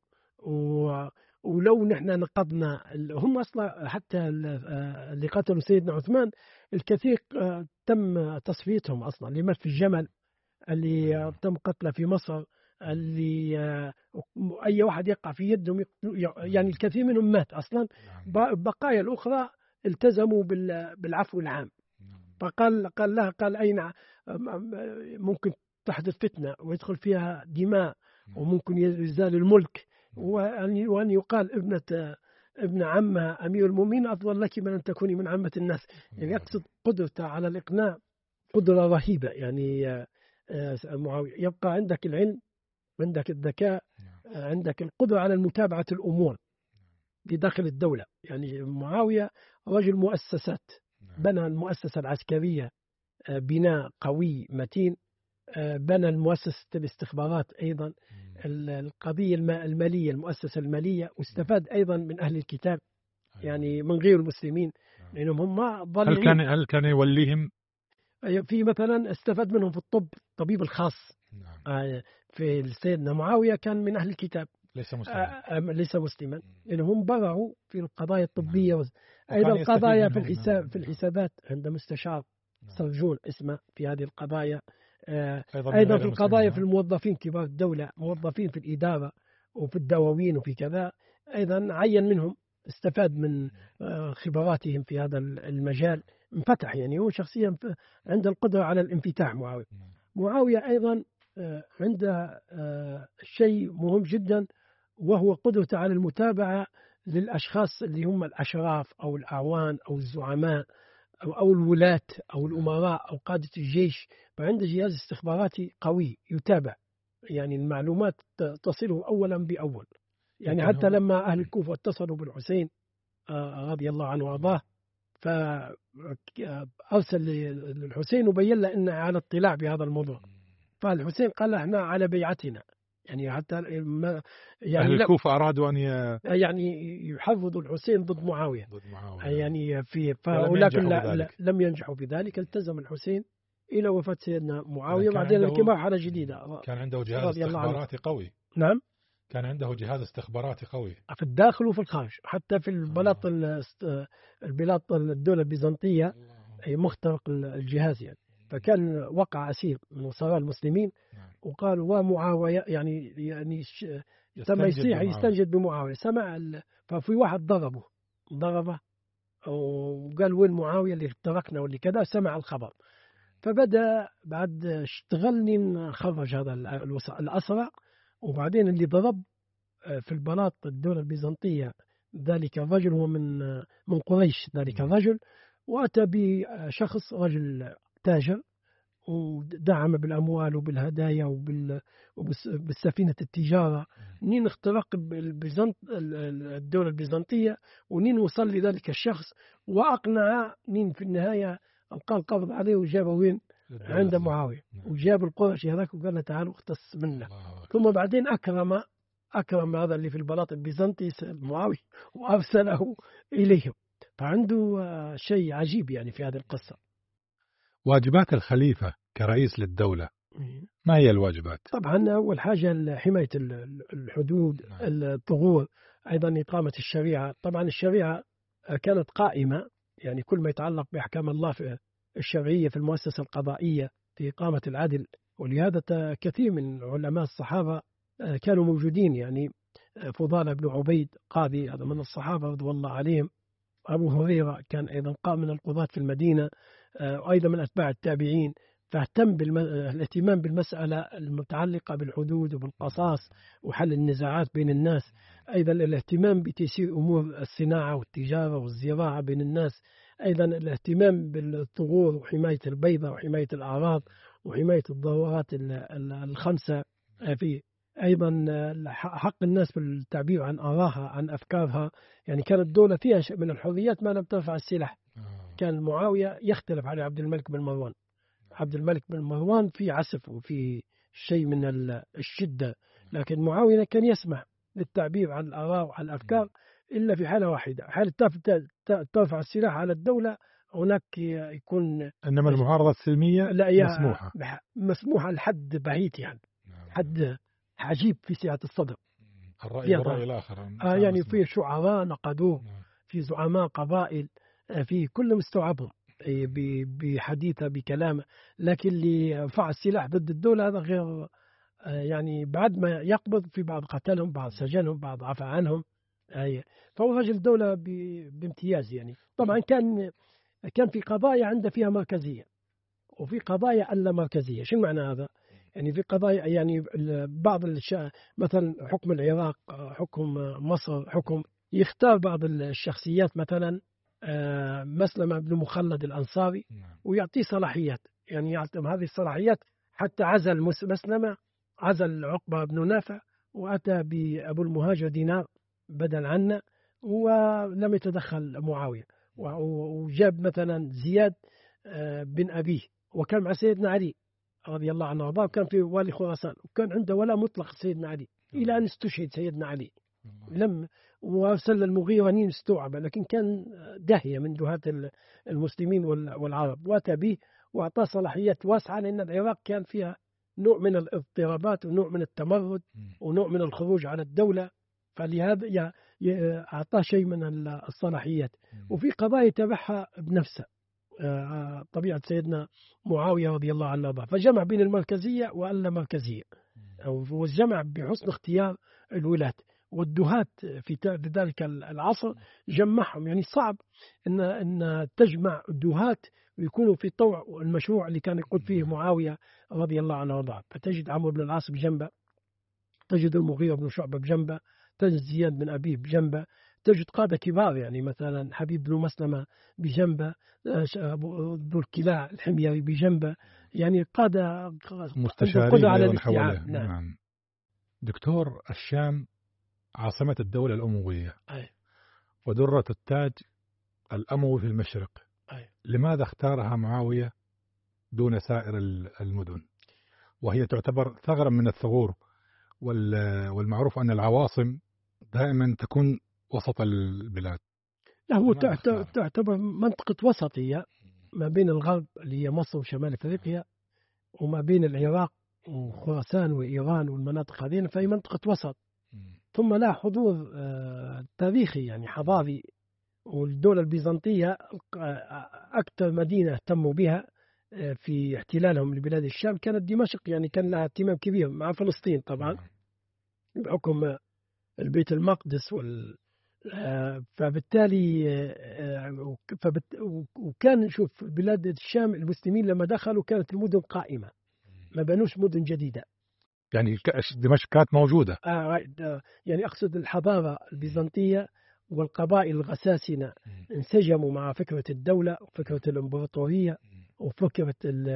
ولو نحن نقضنا هم أصلا حتى اللي قتلوا سيدنا عثمان الكثير تم تصفيتهم أصلا، اللي مات في الجمل، اللي تم قتله في مصر، اللي أي واحد يقع في يدهم يعني الكثير منهم مات أصلا. بقايا الأخرى التزموا بالعفو العام. قال أين ممكن تحدث فتنة ويدخل فيها دماء وممكن يزال الملك، وأن يقال ابن عمها أمير المؤمنين أفضل لك من أن تكوني من عامة الناس. يعني يقصد قدرته على الإقناع قدرة رهيبة. يعني معاوية يبقى عندك العلم، عندك الذكاء، عندك القدرة على متابعة الأمور بداخل الدولة. يعني معاوية رجل مؤسسات، بنى المؤسسة العسكرية بناء قوي متين، بنى المؤسسة الاستخبارات أيضا، القضية المالية، المؤسسة المالية، واستفاد أيضا من أهل الكتاب يعني من غير المسلمين لأنهم هم ضالعين. هل كان يوليهم في مثلا استفاد منهم في الطب، الطبيب الخاص في سيدنا معاوية كان من أهل الكتاب ليس مسلما لأنهم برعوا في القضايا الطبية. أيضا القضايا في الحسابات عند مستشار سرجون اسمه في هذه القضايا. أيضا في القضايا في الموظفين كبار الدولة، موظفين في الإدارة وفي الدواوين وفي كذا، أيضا عين منهم، استفاد من خبراتهم في هذا المجال، انفتح. يعني هو شخصيا عنده القدرة على الانفتاح. معاوية أيضا عنده شيء مهم جدا، وهو قدرته على المتابعة للأشخاص اللي هم الأشراف أو الأعوان أو الزعماء أو الولاة أو الأمراء أو قادة الجيش. فعنده جهاز استخباراتي قوي يتابع، يعني المعلومات تصله أولا بأول. يعني حتى لما أهل الكوفة اتصلوا بالحسين رضي الله عنه وأرضاه فأرسل للحسين وبين له أنه على اطلاع بهذا الموضوع. فالحسين قال احنا على بيعتنا، يعني حتى ما يعني أهل الكوفة أرادوا أن يعني يحفظوا الحسين ضد معاوية. يعني ولكن لم ينجحوا في ذلك. التزم الحسين إلى وفاة سيدنا معاوية. بعدين ركب مرحلة جديدة. كان عنده جهاز استخباراتي قوي. نعم، كان عنده جهاز استخباراتي قوي في الداخل وفي الخارج، حتى في البلاط البلاط الدولة البيزنطية مخترق الجهاز يعني. فكان وقع أسير من سراء المسلمين، وقالوا ومعاوية يعني تم يستنجد بمعاوية. سمع ففي واحد ضربه وقال وين معاوية اللي تركنا واللي كذا. سمع الخبر فبدأ بعد اشتغلني خرج هذا الأسرى. وبعدين اللي ضرب في البلاط الدولة البيزنطية ذلك الرجل هو من قريش. ذلك الرجل وأتى بشخص رجل تاجر، ودعم بالأموال وبالهدايا وبالسفينة التجارة. نين اخترق الدولة البيزنطية، ونين وصل لذلك الشخص وأقنع نين في النهاية ألقى القبض عليه وجابه وين عند معاوية. وجاب القرشي هذاك وقال له تعالوا اختص منا. ثم بعدين أكرم هذا اللي في البلاط البيزنطي معاوية وأرسله إليهم. فعنده شيء عجيب يعني في هذه القصة. واجبات الخليفة كرئيس للدولة ما هي الواجبات؟ طبعا أول حاجة حماية الحدود، الثغور، أيضا إقامة الشريعة. طبعا الشريعة كانت قائمة، يعني كل ما يتعلق بأحكام الله في الشرعية في المؤسسة القضائية في إقامة العدل. ولهذا كثير من علماء الصحابة كانوا موجودين، يعني فضالة بن عبيد قاضي هذا من الصحابة رضي الله عليهم. أبو هريرة كان أيضا قام من القضاة في المدينة، أيضا من أتباع التابعين. فاهتم الاهتمام بالمسألة المتعلقة بالحدود وبالقصاص وحل النزاعات بين الناس. أيضا الاهتمام بتيسير أمور الصناعة والتجارة والزراعة بين الناس. أيضا الاهتمام بالثغور وحماية البيضة وحماية الأعراض وحماية الضرورات الخمسة فيه. أيضا حق الناس بالتعبير عن آرائها عن أفكارها. يعني كانت الدولة فيها شيء من الحريات ما لم ترفع السلاح. كان معاوية يختلف على عبد الملك بن مروان. عبد الملك بن مروان في عسف وفي شيء من الشدة، لكن معاوية كان يسمح للتعبير عن الآراء وعن الأفكار إلا في حالة واحدة، حالة ترفع السلاح على الدولة. هناك يكون إنما المعارضة السلمية مسموحة، مسموحة لحد بعيد، يعني حد عجيب في سعة الصدر. الرأي والرأي الآخر يعني في شعراء نقدوه، في زعماء قبائل، في كل مستوعبهم بحديثه بكلامه. لكن اللي رفع السلاح ضد الدولة هذا غير، يعني بعد ما يقبض في بعض قتلهم، بعض سجنهم، بعض عفى عنهم. فهو رجل دولة بامتياز. يعني طبعا كان في قضايا عنده فيها مركزية، وفي قضايا ألا مركزية. شو معنى هذا؟ يعني في قضايا يعني بعض مثلا حكم العراق، حكم مصر، حكم يختار بعض الشخصيات، مثلا مسلمة بن مخلد الأنصاري، ويعطيه صلاحيات. يعني يعطيهم هذه الصلاحيات. حتى عزل مسلمة، عزل عقبة بن نافع، وأتى بأبو المهاجر دينار بدل عنه، ولم يتدخل معاوية. وجاب مثلا زياد بن أبيه، وكان مع سيدنا علي رضي الله عنه وارضاه، وكان في والي خراسان، وكان عنده ولا مطلق سيدنا علي إلى أن استشهد سيدنا علي. لم وارسل المغيرة نين استوعب، لكن كان داهية من دهاة المسلمين والعرب. واتى به واعطاه صلاحيات واسعة، لأن العراق كان فيها نوع من الاضطرابات ونوع من التمرد ونوع من الخروج على الدولة. فلهذا أعطاه شيء من الصلاحيات. وفي قضايا يتبعها بنفسه، طبيعة سيدنا معاوية رضي الله عنه وارضاه. فجمع بين المركزية واللا مركزية، والجمع بحسن اختيار الولاة والدهاة في ذلك العصر. جمعهم، يعني صعب أن تجمع الدهاة ويكونوا في طوع المشروع اللي كان يقود فيه معاوية رضي الله عنه وارضاه. فتجد عمرو بن العاص بجنبه، تجد المغيرة بن شعبة بجنبه، تجد زياد بن أبيه بجنبه، تجد قادة كبار، يعني مثلا حبيب بن مسلمة بجنبه، ذو الكلاع الحميري بجنبه. يعني قادة مستشارين على أيضا حوله. نعم. دكتور، الشام عاصمة الدولة الأموية ودرة التاج الأموي في المشرق، لماذا اختارها معاوية دون سائر المدن، وهي تعتبر ثغرا من الثغور، والمعروف أن العواصم دائما تكون وسط البلاد؟ لا، هو تعتبر منطقة وسطية ما بين الغرب اللي هي مصر وشمال أفريقيا، وما بين العراق وخراسان وإيران والمناطق هذه، فهي منطقة وسط. ثم لا حضور تاريخي يعني حضاري، والدولة البيزنطية أكثر مدينة اهتموا بها في احتلالهم لبلاد الشام كانت دمشق، يعني كان لها اهتمام كبير مع فلسطين طبعا بحكم البيت المقدس فبالتالي وكان نشوف بلاد الشام المسلمين لما دخلوا كانت المدن قائمة، ما بنوش مدن جديدة. يعني دمشق كانت موجودة. يعني أقصد الحضارة البيزنطية والقبائل الغساسنة انسجموا مع فكرة الدولة وفكرة الإمبراطورية وفكرة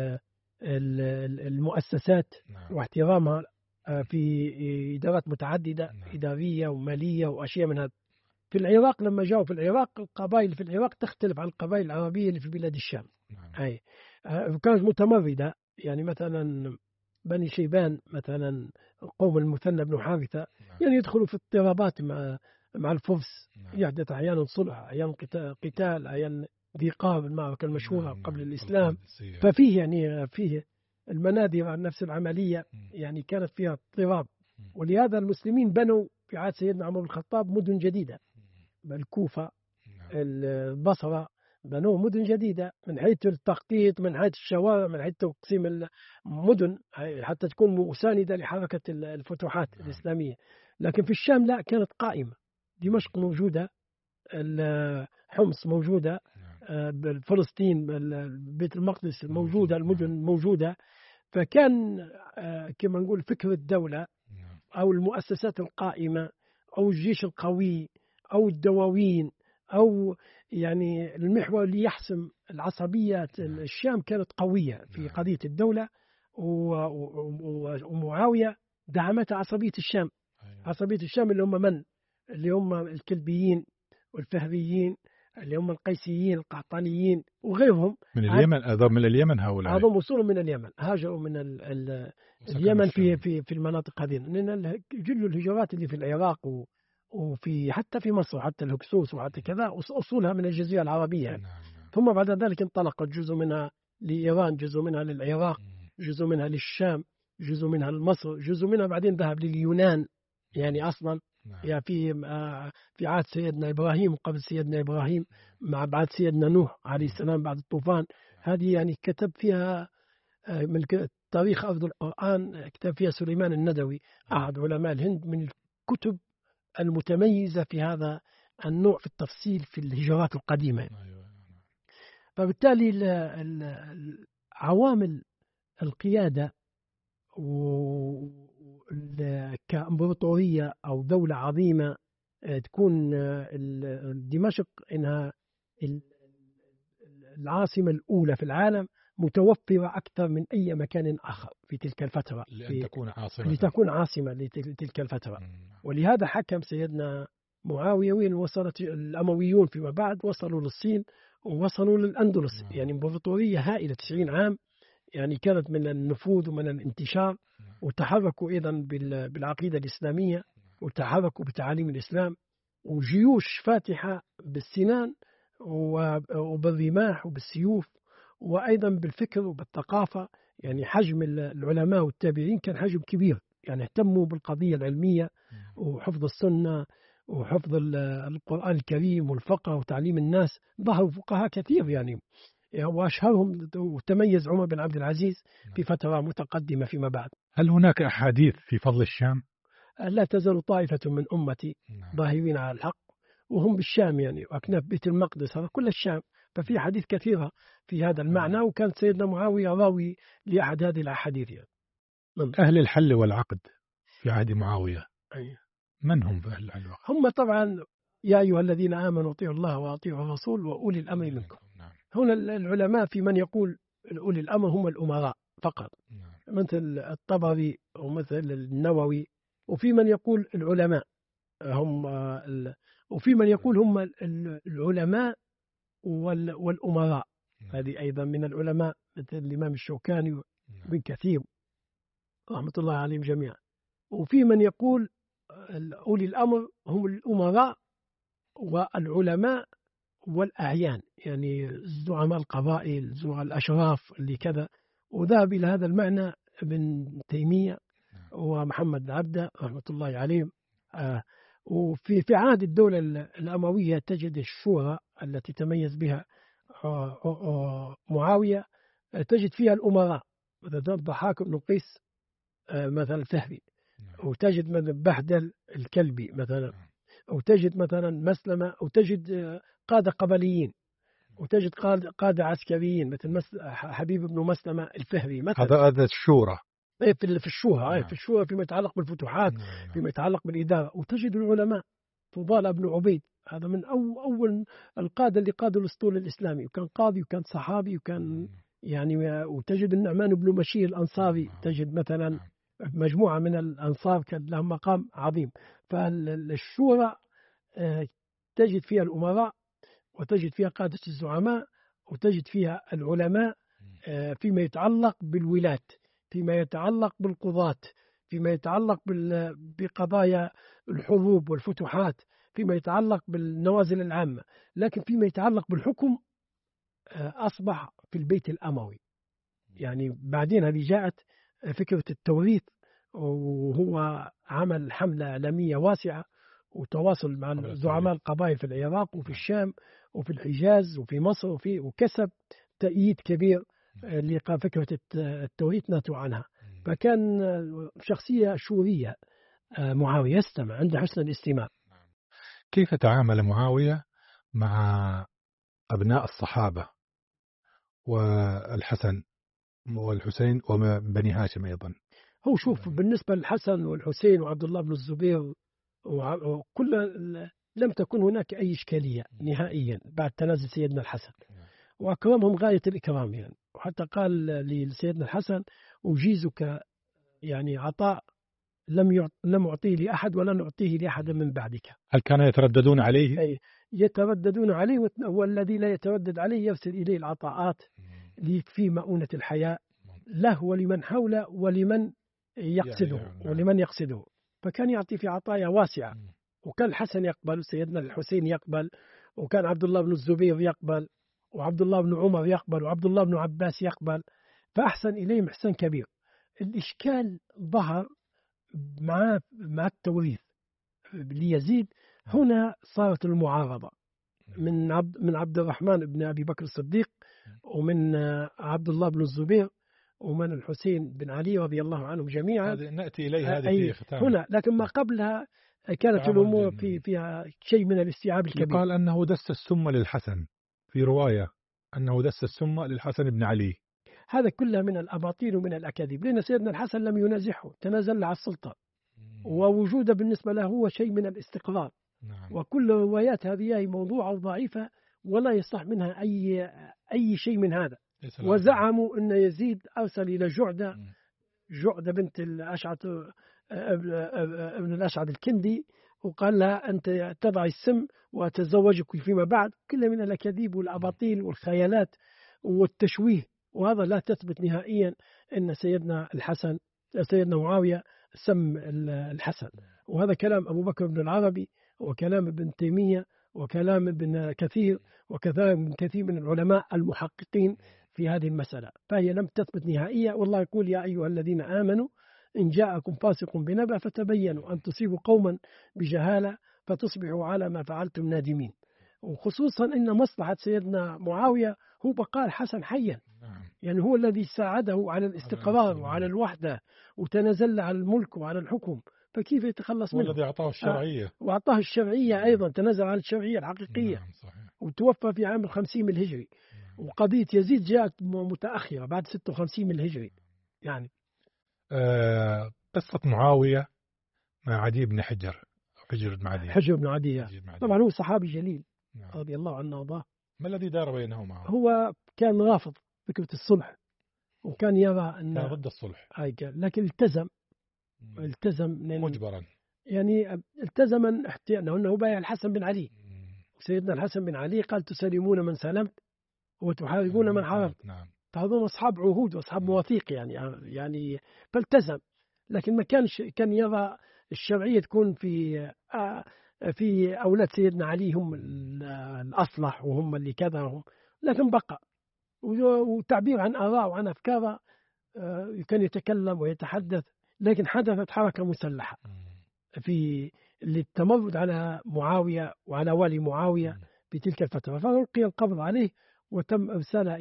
المؤسسات واحترامها في إدارات متعددة إدارية ومالية وأشياء من هذا. في العراق لما جاءوا في العراق، القبائل في العراق تختلف عن القبائل العربية اللي في بلاد الشام. كانت متمردة، يعني مثلا بني شيبان مثلا قوم المثنى بن حارثة يعني يدخلوا في اضطرابات مع الفرس، يحدث أحيانا صلح، أحيانا قتال، أحيانا ضيقاب، المعركة المشهورة قبل الإسلام. ففيه يعني فيه المناذر نفس العملية يعني كانت فيها اضطراب، ولهذا المسلمين بنوا في عهد سيدنا عمر بن الخطاب مدن جديدة، الكوفة، البصرة، بنوا مدن جديدة من حيث التخطيط، من حيث الشوارع، من حيث تقسيم المدن حتى تكون مساندة لحركة الفتوحات الإسلامية. لكن في الشام لا، كانت قائمة، دمشق موجودة، حمص موجودة، فلسطين، بيت المقدس موجودة، المدن موجودة. فكان كما نقول فكر الدولة أو المؤسسات القائمة أو الجيش القوي أو الدواوين أو يعني المحور اللي يحسم العصبيات الشام كانت قوية في قضية الدولة، ومعاوية دعمت عصبية الشام. عصبية الشام اللي هم من؟ اللي هم الكلبيين والفهريين، اللي هم القيسيين القحطانيين وغيرهم من اليمن. من اليمن هؤلاء هذول وصولوا من اليمن، هاجروا من اليمن في المناطق هذه، لأن جل الهجرات اللي في العراق وفي حتى في مصر، حتى الهكسوس وحتى كذا أصولها من الجزيرة العربية. ثم بعد ذلك انطلقت جزء منها لإيران، جزء منها للعراق، جزء منها للشام، جزء منها لمصر، جزء منها بعدين ذهب لليونان. يعني أصلا يعني في عهد سيدنا إبراهيم وقبل سيدنا إبراهيم مع بعد سيدنا نوح عليه السلام بعد الطوفان، هذه يعني كتب فيها من تاريخ أرض القرآن، كتب فيها سليمان الندوي أحد علماء الهند من الكتب المتميزة في هذا النوع في التفصيل في الهجرات القديمة. فبالتالي عوامل القيادة كإمبراطورية أو دولة عظيمة تكون دمشق إنها العاصمة الأولى في العالم، متوفرة أكثر من أي مكان آخر في تلك الفترة لتكون عاصمة لتلك الفترة. ولهذا حكم سيدنا معاوية وين وصلت الأمويون فيما بعد، وصلوا للصين ووصلوا للأندلس. يعني إمبراطورية هائلة 90 عام، يعني كانت من النفوذ ومن الانتشار، وتحركوا أيضا بالعقيدة الإسلامية، وتحركوا بتعاليم الإسلام، وجيوش فاتحة بالسنان وبالرماح وبالسيوف، وأيضا بالفكر وبالثقافة. يعني حجم العلماء والتابعين كان حجم كبير، يعني اهتموا بالقضية العلمية وحفظ السنة وحفظ القرآن الكريم والفقه وتعليم الناس. ظهروا فقهاء كثير يعني، وأشهرهم وتميز عمر بن عبد العزيز في فترة متقدمة فيما بعد. هل هناك أحاديث في فضل الشام؟ لا تزال طائفة من أمتي ظاهرين على الحق، وهم بالشام يعني، وأكناف بيت المقدس هذا كل الشام. ففي حديث كثيرة في هذا المعنى، وكان سيدنا معاوية راوي لأحد هذه الأحاديث يعني. أهل الحل والعقد في عهد معاوية من هم في أهل الحل والعقد؟ هم طبعا يا أيها الذين آمنوا اطيعوا الله وأطيعوا الرسول وأولي الأمر منكم. هنا العلماء في من يقول أولي الأمر هم الأمراء فقط، مثل الطبري ومثل النووي، وفي من يقول العلماء هم وفي من يقول هم العلماء والأمراء. هذه أيضا من العلماء مثل الإمام الشوكاني وابن كثير رحمة الله عليهم جميعا. وفي من يقول أولي الأمر هم الأمراء والعلماء والأعيان، يعني زعماء القبائل، زعماء الأشراف اللي كذا. وذهب إلى هذا المعنى ابن تيمية ومحمد عبده رحمة الله عليهم. وفي عهد الدولة الأموية تجد الشورى التي تميز بها معاوية، تجد فيها الأمراء مثل الضحاك بن قيس مثلا الفهري، وتجد مثلا بهدل الكلبي مثلا، أو تجد مثلا مسلمة، أو تجد قادة قبليين، وتجد قادة عسكريين مثل حبيب بن مسلمة الفهري مثلا. هذا الشورى في الشورى، في الشورى فيما يتعلق بالفتوحات، فيما يتعلق بالإدارة. وتجد العلماء فضال بن عبيد، هذا من أول القادة اللي قادوا الأسطول الإسلامي، وكان قاضي وكان صحابي وكان يعني. وتجد النعمان بن مشي الأنصاري، تجد مثلا مجموعة من الأنصار كان لهم مقام عظيم. فالشورى تجد فيها الأمراء، وتجد فيها قادة الزعماء، وتجد فيها العلماء فيما يتعلق بالولاة، فيما يتعلق بالقضاة، فيما يتعلق بقضايا الحروب والفتوحات، فيما يتعلق بالنوازل العامة. لكن فيما يتعلق بالحكم أصبح في البيت الأموي. يعني بعدين هذه جاءت فكرة التوريث، وهو عمل حملة إعلامية واسعة وتواصل مع زعماء القبائل في العراق وفي الشام وفي الحجاز وفي مصر وكسب تأييد كبير لفكرة التوريث ناتوا عنها. فكان شخصية شورية معاوية، يستمع عنده حسن الاستماع. كيف تعامل معاوية مع أبناء الصحابة والحسن والحسين وبني هاشم أيضا؟ هو شوف، بالنسبة للحسن والحسين وعبد الله بن الزبير وكل لم تكن هناك أي إشكالية نهائيا بعد تنازل سيدنا الحسن، وأكرمهم غاية الإكرام يعني. وحتى قال لسيدنا الحسن: أجيزك يعني عطاء لم أعطيه لأحد ولن أعطيه لأحد من بعدك. هل كانوا يترددون عليه؟ أي يترددون عليه، والذي لا يتردد عليه يرسل إليه العطاءات في مؤونة الحياة له ولمن حوله ولمن يقصده فكان يعطي في عطايا واسعة. وكان الحسن يقبل، سيدنا الحسين يقبل، وكان عبد الله بن الزبير يقبل، وعبد الله بن عمر يقبل، وعبد الله بن عباس يقبل. فأحسن إليهم إحسان كبير. الإشكال ظهر مع التوريث ليزيد. هنا صارت المعارضة من عبد الرحمن بن أبي بكر الصديق، ومن عبد الله بن الزبير، ومن الحسين بن علي رضي الله عنهم جميعا. نأتي إليه هذه في ختام هنا. لكن ما قبلها كانت الأمور فيها شيء من الاستيعاب الكبير. قال أنه دس السم للحسن، في رواية أنه دس السم للحسن بن علي. هذا كله من الأباطيل ومن الأكاذيب، لأن سيدنا الحسن لم ينازحه، تنازل على السلطة، ووجوده بالنسبة له هو شيء من الاستقرار. وكل روايات هذه موضوعة وضعيفة ولا يصح منها أي شيء من هذا. وزعموا أن يزيد أرسل إلى جعدة بنت الأشعث ابن الأشعث الكندي، وقال لها: أنت تضع السم وتزوجك فيما بعد. كله من الأكاذيب والأباطيل والخيالات والتشويه. وهذا لا تثبت نهائيا أن سيدنا معاوية سم الحسن. وهذا كلام أبو بكر بن العربي، وكلام ابن تيمية، وكلام ابن كثير، وكلام كثير من العلماء المحققين في هذه المسألة. فهي لم تثبت نهائية. والله يقول: يا أيها الذين آمنوا إن جاءكم فاسق بنبأ فتبينوا أن تصيبوا قوما بجهالة فتصبحوا على ما فعلتم نادمين. وخصوصا أن مصلحة سيدنا معاوية هو بقاء الحسن حيا، يعني هو الذي ساعده على الاستقرار وعلى الوحدة، وتنازل على الملك وعلى الحكم. فكيف يتخلص منه؟ والذي أعطاه الشرعية وأعطاه الشرعية أيضا، تنازل عن الشرعية الحقيقية. وتوفى في عام 50 من الهجري. وقضية يزيد جاءت متأخرة بعد 56 من الهجري يعني. قصة معاوية مع عدي بن حجر بن عدي طبعا هو صحابي جليل رضي الله عنه وارضاه. ما الذي دار بينهما؟ هو كان رافض فكرة الصلح، وكان يرى أن كان ضد الصلح، لكن التزم مجبرا، يعني التزم أنه بايع الحسن بن علي، سيدنا الحسن بن علي قال تسلمون من سلمت وتحاربون من حاربت. نعم. فهذول أصحاب عهود وأصحاب مواثيق يعني فالتزم. لكن ما كان يرى الشرعية تكون في أولاد سيدنا علي هم الأصلح وهم اللي كذا هم، لكن بقى وتعبير عن آراء وعن أفكار كان يتكلم ويتحدث. لكن حدثت حركة مسلحة في للتمرد على معاوية وعلى والي معاوية في تلك الفترة، فألقي القبض عليه وتم إرساله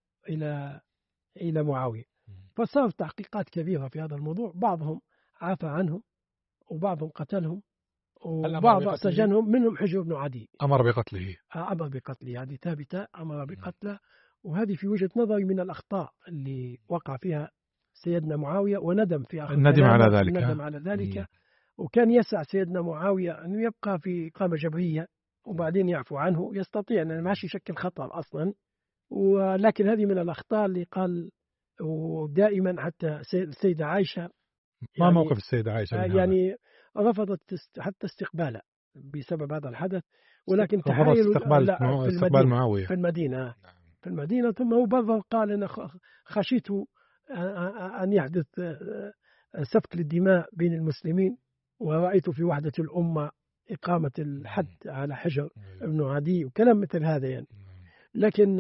إلى معاوية. فصارت تحقيقات كبيرة في هذا الموضوع، بعضهم عفى عنهم وبعضهم قتلهم وبعض سجنهم، منهم حجر بن عدي أمر بقتله. أمر بقتله، هذه ثابتة، أمر بقتله. وهذه في وجهة نظري من الأخطاء اللي وقع فيها سيدنا معاوية، وندم في آخر ندم على ذلك. ندم على ذلك. وكان يسع سيدنا معاوية أنه يبقى في إقامة جبرية وبعدين يعفو عنه، يستطيع أن ما يشكل خطر أصلا. ولكن هذه من الأخطاء اللي قال. ودائما حتى السيدة عائشة ما موقف السيدة عائشة يعني رفضت حتى استقباله بسبب هذا الحدث، ولكن تحايل استقبال معاوية في المدينة. ثم هو برضه قال أنا خشيت أن يحدث سفك للدماء بين المسلمين، ورأيت في وحدة الأمة إقامة الحد على حجر ابن عدي وكلام مثل هذا يعني. لكن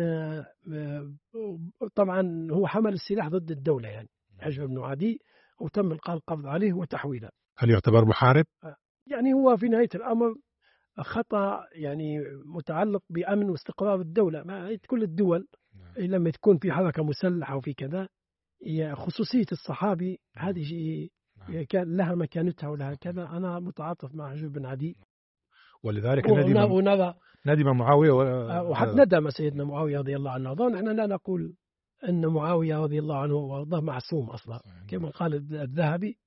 طبعا هو حمل السلاح ضد الدولة يعني حجر ابن عدي، وتم إلقاء القبض عليه وتحويله. هل يعتبر محارب؟ يعني هو في نهاية الأمر خطأ يعني متعلق بأمن واستقرار الدولة. ما كل الدول لما تكون في حركة مسلحة وفي كذا، خصوصية الصحابي هذه كان لها مكانتها ولها كذا. أنا متعاطف مع حجر بن عدي، ولذلك ندم معاوية وحتى ندم سيدنا معاوية رضي الله عنه. نحن لا نقول أن معاوية رضي الله عنه وارضاه معصوم أصلا، كما قال الذهبي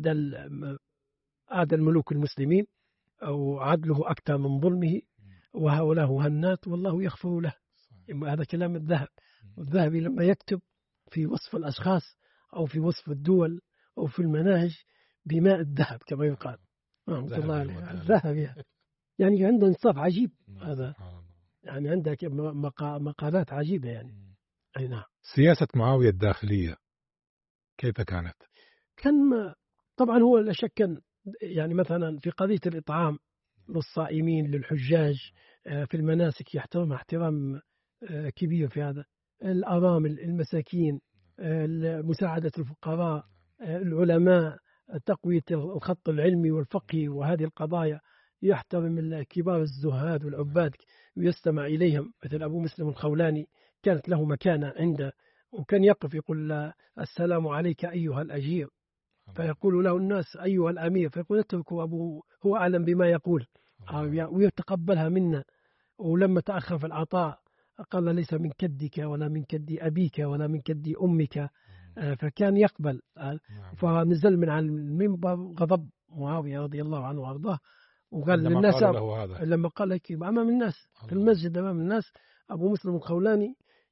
أعدى الملوك المسلمين أو عدله أكثر من ظلمه، وهؤلاء هنات والله يغفر له. هذا كلام الذهبي لما يكتب في وصف الأشخاص أو في وصف الدول أو في المناهج بماء الذهب كما يقال رحمة الله عليه. الذهبي يعني عنده انصاف عجيب هذا، يعني عندك مقالات عجيبة يعني. أي نعم. سياسة معاوية الداخلية كيف كانت؟ كان طبعا هو لا شك يعني مثلا في قضية الإطعام للصائمين للحجاج في المناسك يحترم احترام كبير في هذا. الأرامل المساكين، مساعدة الفقراء، العلماء، تقوية الخط العلمي والفقهي وهذه القضايا. يحترم كبار الزهاد والعباد ويستمع إليهم، مثل أبو مسلم الخولاني كانت له مكانة عنده، وكان يقف يقول السلام عليك أيها الأجير، فيقول له الناس أيها الأمير، فيقول اتركوا أبوه هو أعلم بما يقول، ويتقبلها منا. ولما تأخر في العطاء قال ليس من كدك ولا من كد أبيك ولا من كد أمك، فكان يقبل. فنزل من على المنبر غضب معاوية رضي الله عنه وأرضاه، وقال للناس لما قال لك أمام الناس في المسجد أمام الناس أبو مسلم الخولاني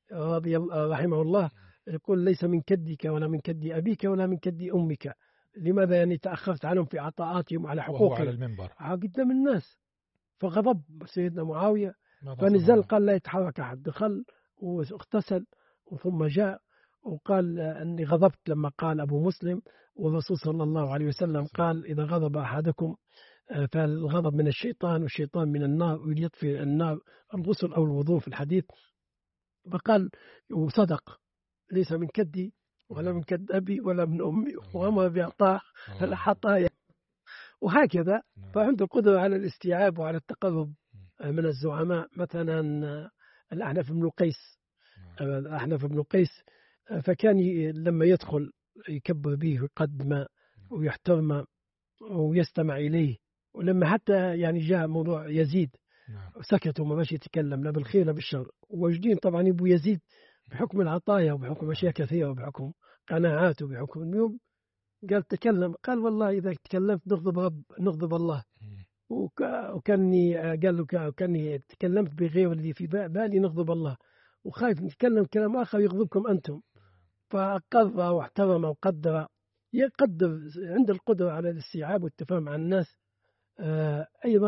رحمه الله يقول ليس من كدك ولا من كد أبيك ولا من كد أمك. لماذا يعني تأخرت عنهم في عطاءاتهم على حقوقهم على المنبر قدام الناس؟ فغضب سيدنا معاوية فنزل قال لا يتحرك أحد. دخل واغتسل ثم جاء وقال أني غضبت لما قال أبو مسلم، والرسول صلى الله عليه وسلم قال إذا غضب أحدكم فالغضب من الشيطان والشيطان من النار ويطفئ النار الغسل أو الوضوء في الحديث. فقال وصدق ليس من كدي ولا من كد أبي ولا من أمي، وأمر بإعطاء الحطايا وهكذا. فعنده القدرة على الاستيعاب وعلى التقرب من الزعماء. مثلا الأحنف بن قيس فكان لما يدخل يكبر به ويقدمه ويحترمه ويستمع إليه. ولما حتى يعني جاء موضوع يزيد سكت وما باش يتكلم لا بالخير لا بالشر، وجدين طبعا يبو يزيد بحكم العطايا وبحكم أشياء كثيرة وبحكم قناعات وبحكم اليوم. قال تكلم، قال والله إذا تكلمت نغضب الله، وكاني قال له كاني تكلمت بغير الذي في بالي نغضب الله، وخايف نتكلم كلام آخر يغضبكم أنتم. فقضى واحترم وقدر، يقدر عند القدرة على الاستيعاب والتفاهم عن الناس. أيضا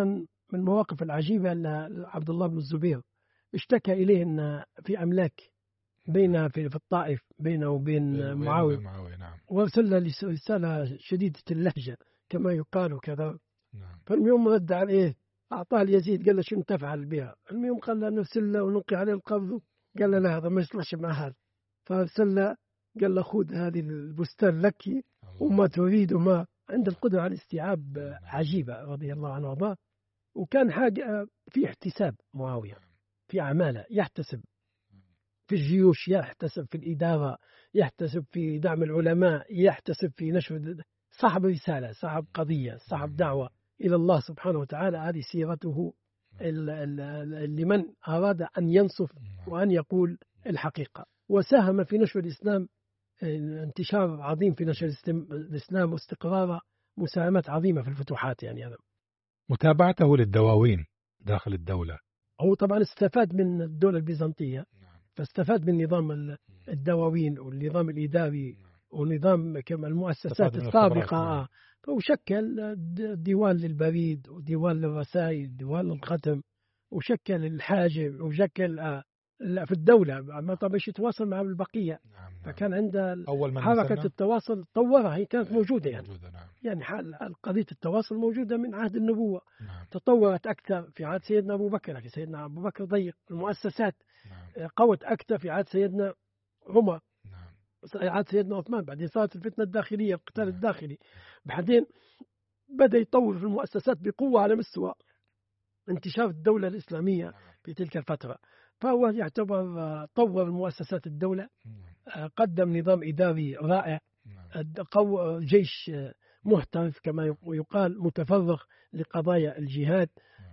من المواقف العجيبة أن عبد الله بن الزبير اشتكى إليه أن في أملاك بين في الطائف بينه وبين معاوية، نعم. وارسل له رسالة شديدة اللهجة كما يقال وكذا. نعم. فاليوم رد عليه، أعطاه اليزيد، قال له شنو تفعل بها؟ المهم قال له نرسل له ونلقي عليه القبض. قال له لا، هذا ما يصلحش مع هذا. فارسل له قال له خذ هذه البستان لك وما تريد، وما عند القدرة على الاستيعاب عجيبة رضي الله عنه وارضاه. وكان حاجة في احتساب معاوية في أعماله، يحتسب في الجيوش، يحتسب في الإدارة، يحتسب في دعم العلماء، يحتسب في نشر، صاحب رسالة، صاحب قضية، صاحب دعوة إلى الله سبحانه وتعالى. هذه سيرته لمن أراد أن ينصف وأن يقول الحقيقة. وساهم في نشر الإسلام، انتشار عظيم في نشر الإسلام واستقرار، مساهمات عظيمة في الفتوحات. يعني هذا متابعته للدواوين داخل الدولة. هو طبعا استفاد من الدولة البيزنطية، فاستفاد من نظام الدواوين والنظام الإداري ونظام كما المؤسسات السابقة. وشكل ديوان للبريد وديوان للرسائل، ديوان للختم، وشكل الحاجب، وشكل في الدولة ما طبعاش يتواصل مع البقية. فكان عنده حركة التواصل طورها، هي كانت موجودة يعني. يعني قضية التواصل موجودة من عهد النبوة. تطورت أكثر في عهد سيدنا أبو بكر، لكن سيدنا أبو بكر ضيق المؤسسات. قوت أكثر في عهد سيدنا عمر، عهد سيدنا عثمان. بعدين صارت الفتنة الداخلية، القتال الداخلي. بعدين بدأ يطور في المؤسسات بقوة على مستوى انتشار الدولة الإسلامية في تلك الفترة. فهو يعتبر طور مؤسسات الدولة، قدم نظام إداري رائع، جيش محترف كما يقال، متفرغ لقضايا الجهاد،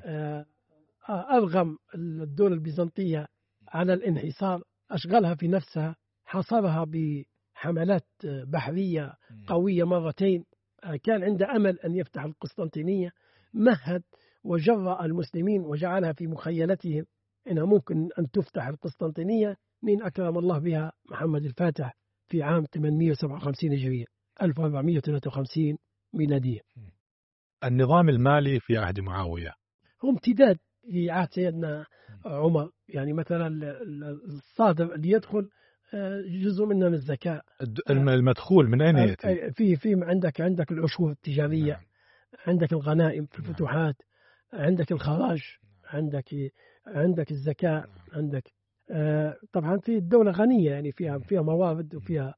أرغم الدولة البيزنطية على الانحصار، أشغلها في نفسها، حصرها بحملات بحرية قوية مرتين. كان عنده أمل أن يفتح القسطنطينية، مهد وجرأ المسلمين وجعلها في مخيلتهم إنها ممكن أن تفتح القسطنطينية. من أكرم الله بها محمد الفاتح في عام 857 هجرية، 1453 ميلادية. النظام المالي في عهد معاوية هو امتداد في عهد سيدنا عمر. يعني مثلا الصادر اللي يدخل جزء منه من الزكاة. المدخول من أين يأتي؟ في عندك العشور التجارية، عندك الغنائم في الفتوحات، عندك الخراج، عندك الزكاة، عندك طبعا في الدولة غنية، يعني فيها موارد وفيها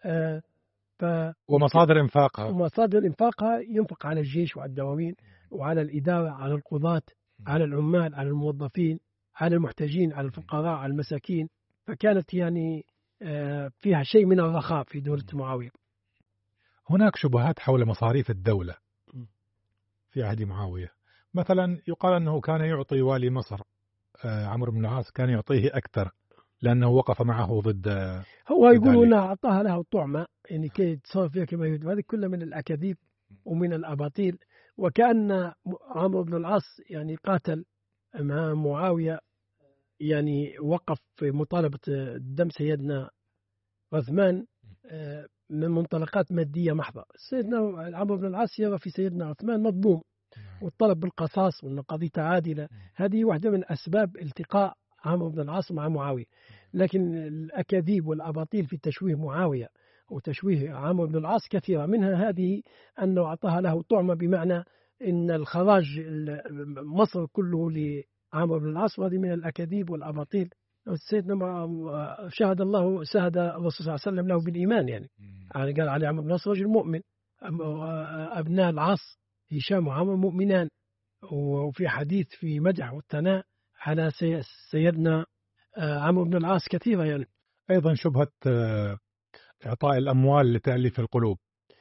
ومصادر إنفاقها. ومصادر إنفاقها ينفق على الجيش وعلى الدواوين وعلى الإدارة، على القضاة، على العمال، على الموظفين، على المحتاجين، على الفقراء، على المساكين. فكانت يعني فيها شيء من الرخاء في دولة معاوية. هناك شبهات حول مصاريف الدولة في عهد معاوية. مثلا يقال أنه كان يعطي والي مصر عمرو بن العاص، كان يعطيه أكثر لأنه وقف معه ضد. هو يقولون أنه أعطاها له طعمة، يعني كي تصرف فيها كما يريد. هذه كلها من الأكاذيب ومن الأباطيل. وكأن عمرو بن العاص يعني قاتل مع معاوية، يعني وقف في مطالبة دم سيدنا عثمان من منطلقات مادية محضة. سيدنا عمرو بن العاص يرى في سيدنا عثمان مظلوم، والطلب بالقصاص وأن قضية عادلة. هذه واحدة من أسباب التقاء عمرو بن العاص مع معاوية. لكن الأكاذيب والأباطيل في تشويه معاوية وتشويه عمرو بن العاص كثيرة، منها هذه أنه أعطاها له طعمة، بمعنى أن الخراج مصر كله لعمرو بن العاص. وهذه من الأكاذيب والأباطيل. سيدنا شهد الرسول صلى الله عليه وسلم له بالإيمان، يعني قال عليه عمرو بن العاص رجل مؤمن. أبناء العاص هشام وعمرو مؤمنان. وفي حديث في مدح والثناء على سيدنا عمرو بن العاص كثيرة. يعني أيضا شبهة إعطاء الأموال لتأليف القلوب،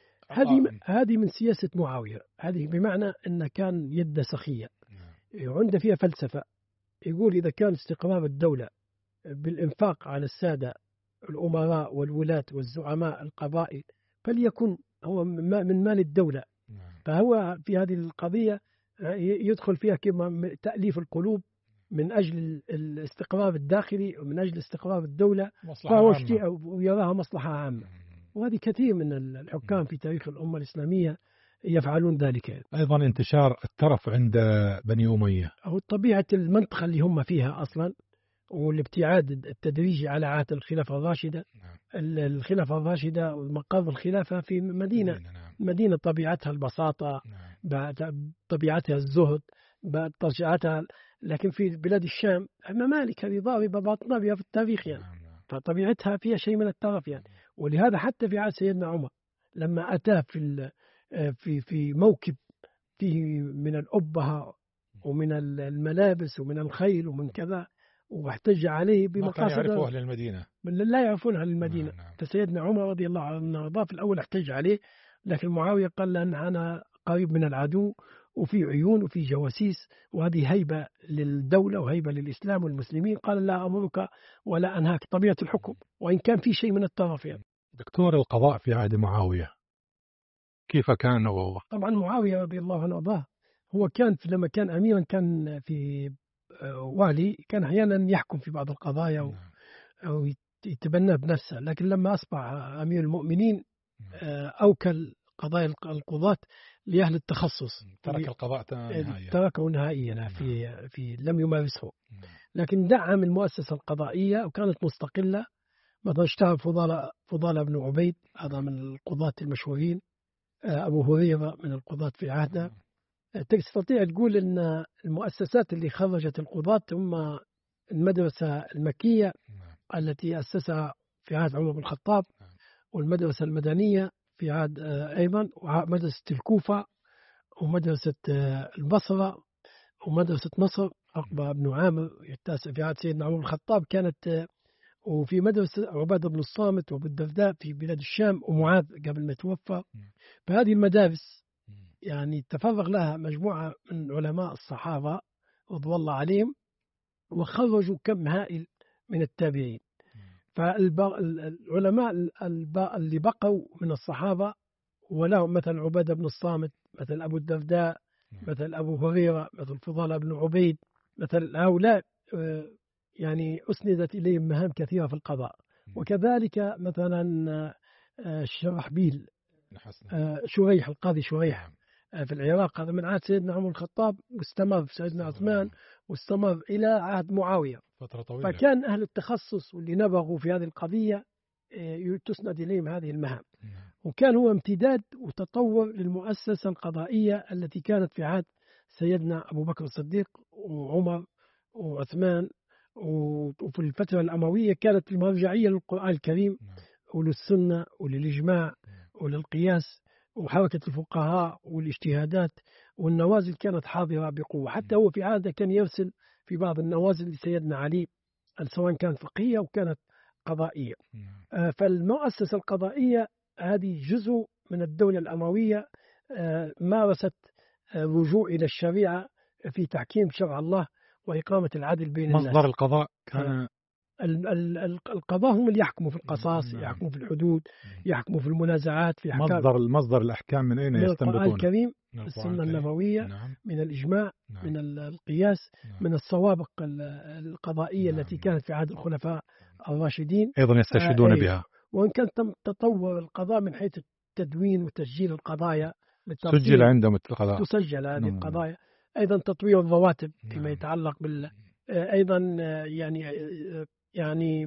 هذه من سياسة معاوية. هذه بمعنى أن كان يد سخية، عنده فيها فلسفة. يقول إذا كان استقرار الدولة بالإنفاق على السادة الأمراء والولاة والزعماء القبائل، فليكن هو من مال الدولة. فهو في هذه القضية يدخل فيها كما تأليف القلوب من أجل الاستقرار الداخلي ومن أجل استقرار الدولة، فهو يراها مصلحة عامة. وهذه كثير من الحكام في تاريخ الأمة الإسلامية يفعلون ذلك. أيضا انتشار الترف عند بني أمية، أو طبيعة المنطقة اللي هم فيها أصلا، والابتعاد التدريجي على عهد الخلافة الراشدة. نعم. الخلافة الراشدة ومقر الخلافة في مدينة، نعم. مدينة طبيعتها البساطة، نعم. طبيعتها الزهد، طبيعتها. لكن في بلاد الشام ممالك هذه ضاربة باطنة بها في التاريخ يعني. نعم. فطبيعتها فيها شيء من الترف يعني. ولهذا حتى في عهد سيدنا عمر لما أتاه في موكب فيه من الأبهة ومن الملابس ومن الخيل ومن كذا، واحتج عليه ما كان يعرفه بمقاصد أهل المدينة، لا يعرفونها للمدينة. نعم. فسيدنا عمر رضي الله عنه وارضاه في الأول احتج عليه، لكن معاوية قال لأن أنا قريب من العدو وفي عيون وفي جواسيس، وهذه هيبة للدولة وهيبة للإسلام والمسلمين. قال لا أمرك ولا أنهاك، طبيعة الحكم، وإن كان في شيء من الترف يعني. دكتور، القضاء في عهد معاوية كيف كان؟ طبعا معاوية رضي الله عنه وارضاه هو كان لما كان أميرا كان في والي، كان أحيانا يحكم في بعض القضايا أو يتبنى بنفسه، لكن لما أصبح أمير المؤمنين أوكل قضايا القضاة لأهل التخصص، ترك القضاء نهائيا، تركه نهائيا في لم يمارسه. لكن دعم المؤسسة القضائية وكانت مستقلة. مثلا اشتهر فضالة بن عبيد، هذا من القضاة المشهورين، أبو هريرة من القضاة في عهده. تستطيع تقول أن المؤسسات اللي خرجت القضاة هم المدرسة المكية التي أسسها في عهد عمر بن الخطاب، والمدرسة المدنية في عهد أيضا، ومدرسة الكوفة، ومدرسة البصرة، ومدرسة مصر عقبة بن عامر التاسع في عهد سيدنا عمر بن الخطاب كانت، وفي مدرسة عبادة بن الصامت وابو الدرداء في بلاد الشام، ومعاذ قبل ما يتوفى. فهذه المدارس يعني تفرغ لها مجموعة من علماء الصحابة رضوان الله عليهم، وخرجوا كم هائل من التابعين. فالعلماء اللي بقوا من الصحابة ولهم مثل عبادة بن الصامت، مثل أبو الدرداء، مثل أبو هريرة، مثل فضالة بن عبيد، مثل هؤلاء يعني أسندت إليهم مهام كثيرة في القضاء. وكذلك مثلا شرحبيل، شريح، القاضي شريح في العراق، هذا من عهد سيدنا عمر الخطاب، واستمر في سيدنا عثمان، واستمر إلى عهد معاوية، فترة طويلة. فكان أهل التخصص واللي نبغوا في هذه القضية تسند إليهم هذه المهام. وكان هو امتداد وتطور للمؤسسة القضائية التي كانت في عهد سيدنا أبو بكر الصديق وعمر وعثمان. وفي الفترة الأموية كانت المرجعية للقرآن الكريم وللسنة وللإجماع وللقياس وحركة الفقهاء والاجتهادات، والنوازل كانت حاضرة بقوة. حتى هو في عادة كان يرسل في بعض النوازل لسيدنا علي، سواء كانت فقهية أو كانت قضائية. فالمؤسسة القضائية هذه جزء من الدولة الأموية، مارست رجوع إلى الشريعة في تحكيم شرع الله وإقامة العدل بين الناس. مصدر القضاء كان القضاء هم اللي يحكموا في القصاص، يحكموا في الحدود، يحكموا في المنازعات، في أحكام. مصدر الأحكام من أين يستنبطون؟ من القرآن الكريم، من السنة النبوية، من الإجماع، من القياس، من السوابق القضائية التي كانت في عهد الخلفاء الراشدين، أيضا يستشهدون بها. وإن كان تطور القضاء من حيث التدوين وتسجيل القضايا، سجل عندهم القضاء، تسجل هذه القضايا. أيضا تطوير الرواتب فيما يتعلق أيضا يعني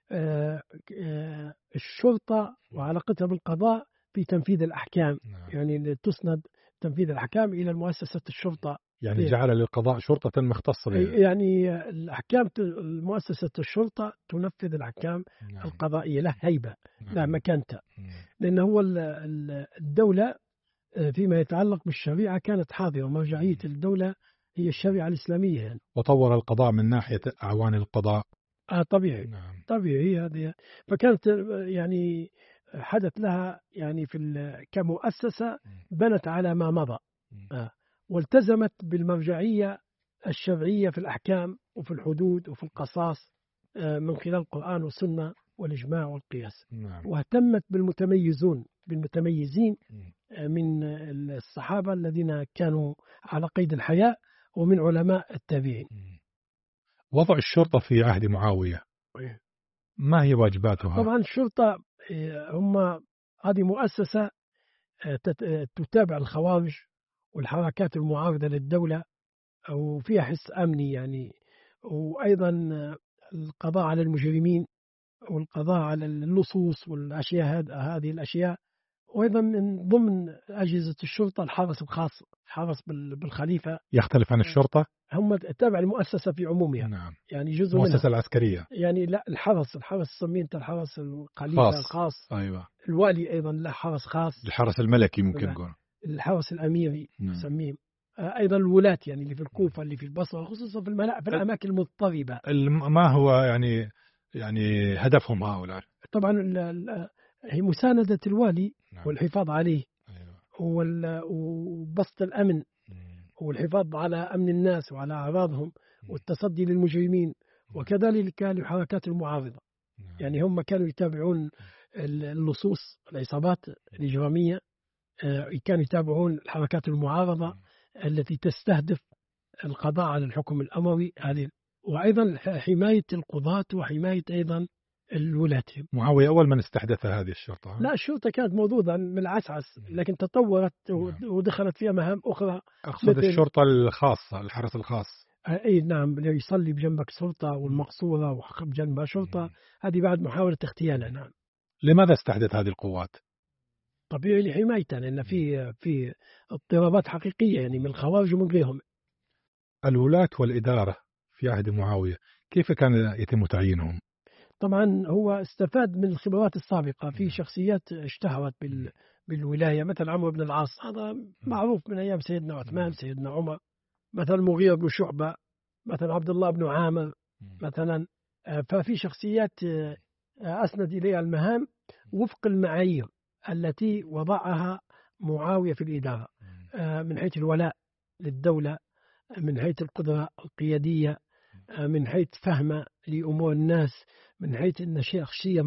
الشرطة وعلاقتها بالقضاء في تنفيذ الأحكام. يعني تسند تنفيذ الأحكام إلى مؤسسة الشرطة، يعني جعل للقضاء شرطة مختصة بها. يعني الأحكام، مؤسسة الشرطة تنفذ الأحكام القضائية، له هيبة، له مكانته، لأن هو الدولة فيما يتعلق بالشريعة كانت حاضرة، مرجعية الدولة هي الشريعة الإسلامية يعني. وطور القضاء من ناحية أعوان القضاء. طبيعي. طبيعي هذه. فكانت يعني حدث لها يعني كمؤسسة بنت على ما مضى، والتزمت بالمرجعية الشرعية في الأحكام وفي الحدود وفي القصاص من خلال القرآن والسنة والإجماع والقياس. واهتمت بالمتميزين من الصحابة الذين كانوا على قيد الحياة ومن علماء التابعين. وضع الشرطة في عهد معاوية، ما هي واجباتها؟ طبعا الشرطة هذه مؤسسة تتابع الخوارج والحركات المعارضة للدولة وفيها حس أمني يعني، وأيضا القضاء على المجرمين والقضاء على اللصوص والأشياء هذه الأشياء. وأيضا من ضمن أجهزة الشرطة الحرس الخاص، حرس بالخليفة. يختلف عن الشرطة؟ هم تابع المؤسسة في عمومها. نعم. يعني جزء المؤسسة منها. العسكرية يعني لا، الحرس سميت الحرس الخليفة الخاص. أيوة. الوالي أيضا له حرس خاص، الحرس الملكي ممكن نقول، الحرس الأميري نعم. نسميه. أيضا الولاة يعني اللي في الكوفة، اللي في البصرة، خصوصا في في الأماكن المضطربة. ما هو يعني هدفهم هؤلاء؟ طبعا هي مساندة الوالي، نعم. والحفاظ عليه، أيوة. وبسط الأمن، والحفاظ على أمن الناس وعلى أعراضهم، والتصدي للمجرمين، وكذلك للحركات المعارضة. يعني هم كانوا يتابعون اللصوص، العصابات الإجرامية، كانوا يتابعون الحركات المعارضة التي تستهدف القضاء على الحكم الأموي هذه، وأيضا حماية القضاة وحماية أيضا الولاة. معاوية أول من استحدث هذه الشرطة؟ لا، الشرطة كانت موجودة من العسعس، لكن تطورت ودخلت فيها مهام أخرى. أقصد الشرطة الخاصة، الحرس الخاص. أي نعم، يصلي بجنبك شرطة والمقصورة وبجنبها شرطة، هذه بعد محاولة اغتيالها. نعم. لماذا استحدث هذه القوات؟ طبيعي لحمايتها، لأن في اضطرابات حقيقية يعني من الخوارج ومن غيرهم. الولاة والإدارة في عهد معاوية كيف كان يتم تعيينهم؟ طبعا هو استفاد من الخبرات السابقة في شخصيات اشتهرت بالولاية، مثل عمرو بن العاص، هذا معروف من أيام سيدنا عثمان، سيدنا عمر. مثلا المغيرة بن شعبة، مثلا عبد الله بن عامر مثلا. ففي شخصيات أسند إليها المهام وفق المعايير التي وضعها معاوية في الإدارة، من حيث الولاء للدولة، من حيث القدرة القيادية، من حيث فهم لأمور الناس، من حيث أن شخصية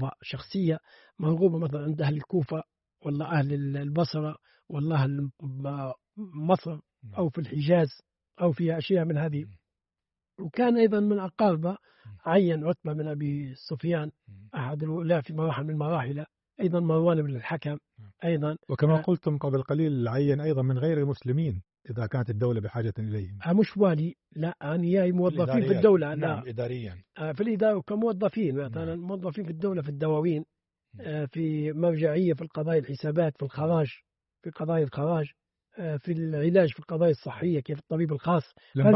مرغوبة مثلا عند أهل الكوفة، والله أهل البصرة، والله أهل مصر، أو في الحجاز، أو في أشياء من هذه. وكان أيضا من أقاربه عين عتبة بن أبي سفيان أحد الولاة في مراحل من مراحله، أيضا مروان بن الحكم أيضا. وكما قلتم قبل قليل عين أيضا من غير المسلمين إذا كانت الدولة بحاجة إليهم. مش والي، لا، يعني موظفين في الدولة. نعم. لا، إداريا في الإدارة كموظفين، مثلا موظفين في الدولة في الدواوين، في مرجعية في القضايا الحسابات، في الخراج في قضايا الخراج، في العلاج في القضايا الصحية كيف الطبيب الخاص.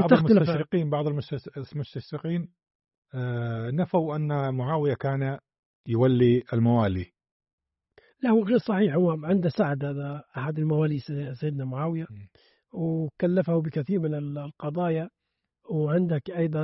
بعض المستشرقين نفوا أن معاوية كان يولي الموالي. لا، هو غير صحيح. هو عنده سعد، هذا أحد الموالي سيدنا معاوية، وكلفه بكثير من القضايا. وعندك أيضا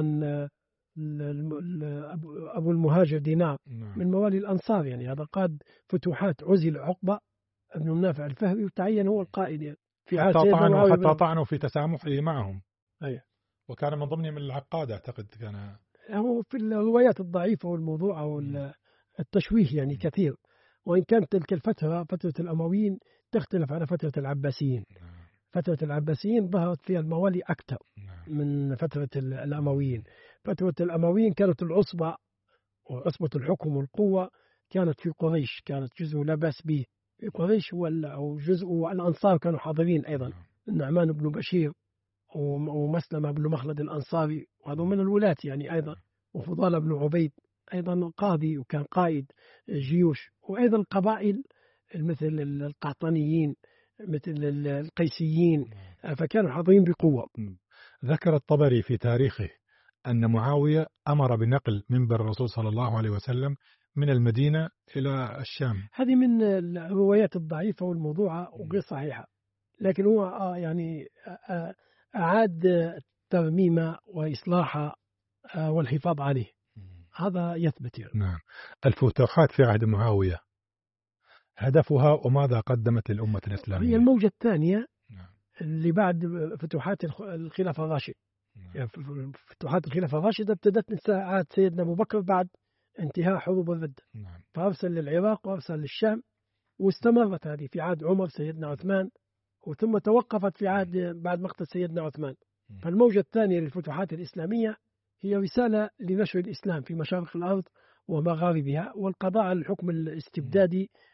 أبو المهاجر دينار من موالي الأنصار، يعني هذا قاد فتوحات. عزل عقبة ابن النافع الفهري وتعين هو القائد يعني في عهد سيدنا معاوية. حتى طعنوا في تسامحه معهم. أيه. وكان من ضمنهم العقاد أعتقد. كان هو في الروايات الضعيفة والموضوعة والتشويه يعني كثير. وإن كانت تلك الفترة، فترة الأمويين، تختلف عن فترة العباسيين. فترة العباسيين ظهرت فيها الموالي أكثر من فترة الأمويين. فترة الأمويين كانت العصبة وعصبة الحكم والقوة كانت في قريش، كانت جزء لا بأس به في قريش، أو جزء الأنصار كانوا حاضرين أيضا. النعمان بن بشير ومسلمة بن مخلد الأنصاري، وهذا من الولاة يعني أيضا. وفضالة بن عبيد أيضا قاضي وكان قائد جيوش. وأيضا قبائل مثل القحطانيين، مثل القيسيين، فكانوا حاضرين بقوة. ذكر الطبري في تاريخه أن معاوية أمر بنقل منبر الرسول صلى الله عليه وسلم من المدينة إلى الشام. هذه من الروايات الضعيفة والموضوعة وغير صحيحة، لكن هو يعني أعاد ترميمه وإصلاحه والحفاظ عليه، هذا يثبت يعني. نعم. الفتوحات في عهد معاوية هدفها وماذا قدمت للأمة الإسلامية؟ هي الموجة الثانية اللي بعد فتوحات الخلافة الراشدة. يعني فتوحات الخلافة الراشدة ابتدت من ساعات سيدنا أبو بكر بعد انتهاء حروب الردة، فأرسل للعراق وأرسل للشام، واستمرت هذه في عهد عمر، سيدنا عثمان، وثم توقفت في عهد بعد مقتل سيدنا عثمان. فالموجة الثانية للفتوحات الإسلامية هي رسالة لنشر الإسلام في مشارق الأرض ومغاربها، والقضاء على الحكم الاستبدادي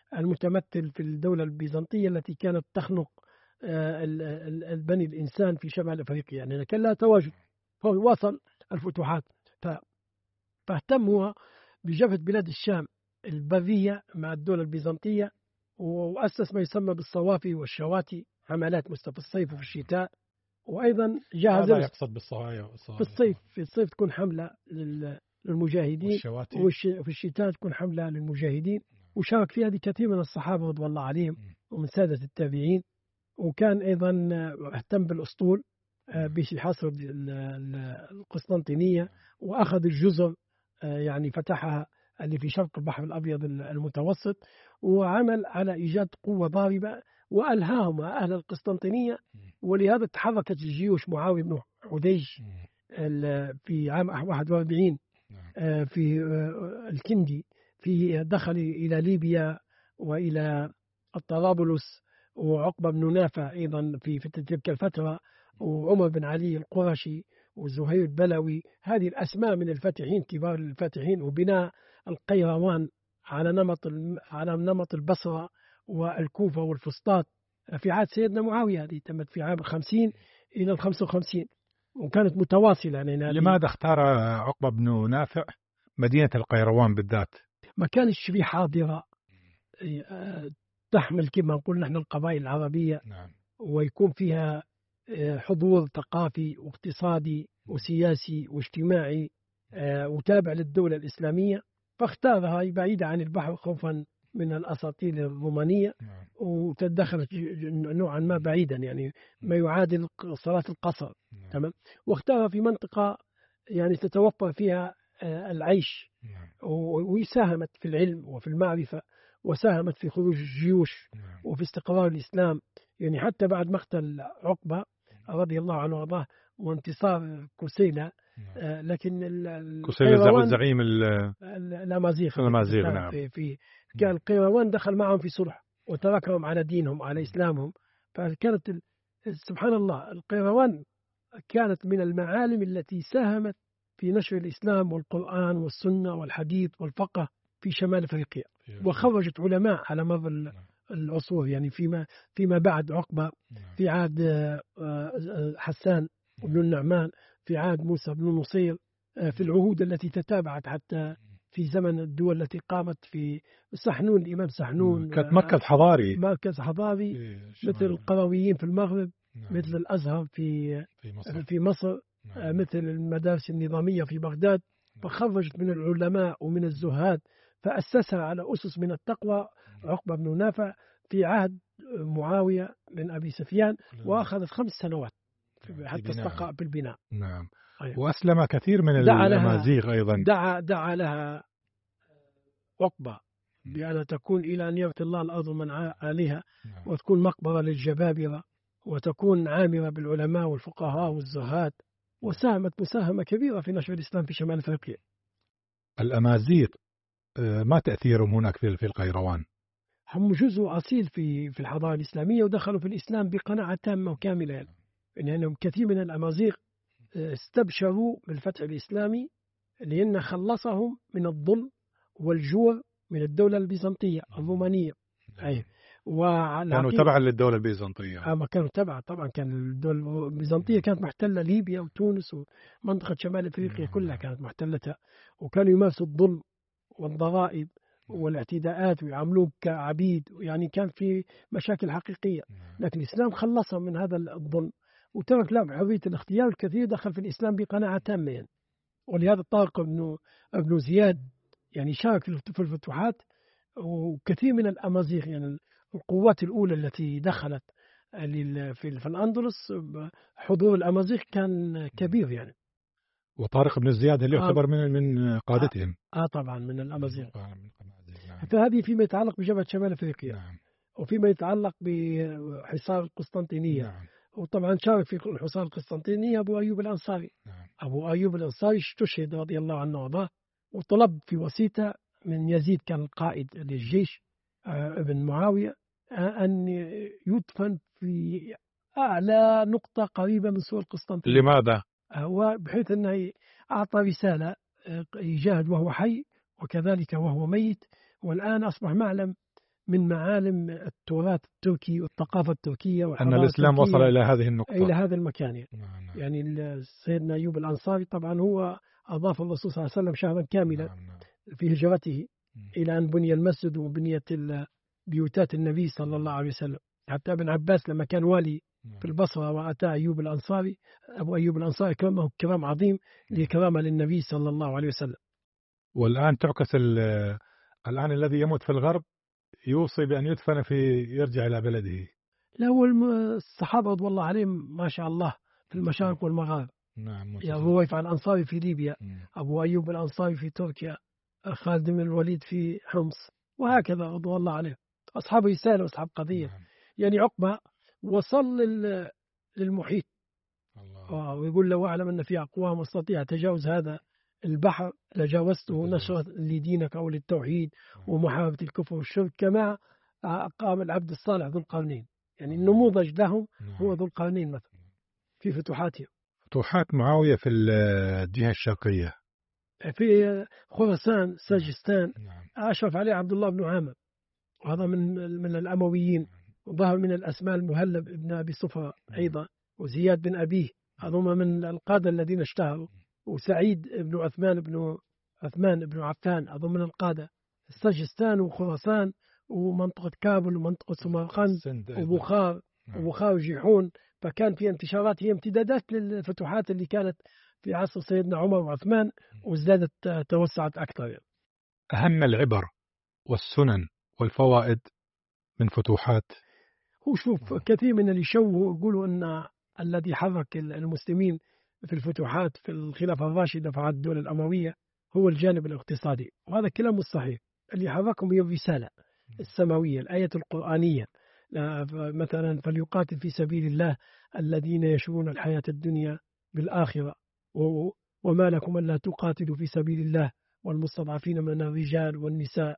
المتمثل في الدولة البيزنطية التي كانت تخنق بني الإنسان في شمال أفريقيا، يعني كان لها تواجد. فهو واصل الفتوحات، فاهتم هو بجبهة بلاد الشام البرية مع الدولة البيزنطية، وأسس ما يسمى بالصوافي والشواتي، حملات في الصيف وفي الشتاء. وأيضا جهز هذا يقصد بالصهاية في الصيف تكون حملة للمجاهدين، وفي الشتاء تكون حملة للمجاهدين. وشارك في هذه كثير من الصحابة رضي الله عليهم ومن سادة التابعين. وكان أيضا اهتم بالأسطول بحصر القسطنطينية، وأخذ الجزر يعني فتحها اللي في شرق البحر الأبيض المتوسط، وعمل على إيجاد قوة ضاربة وألهاهم أهل القسطنطينية. ولهذا تحركت الجيوش معاوية بن حديج في عام 41 في الكندي، في دخل إلى ليبيا وإلى طرابلس، وعقبة بن نافع أيضا في تلك الفترة، وعمر بن علي القرشي، وزهير البلوي. هذه الأسماء من الفاتحين كبار الفاتحين. وبناء القيروان على نمط البصرة والكوفة والفسطاط في عهد سيدنا معاوية، هذه تمت في عام 50 إلى 55 وكانت متواصلة. يعني لماذا اختار عقبة بن نافع مدينة القيروان بالذات؟ ما كانش في حاضرة تحمل كما نقول نحن القبائل العربية، ويكون فيها حضور ثقافي واقتصادي وسياسي واجتماعي وتابع للدولة الإسلامية، فاختارها بعيدة عن البحر خوفا من الأساطيل الرومانية، وتدخلت نوعا ما بعيدا، يعني ما يعادل صلاة القصر. تمام. واختارها في منطقة يعني تتوفر فيها العيش، وساهمت في العلم وفي المعرفة، وساهمت في خروج الجيوش وفي استقرار الإسلام. يعني حتى بعد مقتل عقبة رضي الله عنه وارضاه وانتصار كسيلة، لكن كسيلة زعيم الأمازيغ نعم. كان القيروان دخل معهم في صلح وتركهم على دينهم على إسلامهم. فكانت سبحان الله القيروان كانت من المعالم التي ساهمت في نشر الإسلام والقرآن والسنة والحديث والفقه في شمال أفريقيا، وخرجت علماء على مر العصور. يعني فيما بعد عقبة، في عهد حسان بن النعمان، في عهد موسى بن نصير، في العهود التي تتابعت حتى في زمن الدول التي قامت في سحنون، الإمام سحنون كانت مركز حضاري مثل القرويين في المغرب، مثل الأزهر في مصر، مثل المدارس النظامية في بغداد. فخرجت من العلماء ومن الزهاد، فأسسها على أسس من التقوى عقبة بن نافع في عهد معاوية بن أبي سفيان، وأخذت 5 سنوات حتى استقر بالبناء. نعم. وأسلم كثير من الأمازيغ أيضا. دعا لها عقبة بأن تكون إلى أن يرث الله الأرض من عليها، وتكون مقبرة للجبابرة، وتكون عامرة بالعلماء والفقهاء والزهاد، وساهمت مساهمة كبيرة في نشر الإسلام في شمال أفريقيا. الأمازيغ ما تأثيرهم هناك في القيروان؟ هم جزء أصيل في الحضارة الإسلامية، ودخلوا في الإسلام بقناعة تامة وكاملة. يعني كثير من الأمازيغ استبشروا بالفتح الإسلامي لأن خلصهم من الظلم والجور من الدولة البيزنطية الرومانية. كانوا تبعا للدولة البيزنطية. كانوا تبعا طبعا. كان الدولة البيزنطية كانت محتلة ليبيا وتونس ومنطقة شمال أفريقيا كلها كانت محتلتها، وكانوا يمارسوا الظلم والضرائب والاعتداءات ويعاملوك كعبيد، يعني كان في مشاكل حقيقية. لكن الإسلام خلصهم من هذا الظلم وترك لهم حرية الاختيار. الكثير دخل في الإسلام بقناعة تامة يعني. ولهذا طارق ابن زياد يعني شارك في الفتوحات، وكثير من الأمازيغ يعني القوات الأولى التي دخلت في الأندلس حضور الأمازيغ كان كبير يعني. وطارق بن زياد اللي يعتبر من قادتهم. طبعا من الأمازيغ. فهذه فيما يتعلق بجبهة شمال أفريقيا. وفيما يتعلق بحصار القسطنطينية. وطبعا شارك في الحصار القسطنطينية أبو أيوب الأنصاري. أبو أيوب الأنصاري استشهد رضي الله عنه وارضاه، وطلب في وسيطة من يزيد كان القائد للجيش ابن معاوية أن يدفن في أعلى نقطة قريبة من سور القسطنطينية. لماذا؟ بحيث أنه أعطى رسالة يجاهد وهو حي وكذلك وهو ميت. والآن أصبح معلم من معالم التراث التركي والثقافة التركية أن والحضارة الإسلام وصل التركية إلى هذه النقطة. إلى هذا المكان يعني. نعم نعم. يعني سيدنا أيوب الأنصاري طبعا هو أضاف الرسول صلى الله عليه وسلم شهرا كاملا نعم نعم. في هجرته إلى أن بني المسجد وبنيت بيوتات النبي صلى الله عليه وسلم. حتى ابن عباس لما كان والي في البصرة وأتى أيوب الأنصاري، أبو أيوب الأنصاري كرمه كرام عظيم لكرامة للنبي صلى الله عليه وسلم. والآن تعكس الآن الذي يموت في الغرب يوصي بأن يدفن يرجع إلى بلده. لا هو الصحابة رضي الله عليهم ما شاء الله في المشارق والمغارب. نعم. يا أبو رويفع الأنصاري في ليبيا، أبو أيوب الأنصاري في تركيا، خالد بن الوليد في حمص، وهكذا رضي الله عليهم. أصحاب رسالة وأصحاب قضية. نعم. يعني عقبة وصل للمحيط الله. ويقول لو أعلم أن في أقوام استطيع تجاوز هذا البحر لجاوزته نشرا لدينك أو للتوحيد ومحاربة الكفر والشرك كما قام العبد الصالح ذو القرنين. يعني النموذج لهم هو ذو القرنين مثلا في فتوحاتهم. فتوحات معاوية في الجهة الشرقية في خراسان سجستان أشرف عليه عبد الله بن عامر، وهذا من الأمويين، وظهر من الأسماء المهلب بن أبي صفرة أيضا، وزياد بن أبيه، هذوما من القادة الذين اشتهروا، وسعيد بن عثمان بن عفان هذو من القادة. سجستان وخراسان ومنطقة كابل ومنطقة سمرقند وبخار وجيحون. فكان في انتشارات، هي امتدادات للفتوحات اللي كانت في عصر سيدنا عمر وعثمان، وازدادت توسعت أكثر. أهم العبر والسنن والفوائد من فتوحات. هو شوف كثير من اللي يشوهوا يقولوا أن الذي حرك المسلمين في الفتوحات في الخلافة الراشدة في عهد الدولة الأموية هو الجانب الاقتصادي، وهذا كلام مش صحيح. اللي حركهم هي الرسالة السماوية، الآية القرآنية، مثلا فليقاتل في سبيل الله الذين يشرون الحياة الدنيا بالآخرة، وما لكم ألا تقاتلوا في سبيل الله والمستضعفين من الرجال والنساء.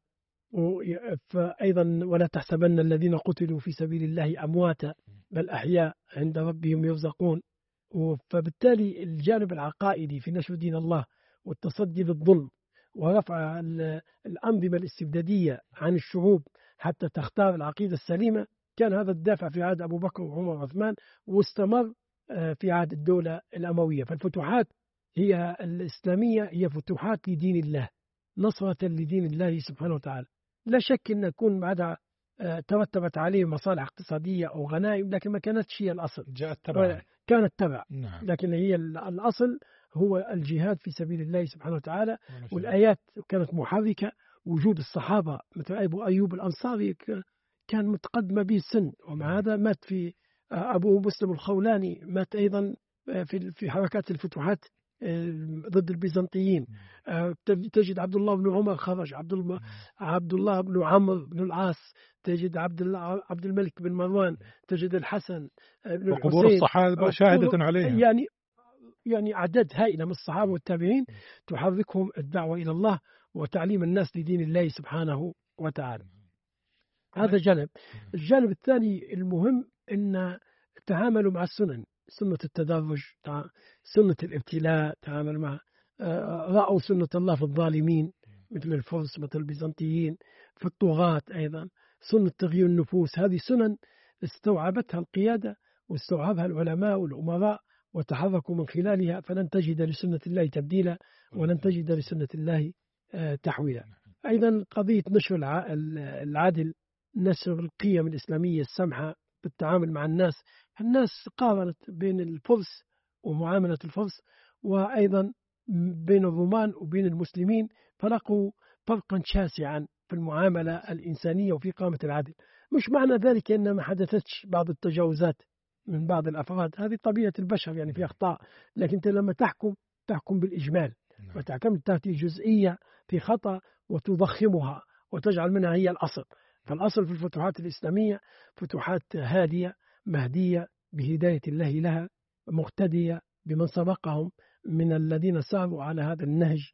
فأيضا ولا تحسبن الذين قتلوا في سبيل الله أمواتا بل أحياء عند ربهم يرزقون. فبالتالي الجانب العقائدي في نشر دين الله والتصدي للظلم ورفع الأنظمة الاستبدادية عن الشعوب حتى تختار العقيدة السليمة، كان هذا الدافع في عهد أبو بكر وعمر وعثمان، واستمر في عهد الدولة الأموية. فالفتوحات هي الإسلامية هي فتوحات لدين الله، نصرة لدين الله سبحانه وتعالى. لا شك أن يكون بعدها ترتبت عليه مصالح اقتصادية أو غنائم، لكن ما كانتش هي الأصل، كانت تبع. نعم. لكن هي الأصل هو الجهاد في سبيل الله سبحانه وتعالى. والآيات كانت محركة. وجود الصحابة مثل أبو أيوب الأنصاري كان متقدم به السن، ومع هذا مات في أبو مسلم الخولاني مات أيضا في حركات الفتوحات ضد البيزنطيين. تجد عبد الله بن عمر خرج، عبد الله بن عمرو بن العاص، تجد عبد الملك بن مروان، تجد الحسن بن الحسين. وقبور الصحابة شاهدة عليها. يعني أعداد هائلة من الصحابة والتابعين تحركهم الدعوة إلى الله وتعليم الناس لدين الله سبحانه وتعالى. هذا جانب. الجانب الثاني المهم أن تعاملوا مع السنن، سنة التدرج، سنة الابتلاء، تعامل مع رأوا سنة الله في الظالمين مثل الفرس مثل البيزنطيين، في الطغاة أيضا سنة تغيير النفوس. هذه سنن استوعبتها القيادة واستوعبها العلماء والأمراء وتحركوا من خلالها، فلن تجد لسنة الله تبديلا ولن تجد لسنة الله تحويلا. أيضا قضية نشر العدل، نشر القيم الإسلامية السمحة بالتعامل مع الناس. الناس قارنت بين الفرس ومعاملة الفرس وأيضا بين الرومان وبين المسلمين، فلقوا فرقا شاسعا في المعاملة الإنسانية وفي قامة العدل. مش معنى ذلك أن ما حدثتش بعض التجاوزات من بعض الأفراد، هذه طبيعة البشر، يعني في أخطاء، لكن أنت لما تحكم بالإجمال وتحكم تأتي جزئية في خطأ وتضخمها وتجعل منها هي الأصل. فالأصل في الفتوحات الإسلامية فتوحات هادية مهدية بهداية الله لها، مقتدية بمن سبقهم من الذين ساروا على هذا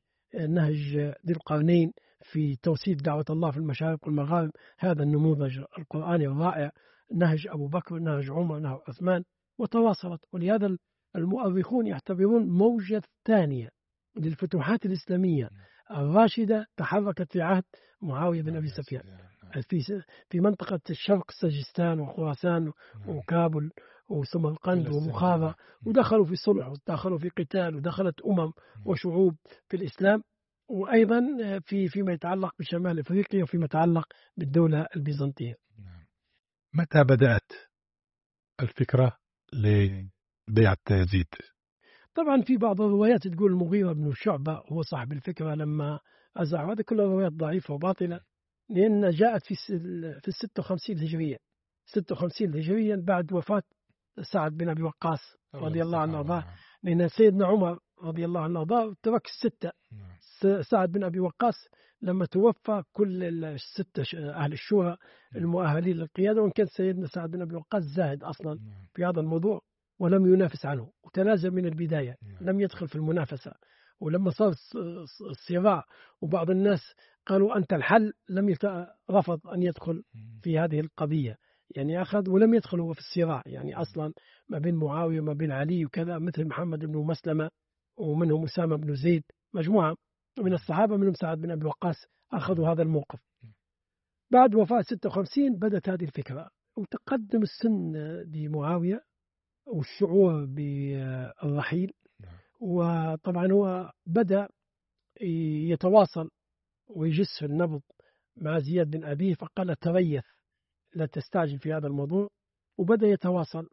نهج ذي القرنين في توسيد دعوة الله في المشارق والمغارب. هذا النموذج القرآني الرائع، نهج أبو بكر، نهج عمر، نهج عثمان، وتواصلت. ولهذا المؤرخون يعتبرون موجة ثانية للفتوحات الإسلامية الراشدة تحركت في عهد معاوية بن أبي سفيان. في منطقة الشرق، سجستان وخراسان وكابل وسمرقند ومخاضة، ودخلوا في صلح ودخلوا في قتال، ودخلت وشعوب في الإسلام، وأيضا فيما يتعلق بشمال أفريقيا وفيما يتعلق بالدولة البيزنطية. متى بدأت الفكرة لبيعة يزيد؟ طبعا في بعض الروايات تقول المغيرة بن شعبة هو صاحب الفكرة لما أزع، هذه كلها روايات ضعيفة وباطلة، لأن جاءت في 56 هجرية، 56 هجريا بعد وفاة سعد بن أبي وقاص رضي الله عنه وارضاه، لأن سيدنا عمر رضي الله عنه وارضاه ترك الستة. سعد بن أبي وقاص لما توفى كل الستة أهل الشورى المؤهلين للقيادة، وإن كان سيدنا سعد بن أبي وقاص زاهد أصلا في هذا الموضوع ولم ينافس عنه، وتنازل من البداية، لم يدخل في المنافسة. ولما صار الصراع وبعض الناس قالوا أنت الحل، رفض أن يدخل في هذه القضية، يعني أخذ ولم يدخل هو في الصراع، يعني أصلا ما بين معاوية وما بين علي وكذا، مثل محمد بن مسلمة ومنهم أسامة بن زيد، مجموعة من الصحابة منهم سعد بن أبي وقاص أخذوا هذا الموقف. بعد وفاة 56 بدأت هذه الفكرة، وتقدم السن لمعاوية والشعور بالرحيل، وطبعا هو بدأ يتواصل ويجس في النبض مع زياد بن أبيه، فقال تريث لا تستعجل في هذا الموضوع، وبدأ يتواصل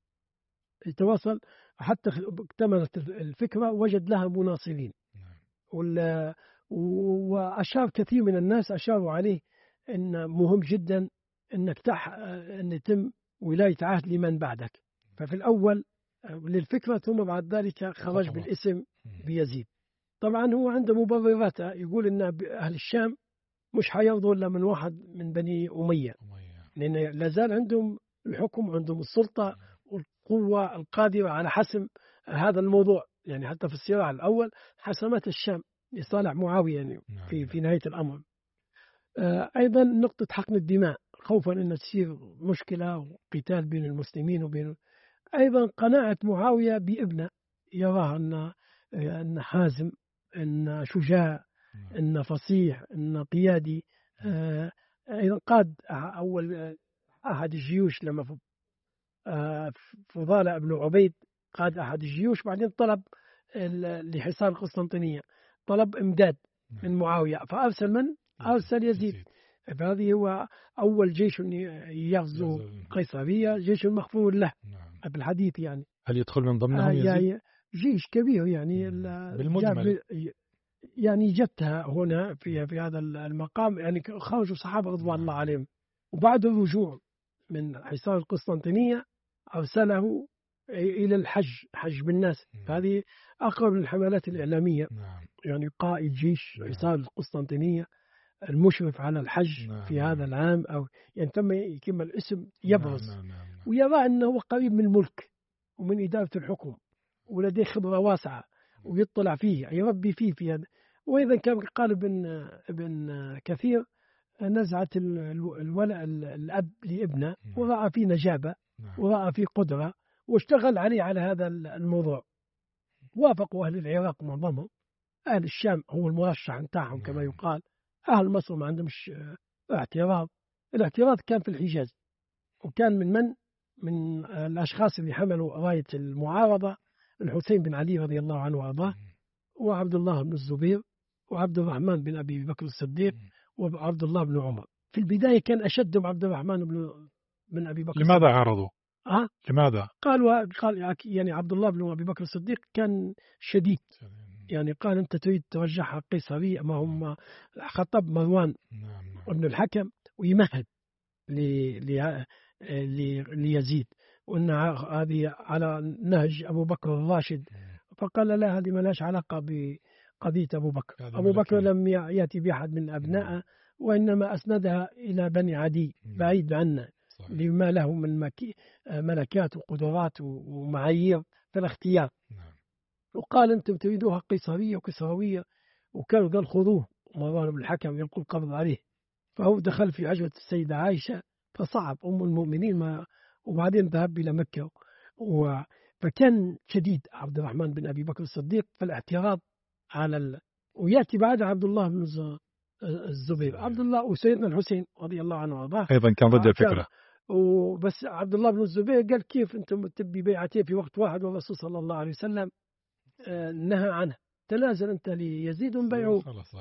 حتى اكتملت الفكرة، وجد لها مناصرين، وأشار كثير من الناس أشاروا عليه أن مهم جدا أن يتم ولاية عهد لمن بعدك. ففي الأول للفكرة، ثم بعد ذلك خرج بالاسم بيزيد. طبعا هو عنده مبرراته، يقول أن أهل الشام مش حيرضوا إلا من واحد من بني أمية، لأن لازال عندهم الحكم وعندهم السلطة والقوة القادرة على حسم هذا الموضوع، يعني حتى في الصراع الأول حسمت الشام لصالح معاوية يعني في نهاية الأمر. أيضا نقطة حقن الدماء، خوفا أن تصير مشكلة وقتال بين المسلمين وبين، أيضا قناعة معاوية بابنه، يراه أن حازم، أن شجاع، أن فصيح، أن قيادي. أيضا قاد أول أحد الجيوش لما فضالة بن عبيد قاد أحد الجيوش، بعدين طلب لحصار القسطنطينية، طلب إمداد من معاوية، فأرسل من؟ أرسل يزيد. فهذه هو أول جيش يغزو قيصرية، جيش مغفور له بالحديث. يعني هل يدخل من ضمنهم يزيد؟ جيش كبير يعني بالمجمل، يعني جبتها هنا في هذا المقام، يعني خرجوا الصحابة رضوان الله عليهم، وبعد الرجوع من حصار القسطنطينية أرسله إلى حج بالناس. هذه أقرب للحملات الإعلامية، يعني قائد جيش حصار القسطنطينية المشرف على الحج في هذا العام، أو يعني تم يكمل الاسم يبرز، ويرى أنه قريب من الملك ومن إدارة الحكم، ولديه خبرة واسعة ويطلع فيه يربي فيه هذا. وإذا كان قال ابن كثير نزعة الولد الأب لابنه، ورأى فيه نجابة ورأى فيه قدرة، واشتغل عليه على هذا الموضوع. وافقوا أهل العراق معظمهم، أهل الشام هو المرشح نتاعهم كما يقال، أهل مصر ما عندهمش اعتراض. الاعتراض كان في الحجاز، وكان من الأشخاص اللي حملوا راية المعارضة الحسين بن علي رضي الله عنه وأرضاه، وعبد الله بن الزبير، وعبد الرحمن بن أبي بكر الصديق، وعبد الله بن عمر. في البداية كان أشدهم عبد الرحمن بن أبي بكر. لماذا عارضوا؟ لماذا؟ قال يعني عبد الله بن أبي بكر الصديق كان شديد، يعني قال أنت تريد ترجعها قيصرية، ما هم خطب مروان ابن الحكم ويمهد ليزيد، وأن هذه على نهج أبو بكر الراشد. فقال لا، هذه ما لهاش علاقة بقضية أبو بكر. أبو بكر لم يأتي بأحد من أبنائه، وإنما أسندها إلى بني عدي بعيد عنا، لما له من ملكات وقدرات ومعايير في الاختيار. وقال أنتم تريدوها قيصرية وكسروية، وكانوا قال خذوه، مروان بن الحكم يقول قبض عليه. فهو دخل في عجوة السيدة عائشة، فصعب أم المؤمنين وبعدين ذهب إلى مكة. فكان شديد عبد الرحمن بن أبي بكر الصديق في الاعتراض على ويأتي بعد عبد الله الزبير. عبد الله وسيدنا الحسين رضي الله عنه وارضاه أيضا كان ضد الفكرة. وبس عبد الله بن الزبير قال كيف أنتم تبي بيعتين في وقت واحد والرسول صلى الله عليه وسلم نهى عنه، تنازل أنت ليزيد ونبيعوه.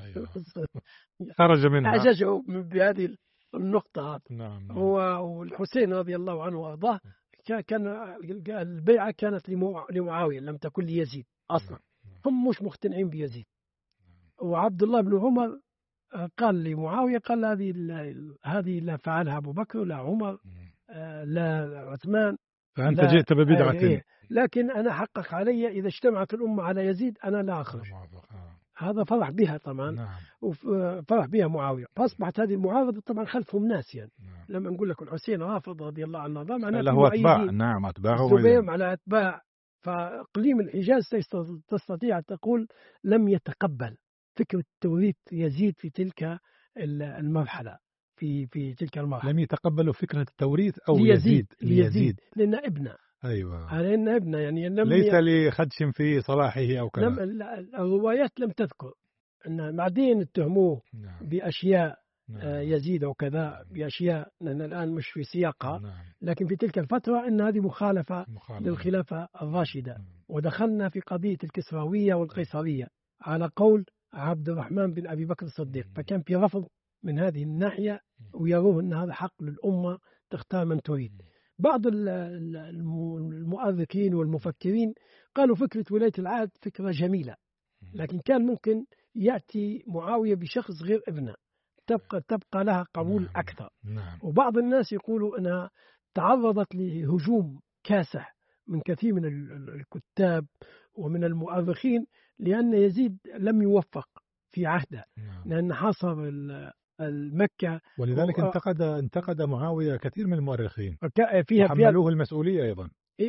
خرج منها. أعجزوا بهذه النقطة. نعم. والحسين رضي الله عنه وارضاه كان البيعة كانت لمعاوية لم تكن ليزيد أصلا. هم مش مقتنعين بيزيد. وعبد الله بن عمر قال لمعاوية قال هذه لا فعلها أبو بكر لا عمر لا عثمان، فأنت جئت ببدعة. لكن أنا حقق علي إذا اجتمعت الأمة على يزيد أنا لا أخرج. هذا فرح بها طبعا. نعم. وفرح بها معاوية، فأصبحت هذه المعارضة طبعا خلفهم ناس يعني. نعم. لما نقول لك الحسين رافض رضي الله عنه معناته له أتباع. نعم أتباعه. الزبير على أتباع. فإقليم الحجاز تستطيع أن تقول لم يتقبل فكرة توريث يزيد في تلك المرحلة. في تلك المرحلة لم يتقبلوا فكرة التوريث أو ليزيد لأن ابنه. أيوة. لأن ابنه يعني ليس لخدش في صلاحه أو كذا. الروايات لم تذكر أن بعدين اتهموه بأشياء يزيد وكذا بأشياء لأن الآن مش في سياقها. لكن في تلك الفترة أن هذه مخالفة للخلافة الراشدة. ودخلنا في قضية الكسروية والقيصرية على قول عبد الرحمن بن أبي بكر الصديق. فكان في رفض من هذه الناحية ويروه أن هذا حق للأمة تختار من تريد. بعض المؤرخين والمفكرين قالوا فكرة ولاية العهد فكرة جميلة، لكن كان ممكن يأتي معاوية بشخص غير ابنه تبقى لها قبول أكثر. وبعض الناس يقولوا أنها تعرضت لهجوم كاسح من كثير من الكتاب ومن المؤرخين لأن يزيد لم يوفق في عهده. لأن حاصر المكة. ولذلك انتقد معاوية كثير من المؤرخين حملوه المسؤولية أيضا.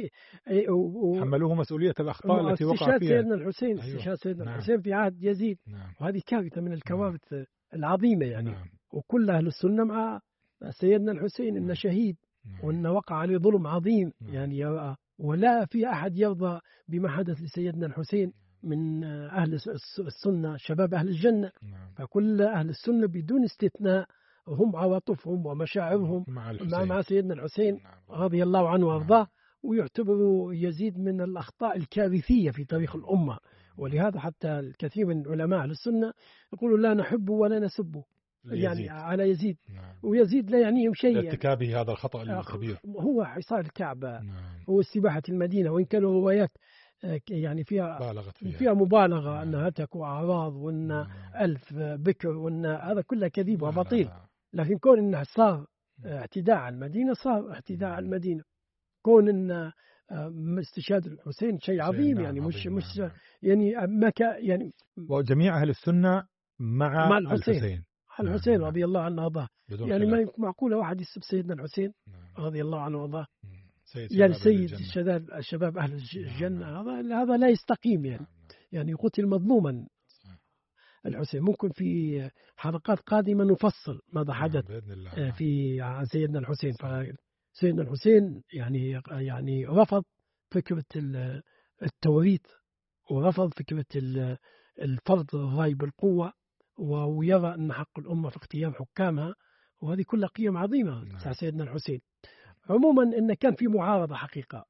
حملوه مسؤولية الأخطاء التي وقع فيها سيدنا الحسين. سيدنا الحسين في عهد يزيد. وهذه كارثة من الكوارث العظيمة يعني. وكل أهل السنة مع سيدنا الحسين إنه شهيد وإنه وقع عليه ظلم عظيم يعني. ولا في أحد يرضى بما حدث لسيدنا الحسين من أهل السنة شباب أهل الجنة. فكل أهل السنة بدون استثناء هم عواطفهم ومشاعرهم مع سيدنا الحسين رضي الله عنه وارضاه. ويعتبر يزيد من الأخطاء الكارثية في تاريخ الأمة. ولهذا حتى الكثير من علماء أهل السنة يقولوا لا نحبه ولا نسبه يعني على يزيد. ويزيد لا يعنيهم شيء لارتكابه هذا الخطأ الكبير. هو حصار الكعبة. هو استباحة المدينة. وإن كانوا روايات يعني فيها مبالغة أنها تكون أعراض وأن 1000 بكر وأن هذا كله كذب وباطيل. لكن كون أنه صار اعتداء على المدينة صار اعتداء على المدينة. كون أن استشهاد الحسين شيء عظيم يعني مش يعني ما يعني. وجميع أهل السنة مع الحسين رضي الله عنه وارضاه. يعني ما معقولة واحد يسب سيدنا الحسين رضي الله عنه وارضاه يعني سيد الشباب أهل الجنة. هذا لا يستقيم يعني. يعني قتل مظلوما الحسين. ممكن في حلقات قادمة نفصل ماذا حدث في عن سيدنا الحسين. فسيدنا الحسين يعني رفض فكرة التوريث ورفض فكرة الفرض الرأي بالقوة ويرى أن حق الأمة في اختيار حكامها. وهذه كلها قيم عظيمة تاع سيدنا الحسين. عموما إن كان في معارضة حقيقة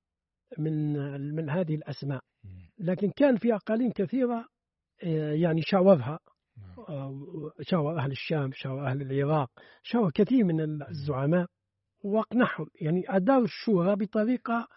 من هذه الأسماء. لكن كان في أقاليم كثيرة يعني شاورها. شاور أهل الشام، شاور أهل العراق، شاور كثير من الزعماء واقنعهم. يعني أدار الشورى بطريقة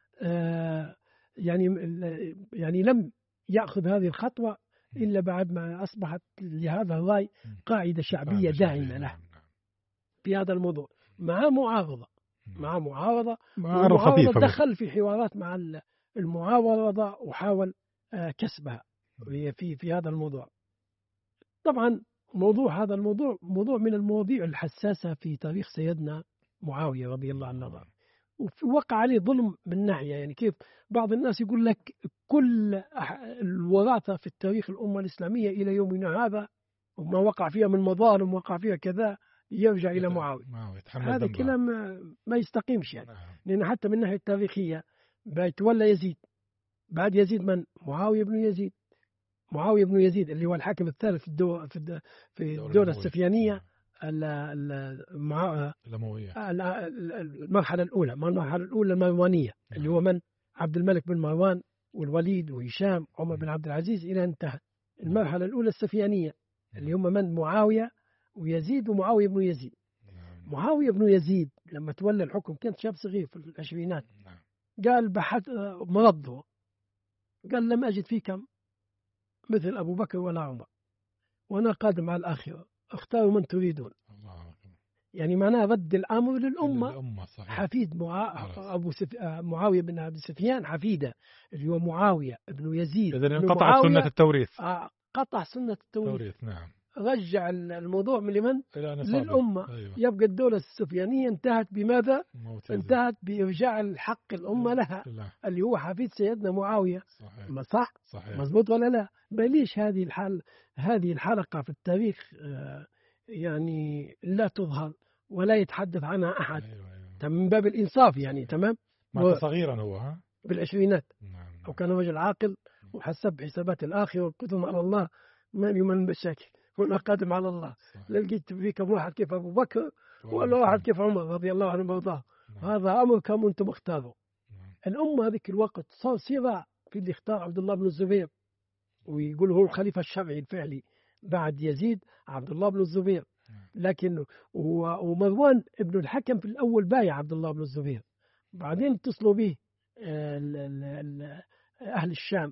يعني لم يأخذ هذه الخطوة إلا بعد ما أصبحت لهذا الرأي قاعدة شعبية داعمة له في هذا الموضوع. مع معارضة خفيفة. دخل في حوارات مع المعارضة وحاول كسبها في هذا الموضوع. طبعا هذا الموضوع موضوع من المواضيع الحساسة في تاريخ سيدنا معاوية رضي الله عنه. ووقع عليه ظلم من ناحية يعني. كيف بعض الناس يقول لك كل الوراثة في التاريخ الأمة الإسلامية إلى يومنا هذا وما وقع فيها من مظالم وقع فيها كذا يرجع إلى معاوية. هذا كلام ما يستقيمش يعني. لأن حتى من الناحية التاريخية بيتولى يزيد بعد يزيد من معاوية بن يزيد معاوية بن يزيد اللي هو الحاكم الثالث في الدولة السفيانية، الأموية، المرحلة الأولى، ما المرحلة الأولى المروانية، اللي هو من عبد الملك بن مروان والوليد وهشام عمر بن عبد العزيز إلى انتهى. المرحلة الأولى السفيانية اللي هم من معاوية ويزيد ومعاوية بن يزيد. معاوية بن يزيد لما تولى الحكم كان شاب صغير في العشرينات، قال بحث مرضه، قال لم أجد فيك مثل أبو بكر ولا عمر، وأنا قادم على الآخرة، اختاروا من تريدون. يعني معناه رد الأمر للأمة. حفيد معاوية بن أبي سفيان حفيده اللي هو معاوية بن يزيد، إذن انقطعت سنة التوريث. قطع سنة التوريث. نعم. رجع الموضوع من لمن؟ للأمة. أيوة. يبقى الدولة السفيانية انتهت بماذا؟ انتهت بإرجاع الحق الأمة لها، اللي هو حفيد سيدنا معاوية. صح؟ مزبوط ولا لا؟ بليش هذه الحلقة في التاريخ يعني لا تظهر ولا يتحدث عنها أحد. أيوة. من باب الإنصاف يعني. تمام. مات صغيرا هو بالعشرينات. نعم. أو كان رجل عاقل وحسب حسابات الآخرة والقدم على الله، ما من مشاكل، هنا قادم على الله. لقيت فيك واحد كيف أبو بكر ولا واحد كيف عمر رضي الله عنه وارضاه. هذا أمركم أنتم اختاروا. الأمة ذيك الوقت صار صراع في اللي اختار عبد الله بن الزبير، ويقول هو الخليفة الشرعي الفعلي بعد يزيد عبد الله بن الزبير. لكن ومروان ابن الحكم في الأول بايع عبد الله بن الزبير، بعدين اتصلوا به أهل الشام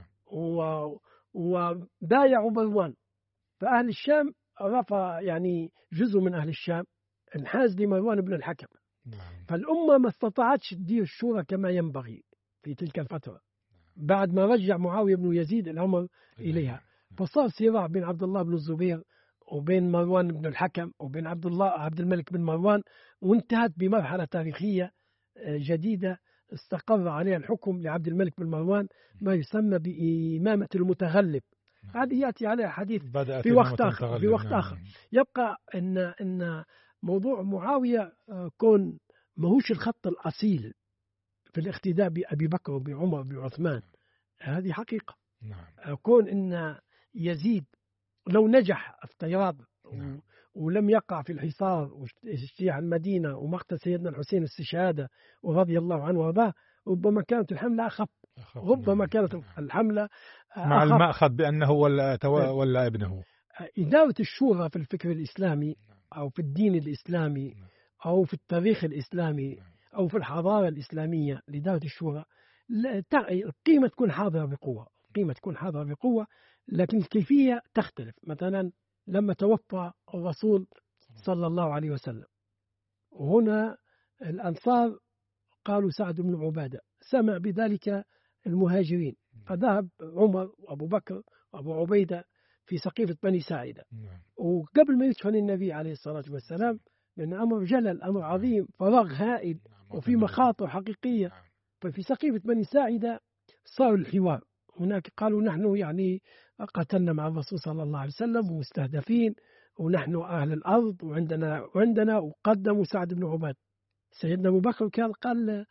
وبايعوا مروان، فأهل الشام رفع يعني جزء من أهل الشام انحاز لمروان بن الحكم. فالأمة ما استطاعتش تدير الشورى كما ينبغي في تلك الفترة بعد ما رجع معاوية بن يزيد الأمر إليها. فصار صراع بين عبد الله بن الزبير وبين مروان بن الحكم وبين عبد الملك بن مروان، وانتهت بمرحلة تاريخية جديدة استقر عليها الحكم لعبد الملك بن مروان، ما يسمى بإمامة المتغلب. هذه يأتي عليها حديث في وقت آخر. يبقى إن موضوع معاوية كون ماهوش الخط الأصيل في الاقتداء بأبي بكر وبعمر وبعثمان، هذه حقيقة. كون إن يزيد لو نجح افتياض ولم يقع في الحصار واجتياح المدينة ومقتل سيدنا الحسين استشهاده ورضي الله عنه وارضاه، ربما كانت الحملة أخف. ربما كانت الحملة مع المأخذ بأنه ولا ابنه. إدارة الشورى في الفكر الإسلامي أو في الدين الإسلامي أو في التاريخ الإسلامي أو في الحضارة الإسلامية لإدارة الشورى القيمة تكون حاضرة بقوة، لكن الكيفية تختلف. مثلا لما توفى الرسول صلى الله عليه وسلم، وهنا الأنصار قالوا سعد بن عبادة، سمع بذلك المهاجرين، فذهب عمر وأبو بكر وأبو عبيدة في سقيفة بني ساعدة، وقبل ما يدفن النبي عليه الصلاة والسلام، لأن أمر جلل، أمر عظيم، فراغ هائل وفي مخاطر حقيقية. ففي سقيفة بني ساعدة صار الحوار. هناك قالوا نحن يعني قتلنا مع الرسول صلى الله عليه وسلم ومستهدفين، ونحن أهل الأرض وعندنا وقدموا سعد بن عباد. سيدنا أبو بكر كان قال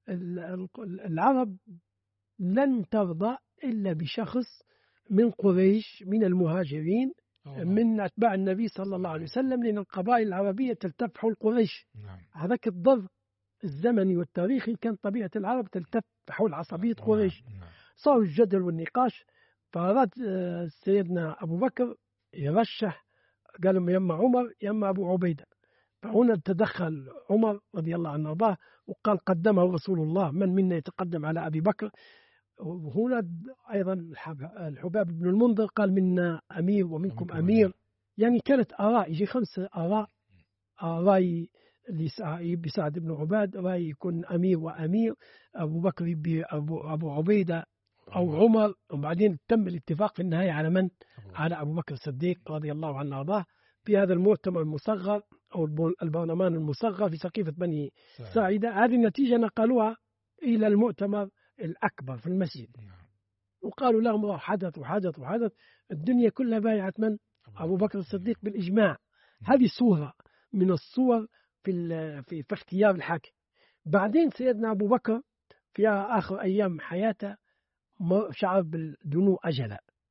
العرب لن ترضى إلا بشخص من قريش من المهاجرين من أتباع النبي صلى الله عليه وسلم، لأن القبائل العربية تلتف حول قريش. هذاك الضرب الزمني والتاريخي كان طبيعة العرب تلتف حول عصبية قريش. صار الجدل والنقاش، فأراد سيدنا أبو بكر يرشح، قال يما عمر يما أبو عبيدة. فهنا تدخل عمر رضي الله عنه وارضاه وقال قدمه رسول الله، من منا يتقدم على أبي بكر. وهنا أيضا الحباب بن المنذر قال منا أمير ومنكم أمير. يعني كانت آراء، يجي 5 آراء. رأي بسعد بن عباد، رأي يكون أمير وأمير، أبو بكر أبو عبيدة أو عمر، وبعدين تم الاتفاق في النهاية على من؟ على أبو بكر الصديق رضي الله عنه وارضاه في هذا المؤتمر المصغر أو البرلمان المصغر في سقيفة بني ساعدة. هذه النتيجة نقلوها إلى المؤتمر الأكبر في المسجد، وقالوا لهم حدث وحدث وحدث، الدنيا كلها بايعت من؟ أبو بكر الصديق بالإجماع. هذه صورة من الصور في اختيار الحاكم. بعدين سيدنا أبو بكر في آخر أيام حياته شعر بالدنو أجله،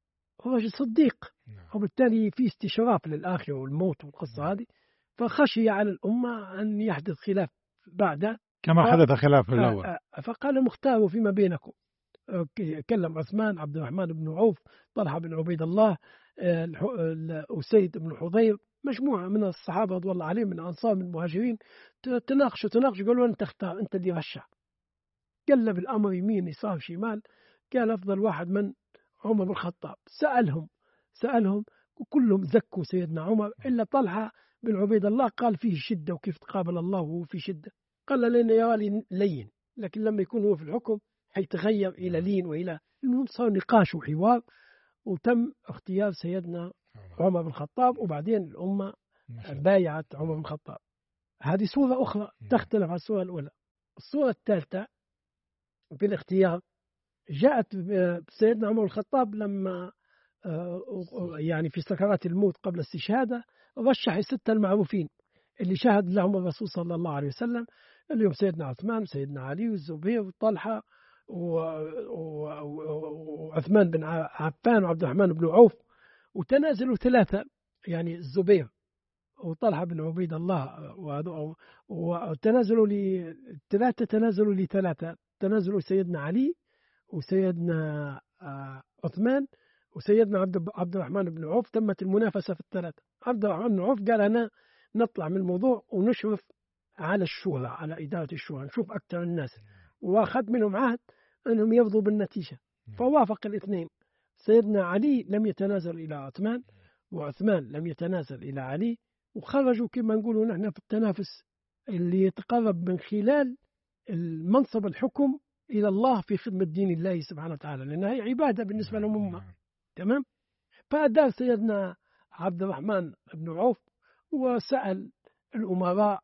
هو رجل صديق، وبالتالي في استشراف للآخرة والموت والقصة هذه، فخشي على الأمة أن يحدث خلاف بعده كما حدث خلاف الأول. فقال مختاروا فيما بينكم. كلم عثمان، عبد الرحمن بن عوف، طلحة بن عبيد الله، أسيد بن حضير، مجموعة من الصحابة رضي الله عليهم من الأنصار من المهاجرين، تناقشوا قالوا أنت تختار، أنت اللي رشح. قلب الأمر يمين يسار شمال، قال أفضل واحد من عمر بن الخطاب. سألهم وكلهم زكوا سيدنا عمر إلا طلحة بن عبيد الله، قال فيه شدة وكيف تقابل الله وهو في شدة. قال لأنه يرى لين، لكن لما يكون هو في الحكم حيتغير إلى لين وإلى. المهم صار نقاش وحوار، وتم اختيار سيدنا عمر بن الخطاب، وبعدين الأمة بايعت عمر بن الخطاب. هذه صورة أخرى تختلف عن الصورة الأولى. الصورة الثالثة في الاختيار جاءت سيدنا عمر بن الخطاب لما يعني في سكرات الموت قبل الاستشهادة رشح 6 المعروفين اللي شهد لهم الرسول صلى الله عليه وسلم، اليوم سيدنا عثمان وسيدنا علي والزبير وطلحة وعثمان بن عفان وعبد الرحمن بن عوف. وتنازلوا 3، يعني الزبير وطلحة بن عبيد الله، وتنازلوا ل3، تنازلوا ل3، تنازلوا سيدنا علي وسيدنا عثمان وسيدنا عبد الرحمن بن عوف. تمت المنافسة في ال3. عبد الرحمن بن عوف قال أنا نطلع من الموضوع ونشرف على الشورى، على إدارة الشورى، نشوف أكثر الناس، وأخذ منهم عهد أنهم يرضوا بالنتيجة، فوافق الاثنين. سيدنا علي لم يتنازل إلى عثمان، وعثمان لم يتنازل إلى علي، وخرجوا كما نقولوا نحن في التنافس اللي يتقرب من خلال المنصب الحكم إلى الله في خدمة دين الله سبحانه وتعالى، لأنها هي عبادة بالنسبة لهم. تمام. فأدار سيدنا عبد الرحمن بن عوف وسأل الأمراء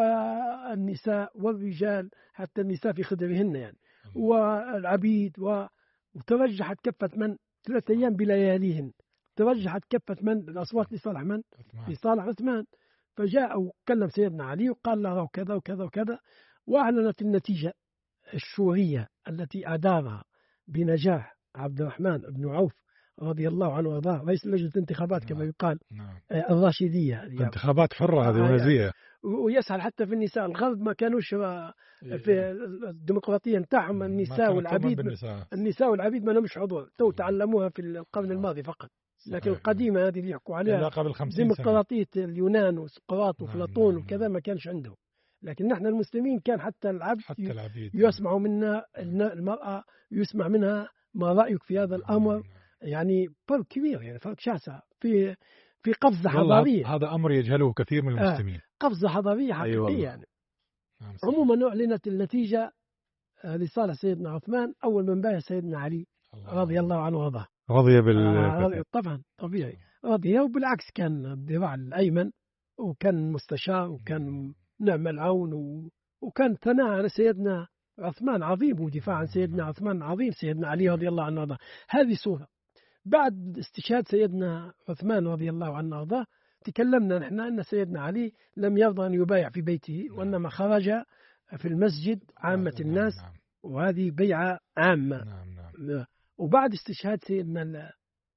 والنساء والرجال، حتى النساء في خدرهن يعني، والعبيد، وترجحت كفة من 3 أيام بلياليهن، ترجحت كفة من الأصوات لصالح من؟ لصالح عثمان. فجاء وكلم سيدنا علي وقال له كذا وكذا وكذا، وأعلنت النتيجة الشورية التي أدارها بنجاح عبد الرحمن بن عوف رضي الله عنه وارضاه، رئيس لجنة الانتخابات كما يقال، الراشدية، انتخابات حرة هذه ونزيهة. ويسهل حتى في النساء. الغرب ما كانوش في الديمقراطية نتاعهم النساء والعبيد، النساء والعبيد ما لهمش حضور، تو تعلموها في القرن الماضي فقط. لكن القديمة هذه اللي يحكوا عليها ديمقراطية اليونان وسقراط وأفلاطون وكذا ما كانش عندهم. لكن نحن المسلمين كان حتى العبد يسمع منا، المرأة يسمع منها ما رأيك في هذا الأمر. يعني فرق كبير، يعني فرق شاسع في قفزة حضارية. هذا أمر يجهله كثير من المسلمين. قفزة حضارية حقيقية يعني. عموما أعلنت النتيجة لصالح سيدنا عثمان، أول من بايع سيدنا علي رضي الله عنه وارضاه. رضي طبعا طبيعي رضي، وبالعكس كان الذراع الأيمن، وكان مستشار، وكان نعم العون، وكان ثناء على سيدنا عثمان عظيم، ودفاع عن سيدنا عثمان عظيم، سيدنا علي رضي الله عنه وارضاه. هذه صورة. بعد استشهاد سيدنا عثمان رضي الله عنه وارضاه، تكلمنا نحن أن سيدنا علي لم يرضى أن يبايع في بيته، وإنما خرج في المسجد عامة الناس، وهذه بيعة عامة. وبعد استشهاد سيدنا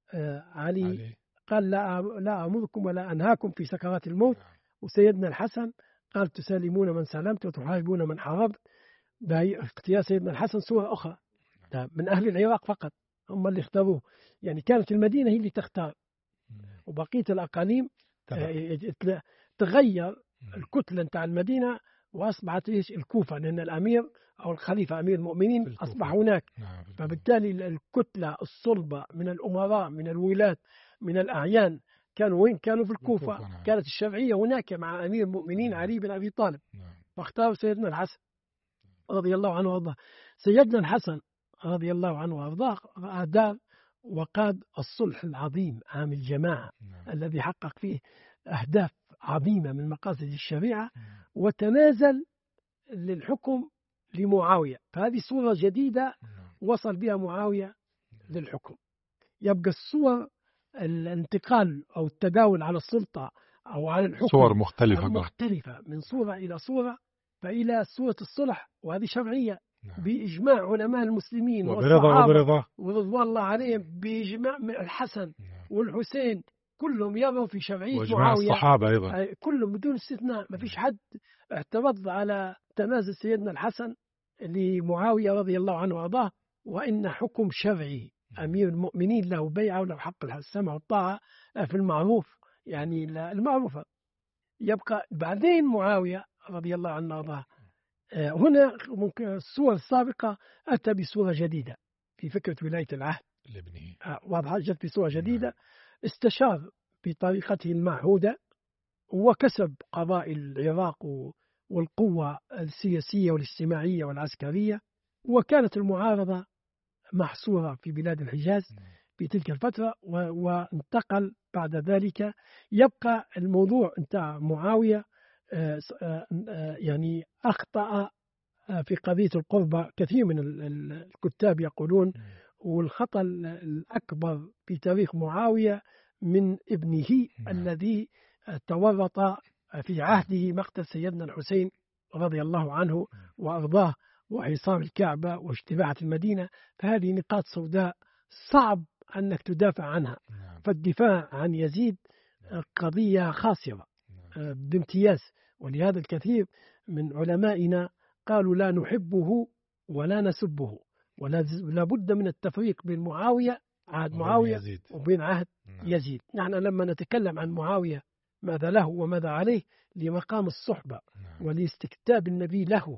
علي قال لا أمركم ولا أنهاكم في سكرات الموت. وسيدنا الحسن قال تسالمون من سلمت وتحاربون من حاربت. اختيار سيدنا الحسن صورة أخرى، من أهل العراق فقط هم اللي اختاروه، يعني كانت المدينة هي اللي تختار، وبقية الأقاليم تغير الكتلة نتاع المدينة، وأصبحت الكوفة، لأن الأمير أو الخليفة أمير المؤمنين أصبح هناك. فبالتالي الكتلة الصلبة من الأمراء، من الولاة، من الأعيان، كانوا وين؟ كانوا في الكوفة. كانت الشرعية هناك مع أمير المؤمنين علي بن أبي طالب، فاختاروا سيدنا الحسن رضي الله عنه وارضاه. سيدنا الحسن رضي الله عنه وارضاه أدار وقاد الصلح العظيم عام الجماعة الذي حقق فيه أهداف عظيمة من مقاصد الشريعة، وتنازل للحكم لمعاوية. فهذه صورة جديدة وصل بها معاوية للحكم. يبقى الصور الانتقال أو التداول على السلطة أو على الحكم صور مختلفة من صورة إلى صورة، فإلى صورة الصلح، وهذه شرعية بإجماع علماء المسلمين وبرضا ورضوان الله عليهم، بإجماع الحسن والحسين كلهم يروا في شرعية معاوية، الصحابة أيضا كلهم بدون استثناء، ما فيش حد اعترض على تنازل سيدنا الحسن لمعاوية رضي الله عنه وأرضاه، وإن حكم شرعي أمير المؤمنين له بيعة وله حق السمع والطاعة في المعروف، يعني المعروفة. يبقى بعدين معاوية رضي الله عنه وأرضاه هنا ممكن الصور السابقة أتى بصورة جديدة في فكرة ولاية العهد لابنه، واضحة، جت بصورة جديدة، استشار بطريقته المعهودة وكسب قبائل العراق والقوة السياسية والاجتماعية والعسكرية، وكانت المعارضة محصورة في بلاد الحجاز في تلك الفترة، وانتقل بعد ذلك. يبقى الموضوع نتاع معاوية يعني أخطأ في قضية القربة. كثير من الكتاب يقولون، والخطأ الأكبر في تاريخ معاوية من ابنه الذي تورط في عهده مقتل سيدنا الحسين رضي الله عنه وأرضاه وحصار الكعبة واجتباعة المدينة. فهذه نقاط سوداء صعب أنك تدافع عنها. فالدفاع عن يزيد قضية خاسرة بامتياز، ولهذا الكثير من علمائنا قالوا لا نحبه ولا نسبه، ولا بد من التفريق بين عهد معاوية وبين عهد يزيد. نحن لما نتكلم عن معاوية ماذا له وماذا عليه، لمقام الصحبة ولاستكتاب النبي له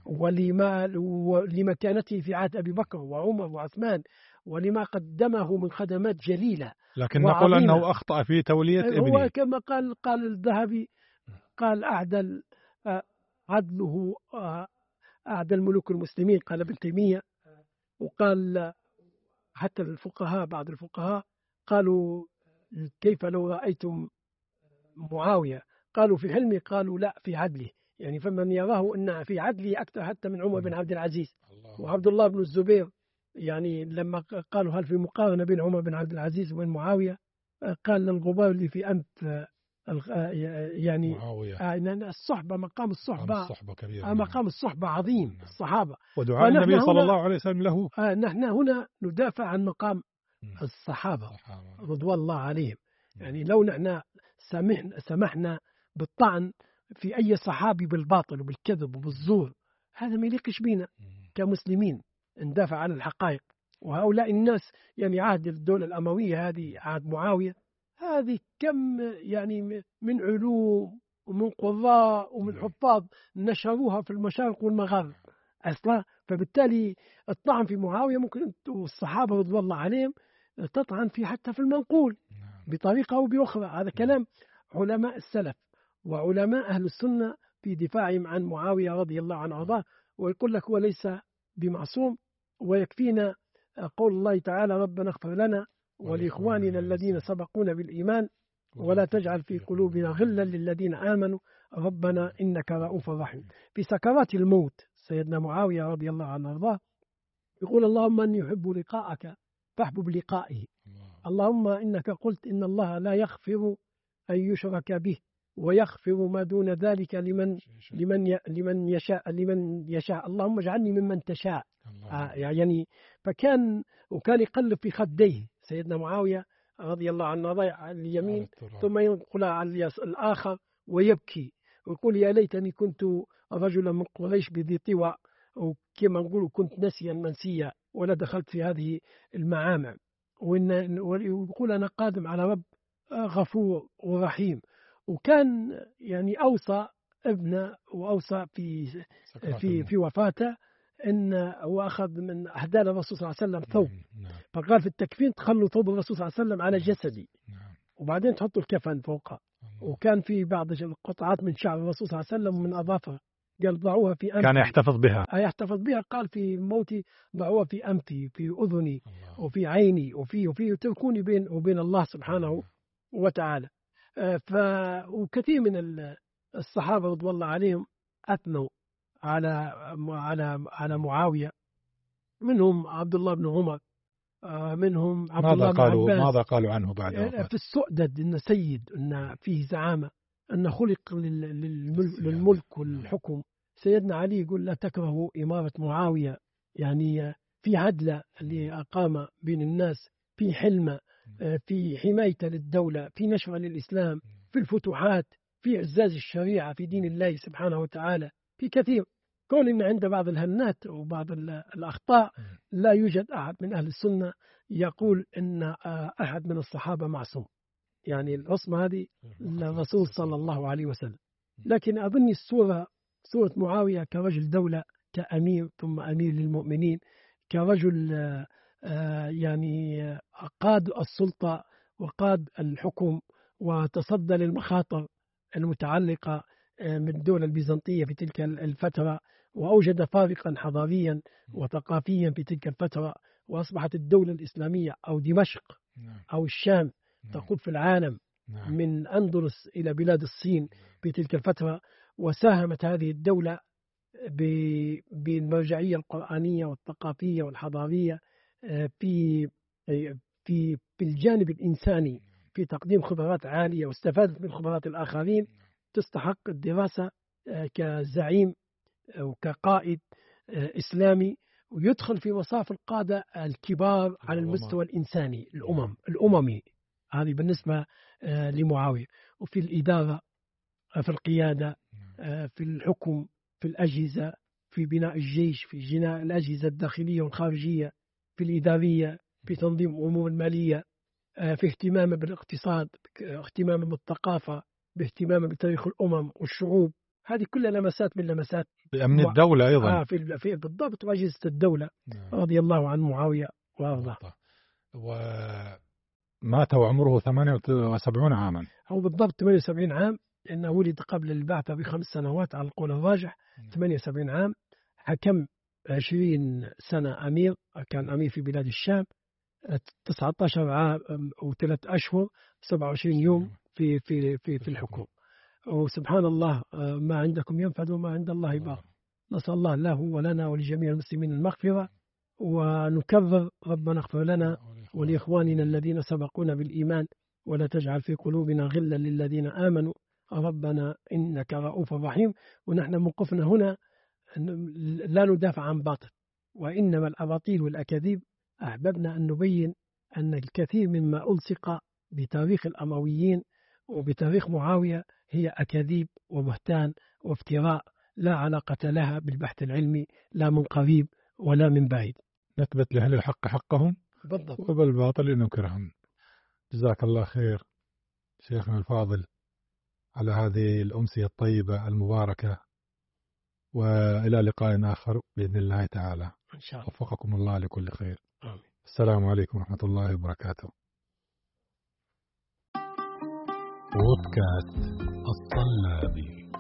ولمكانته في عهد أبي بكر وعمر وعثمان، ولما قدمه من خدمات جليلة. لكن نقول أنه أخطأ في تولية ابنه، هو كما قال الذهبي، قال عدله أعدل ملوك المسلمين، قال ابن تيمية. وقال حتى الفقهاء، بعض الفقهاء قالوا كيف لو رأيتم معاوية، قالوا في حلمه، قالوا لا في عدله، يعني فمن يراه أن في عدله أكثر حتى من عمر بن عبد العزيز وعبد الله بن الزبير. يعني لما قالوا هل في مقارنة بين عمر بن عبد العزيز وبين معاوية، قال الغبار اللي في أنف يعني الصحبة، مقام الصحبة كبير، مقام الصحبة عظيم. الصحابة ودعاء النبي صلى الله عليه وسلم له. نحن هنا ندافع عن مقام الصحابة رضوان الله عليهم. يعني لو نحن سمحنا بالطعن في أي صحابي بالباطل وبالكذب وبالزور، هذا ما يليقش بينا كمسلمين ندافع عن الحقائق. وهؤلاء الناس يعني عهد الدولة الأموية، هذه عهد معاوية، هذه كم يعني من علوم ومن قضاء ومن حفاظ نشروها في المشارق والمغارب أصلا. فبالتالي الطعن في معاوية ممكن الصحابة رضوان الله عليهم تطعن في حتى في المنقول بطريقة أو بأخرى. هذا كلام علماء السلف وعلماء أهل السنة في دفاعهم عن معاوية رضي الله عنه وارضاه. ويقول لك هو ليس بمعصوم، ويكفينا قول الله تعالى ربنا اغفر لنا ولإخواننا الذين سبقونا بالإيمان ولا تجعل في قلوبنا غلا للذين آمنوا ربنا إنك رؤوف رحيم. في سكرات الموت سيدنا معاوية رضي الله عنه وارضاه يقول اللهم أني يحب لقاءك فاحبب لقائه، اللهم إنك قلت إن الله لا يغفر أن يشرك به ويغفر ما دون ذلك لمن يشاء اللهم اجعلني ممن تشاء. يعني فكان يقلب في خديه سيدنا معاوية رضي الله عنه على اليمين ثم ينقل على الآخر ويبكي ويقول يا ليتني كنت رجلا من قريش بذي طوى، وكما نقول كنت نسيا منسيا ولا دخلت في هذه المعامع. ويقول أنا قادم على رب غفور ورحيم. وكان يعني أوصى ابنه وأوصى في وفاته إن هو أخذ من أهدال الرسول صلى الله عليه وسلم ثوب، فقال في التكفين تخلوا ثوب الرسول صلى الله عليه وسلم على جسدي وبعدين تحطوا الكفن فوقه. وكان في بعض القطعات من شعر الرسول صلى الله عليه وسلم ومن أظافره قال ضعوها في أنفي، كان يحتفظ بها. قال في موتي ضعوها في أنفي في أذني وفي عيني وفي تركوني بين وبين الله سبحانه وتعالى. وكثير من الصحابة رضوان الله عليهم أثنوا على معاوية، منهم عبد الله بن عمر، منهم عبد الله بن عباس. ماذا قالوا عنه بعد في السؤدد إن سيد، إن فيه زعامة، أن خلق للملك والحكم سيدنا علي يقول لا تكرهوا إمارة معاوية، يعني في عدل اللي أقام بين الناس، في حلمة، في حماية للدولة، في نشر للإسلام، في الفتوحات، في إعزاز الشريعة في دين الله سبحانه وتعالى، في كثير. كون إن عند بعض الهنات وبعض الأخطاء لا يوجد أحد من أهل السنة يقول إن أحد من الصحابة معصوم، يعني العصمة هذه للرسول صلى الله عليه وسلم. لكن أظن صورة معاوية كرجل دولة، كأمير ثم أمير للمؤمنين، كرجل يعني قاد السلطة وقاد الحكم وتصدى للمخاطر المتعلقة من الدولة البيزنطية في تلك الفترة، وأوجد فارقا حضاريا وثقافيا في تلك الفترة، وأصبحت الدولة الإسلامية أو دمشق أو الشام تقود في العالم من أندلس إلى بلاد الصين في تلك الفترة. وساهمت هذه الدولة بالمرجعية القرآنية والثقافية والحضارية في في الجانب الإنساني، في تقديم خبرات عالية واستفادت من خبرات الآخرين، تستحق الدراسة كزعيم وكقائد إسلامي، ويدخل في مصاف القادة الكبار على المستوى الإنساني الأممي. هذه بالنسبة لمعاوية. وفي الإدارة، في القيادة، في الحكم، في الأجهزة، في بناء الجيش، في بناء الأجهزة الداخلية والخارجية، في الإدارية، في تنظيم الأمور المالية، في اهتمامه بالاقتصاد، اهتمامه بالثقافة، باهتمامه بتاريخ الأمم والشعوب. هذه كلها لمسات من لمسات بأمن الدولة أيضا. في بالضبط، وأجهزة الدولة. رضي الله عن معاوية وأرضاه. ومات وعمره 78 عاما. هو بالضبط 78 عام، لأنه ولد قبل البعثة ب5 سنوات على القول الراجح. 78 عام، حكم 20 سنة أمير، كان أمير في بلاد الشام، 19 عام و3 أشهر 27 يوم في الحكم. وسبحان الله، ما عندكم ينفد وما عند الله باق. نسأل الله له ولنا ولجميع المسلمين المغفرة، ونكرر ربنا اغفر لنا ولإخواننا الذين سبقونا بالإيمان، ولا تجعل في قلوبنا غلا للذين آمنوا ربنا إنك رؤوف رحيم. ونحن موقفنا هنا لا ندافع عن باطل، وإنما الأباطيل والأكاذيب أحببنا أن نبين أن الكثير مما ألصق بتاريخ الأمويين وبتاريخ معاوية هي أكاذيب وبهتان وافتراء لا علاقة لها بالبحث العلمي، لا من قريب ولا من بعيد. نثبت لأهل الحق حقهم بالضبط، وبالباطل ننكرهم. جزاك الله خير شيخنا الفاضل على هذه الأمسية الطيبة المباركة، وإلى لقاء آخر بإذن الله تعالى إن شاء الله. وفقكم الله لكل خير. آمين. السلام عليكم ورحمة الله وبركاته. بودكاست الصلابي.